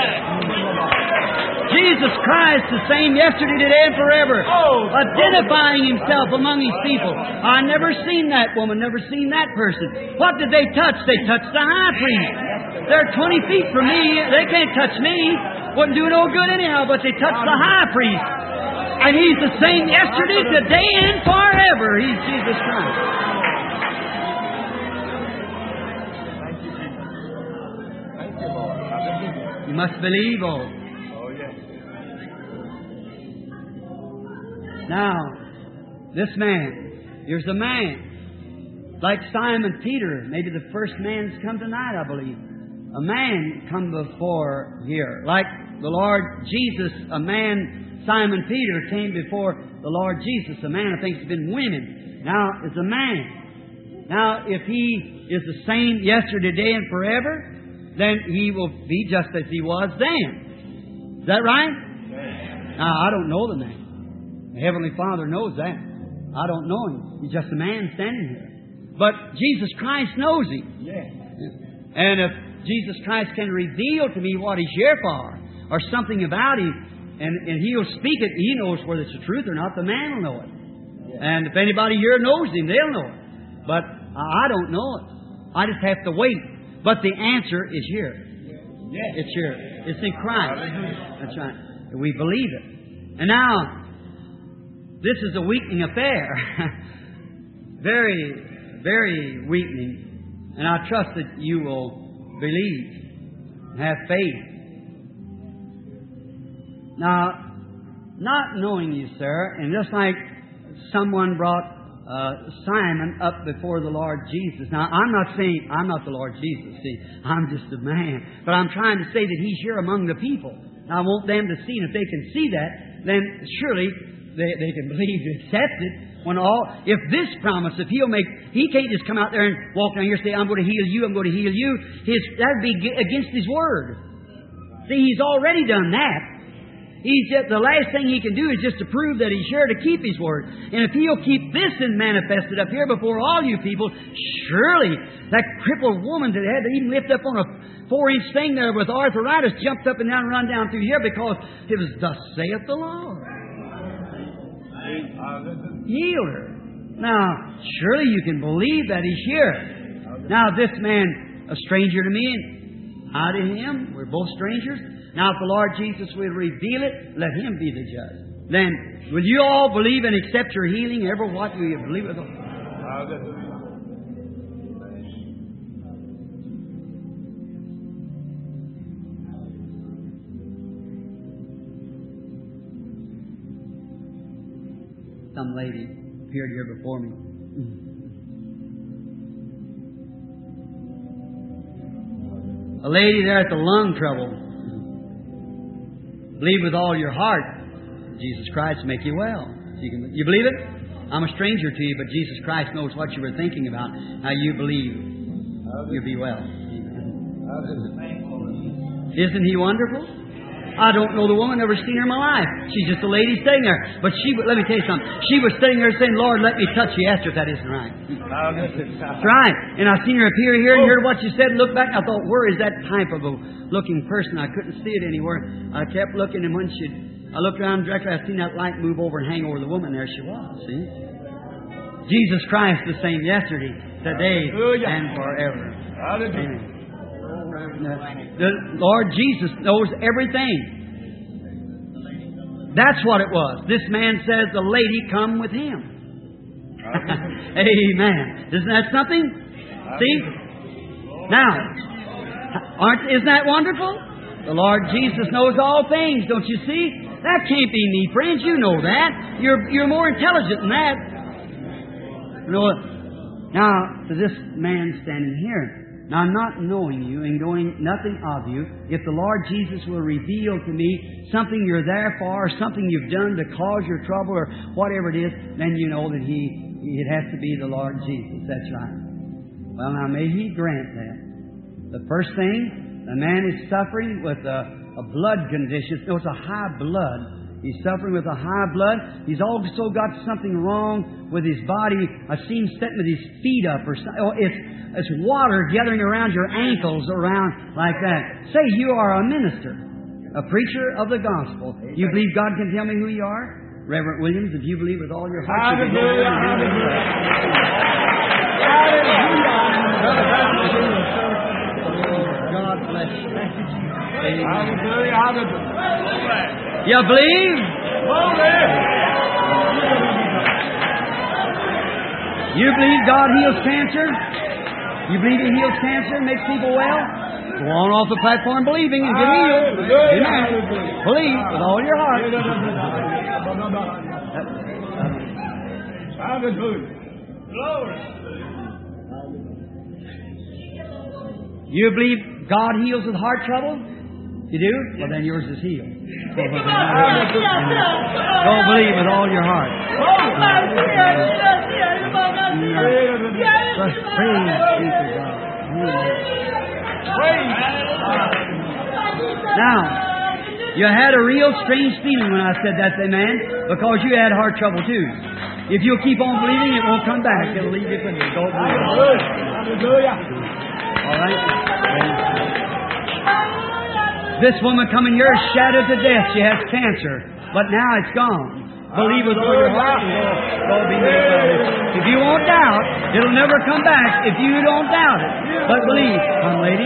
Jesus Christ, the same yesterday, today, and forever, identifying Himself among His people. I never seen that woman, never seen that person. What did they touch? They touched the high priest. They're twenty feet from me. They can't touch me. Wouldn't do no good anyhow, but they touched the high priest. And He's the same yesterday, today, and forever. He's Jesus Christ. You must believe, oh. Now, this man, here's a man, like Simon Peter, maybe the first man's come tonight, I believe. A man come before here. Like the Lord Jesus, a man, Simon Peter, came before the Lord Jesus. A man, I think, has been women. Now, is a man. Now, if He is the same yesterday, today, and forever, then He will be just as He was then. Is that right? Now, I don't know the man. The Heavenly Father knows that. I don't know Him. He's just a man standing here. But Jesus Christ knows Him. Yes. And if Jesus Christ can reveal to me what He's here for, or something about Him, and, and He'll speak it, He knows whether it's the truth or not, the man will know it. Yes. And if anybody here knows Him, they'll know it. But I don't know it. I just have to wait. But the answer is here. Yes. It's here. It's in Christ. That's right. We believe it. And now, this is a weakening affair. very, very weakening. And I trust that you will believe and have faith. Now, not knowing you, sir, and just like someone brought uh, Simon up before the Lord Jesus. Now, I'm not saying I'm not the Lord Jesus. See, I'm just a man. But I'm trying to say that He's here among the people. Now, I want them to see, and if they can see that, then surely they, they can believe to accept it. When all, if this promise, if He'll make, He can't just come out there and walk down here and say, I'm going to heal you, I'm going to heal you. His, that'd be against His Word. See, He's already done that. He's just, the last thing He can do is just to prove that He's sure to keep His Word. And if He'll keep this and manifest it up here before all you people, surely that crippled woman that had to even lift up on a four-inch thing there with arthritis jumped up and down and run down through here because it was thus saith the Lord. Heal her. Now, surely you can believe that He's here. Now, this man, a stranger to me, and I to him, we're both strangers. Now, if the Lord Jesus will reveal it, let Him be the judge. Then, will you all believe and accept your healing? Ever what will you believe with? Some lady appeared here before me. A lady there at the lung trouble. Believe with all your heart, Jesus Christ will make you well. You, can, you believe it? I'm a stranger to you, but Jesus Christ knows what you were thinking about. How you believe you'll be well. Isn't He wonderful? I don't know the woman, never seen her in my life. She's just a lady sitting there. But she, let me tell you something. She was sitting there saying, Lord, let me touch you. Asked her if that isn't right. That's right. And I seen her appear here and heard what she said and looked back. And I thought, where is that type of a looking person? I couldn't see it anywhere. I kept looking, and when she, I looked around directly, I seen that light move over and hang over the woman. There she was. See? Jesus Christ the same yesterday, today, and forever. Amen. The Lord Jesus knows everything. That's what it was. This man says the lady come with him. Amen. Isn't that something? See? Now, aren't, isn't that wonderful? The Lord Jesus knows all things, don't you see? That can't be me, friends. You know that. You're, you're more intelligent than that. You know, now, to this man standing here, now, not knowing you and knowing nothing of you, if the Lord Jesus will reveal to me something you're there for, or something you've done to cause your trouble, or whatever it is, then you know that He, it has to be the Lord Jesus. That's right. Well, now, may He grant that. The first thing, the man is suffering with a, a blood condition. No, it's a high blood. He's suffering with a high blood. He's also got something wrong with his body. I've seen him sitting with his feet up, or oh, it's it's water gathering around your ankles, around like that. Say you are a minister, a preacher of the gospel. You believe God can tell me who you are, Reverend Williams? If you believe with all your heart, you can go God bless you. Amen. You believe? You believe God heals cancer? You believe He heals cancer and makes people well? Go on off the platform believing and get healed. Amen. Believe with all your heart. You believe God heals with heart trouble? You do? Well, then yours is healed. Don't believe with all your heart. Just praise be to God. Now, you had a real strange feeling when I said that, man, because you had heart trouble too. If you'll keep on believing, it won't come back. It'll leave you for you. Don't believe. All right? This woman coming here is shattered to death. She has cancer, but now it's gone. Believe with all your heart and go, go be made well. If you won't doubt, it'll never come back if you don't doubt it. But believe, young lady.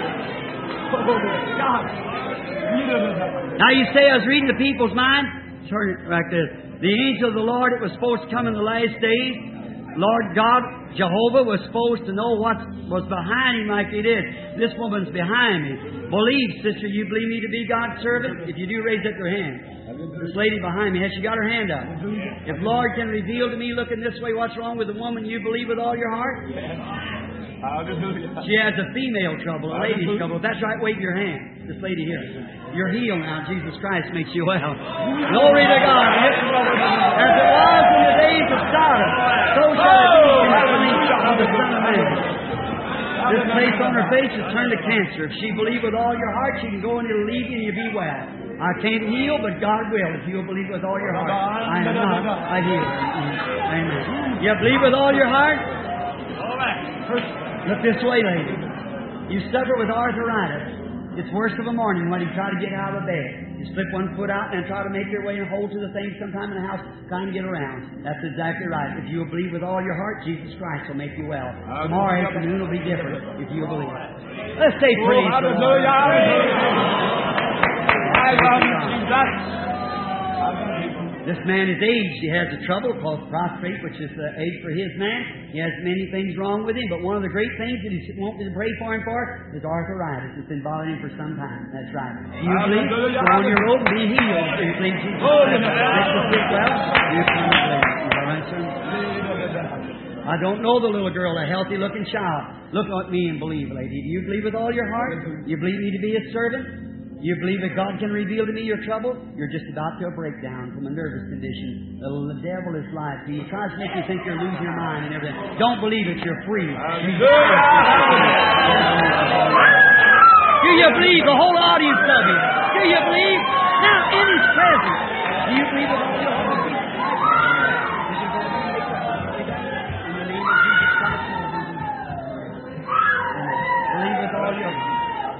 Now you say I was reading the people's mind. Turn it right there. The angel of the Lord, it was supposed to come in the last days. Lord God, Jehovah was supposed to know what was behind him like he did. This woman's behind me. Believe, sister, you believe me to be God's servant? If you do, raise up your hand. This lady behind me, has she got her hand up? If Lord can reveal to me looking this way what's wrong with the woman, you believe with all your heart? She has a female trouble, a lady's trouble. If that's right, wave your hand. This lady here. You're healed now. Jesus Christ makes you well. Glory to God. As it was in the days of Sodom, so shall it be in the coming of the Son of Man. This place on her face is turned to cancer. If she believe with all your heart, she can go and it'll leave you and you'll be well. I can't heal, but God will if you'll believe with all your heart. I am not a healer. Amen. You believe with all your heart? Look this way, lady. You suffer with arthritis. It's worse of a morning when you try to get out of bed. You slip one foot out and try to make your way and hold to the thing sometime in the house, trying to get around. That's exactly right. If you will believe with all your heart, Jesus Christ will make you well. Tomorrow afternoon will be different if you will believe. Let's say praise the Lord. I love you, Jesus. This man is aged. He has a trouble called prostrate, which is the age for his man. He has many things wrong with him, but one of the great things that he wants me to pray for him for is arthritis. It's been bothering him for some time. That's right. Do you believe? Go on your road and be healed. Do you believe Jesus Christ makes us get well? You come and play. Is that right, son? I don't know the little girl, a healthy-looking child. Look at me and believe, lady. Do you believe with all your heart? You believe me to be His servant? You believe that God can reveal to me your trouble? You're just about to a breakdown from a nervous condition. The devil is life. He tries to make you think you're losing your mind and everything. Don't believe it. You're free. Do you believe? The whole audience of it. Do you believe? Now, in His presence. Do you believe with all your heart? In the name of Jesus Christ. Believe with all your heart.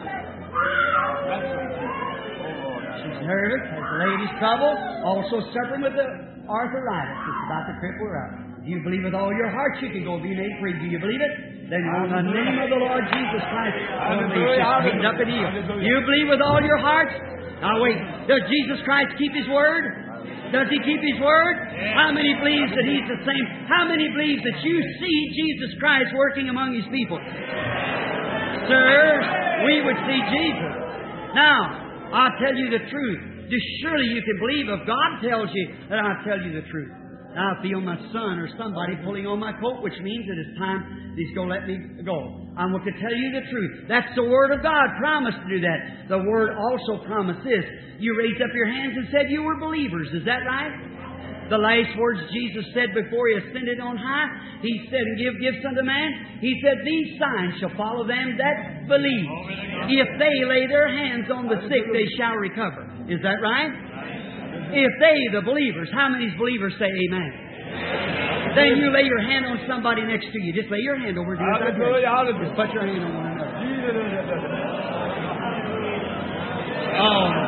Nervous, has the lady's trouble, also suffering with the arthritis. It's about to cripple her up. Do you believe with all your heart you can go be made free? Do you believe it? Then in the name of the Lord Jesus Christ, picked up and healed. Do you believe with all your heart? Now wait, does Jesus Christ keep His word? Does He keep His word? How many believes that He's the same? How many believes that you see Jesus Christ working among His people? Sir, we would see Jesus. Now, I'll tell you the truth. Just surely you can believe if God tells you that I'll tell you the truth. Now I feel my son or somebody pulling on my coat, which means that it's time that He's going to let me go. I'm going to tell you the truth. That's the Word of God. Promised to do that. The Word also promised this. You raised up your hands and said you were believers. Is that right? The last words Jesus said before He ascended on high, He said, and give gifts unto man. He said, these signs shall follow them that believe. If they lay their hands on the sick, they shall recover. Is that right? If they, the believers, how many believers say amen? Then you lay your hand on somebody next to you. Just lay your hand over to Just put your hand on one another. Oh,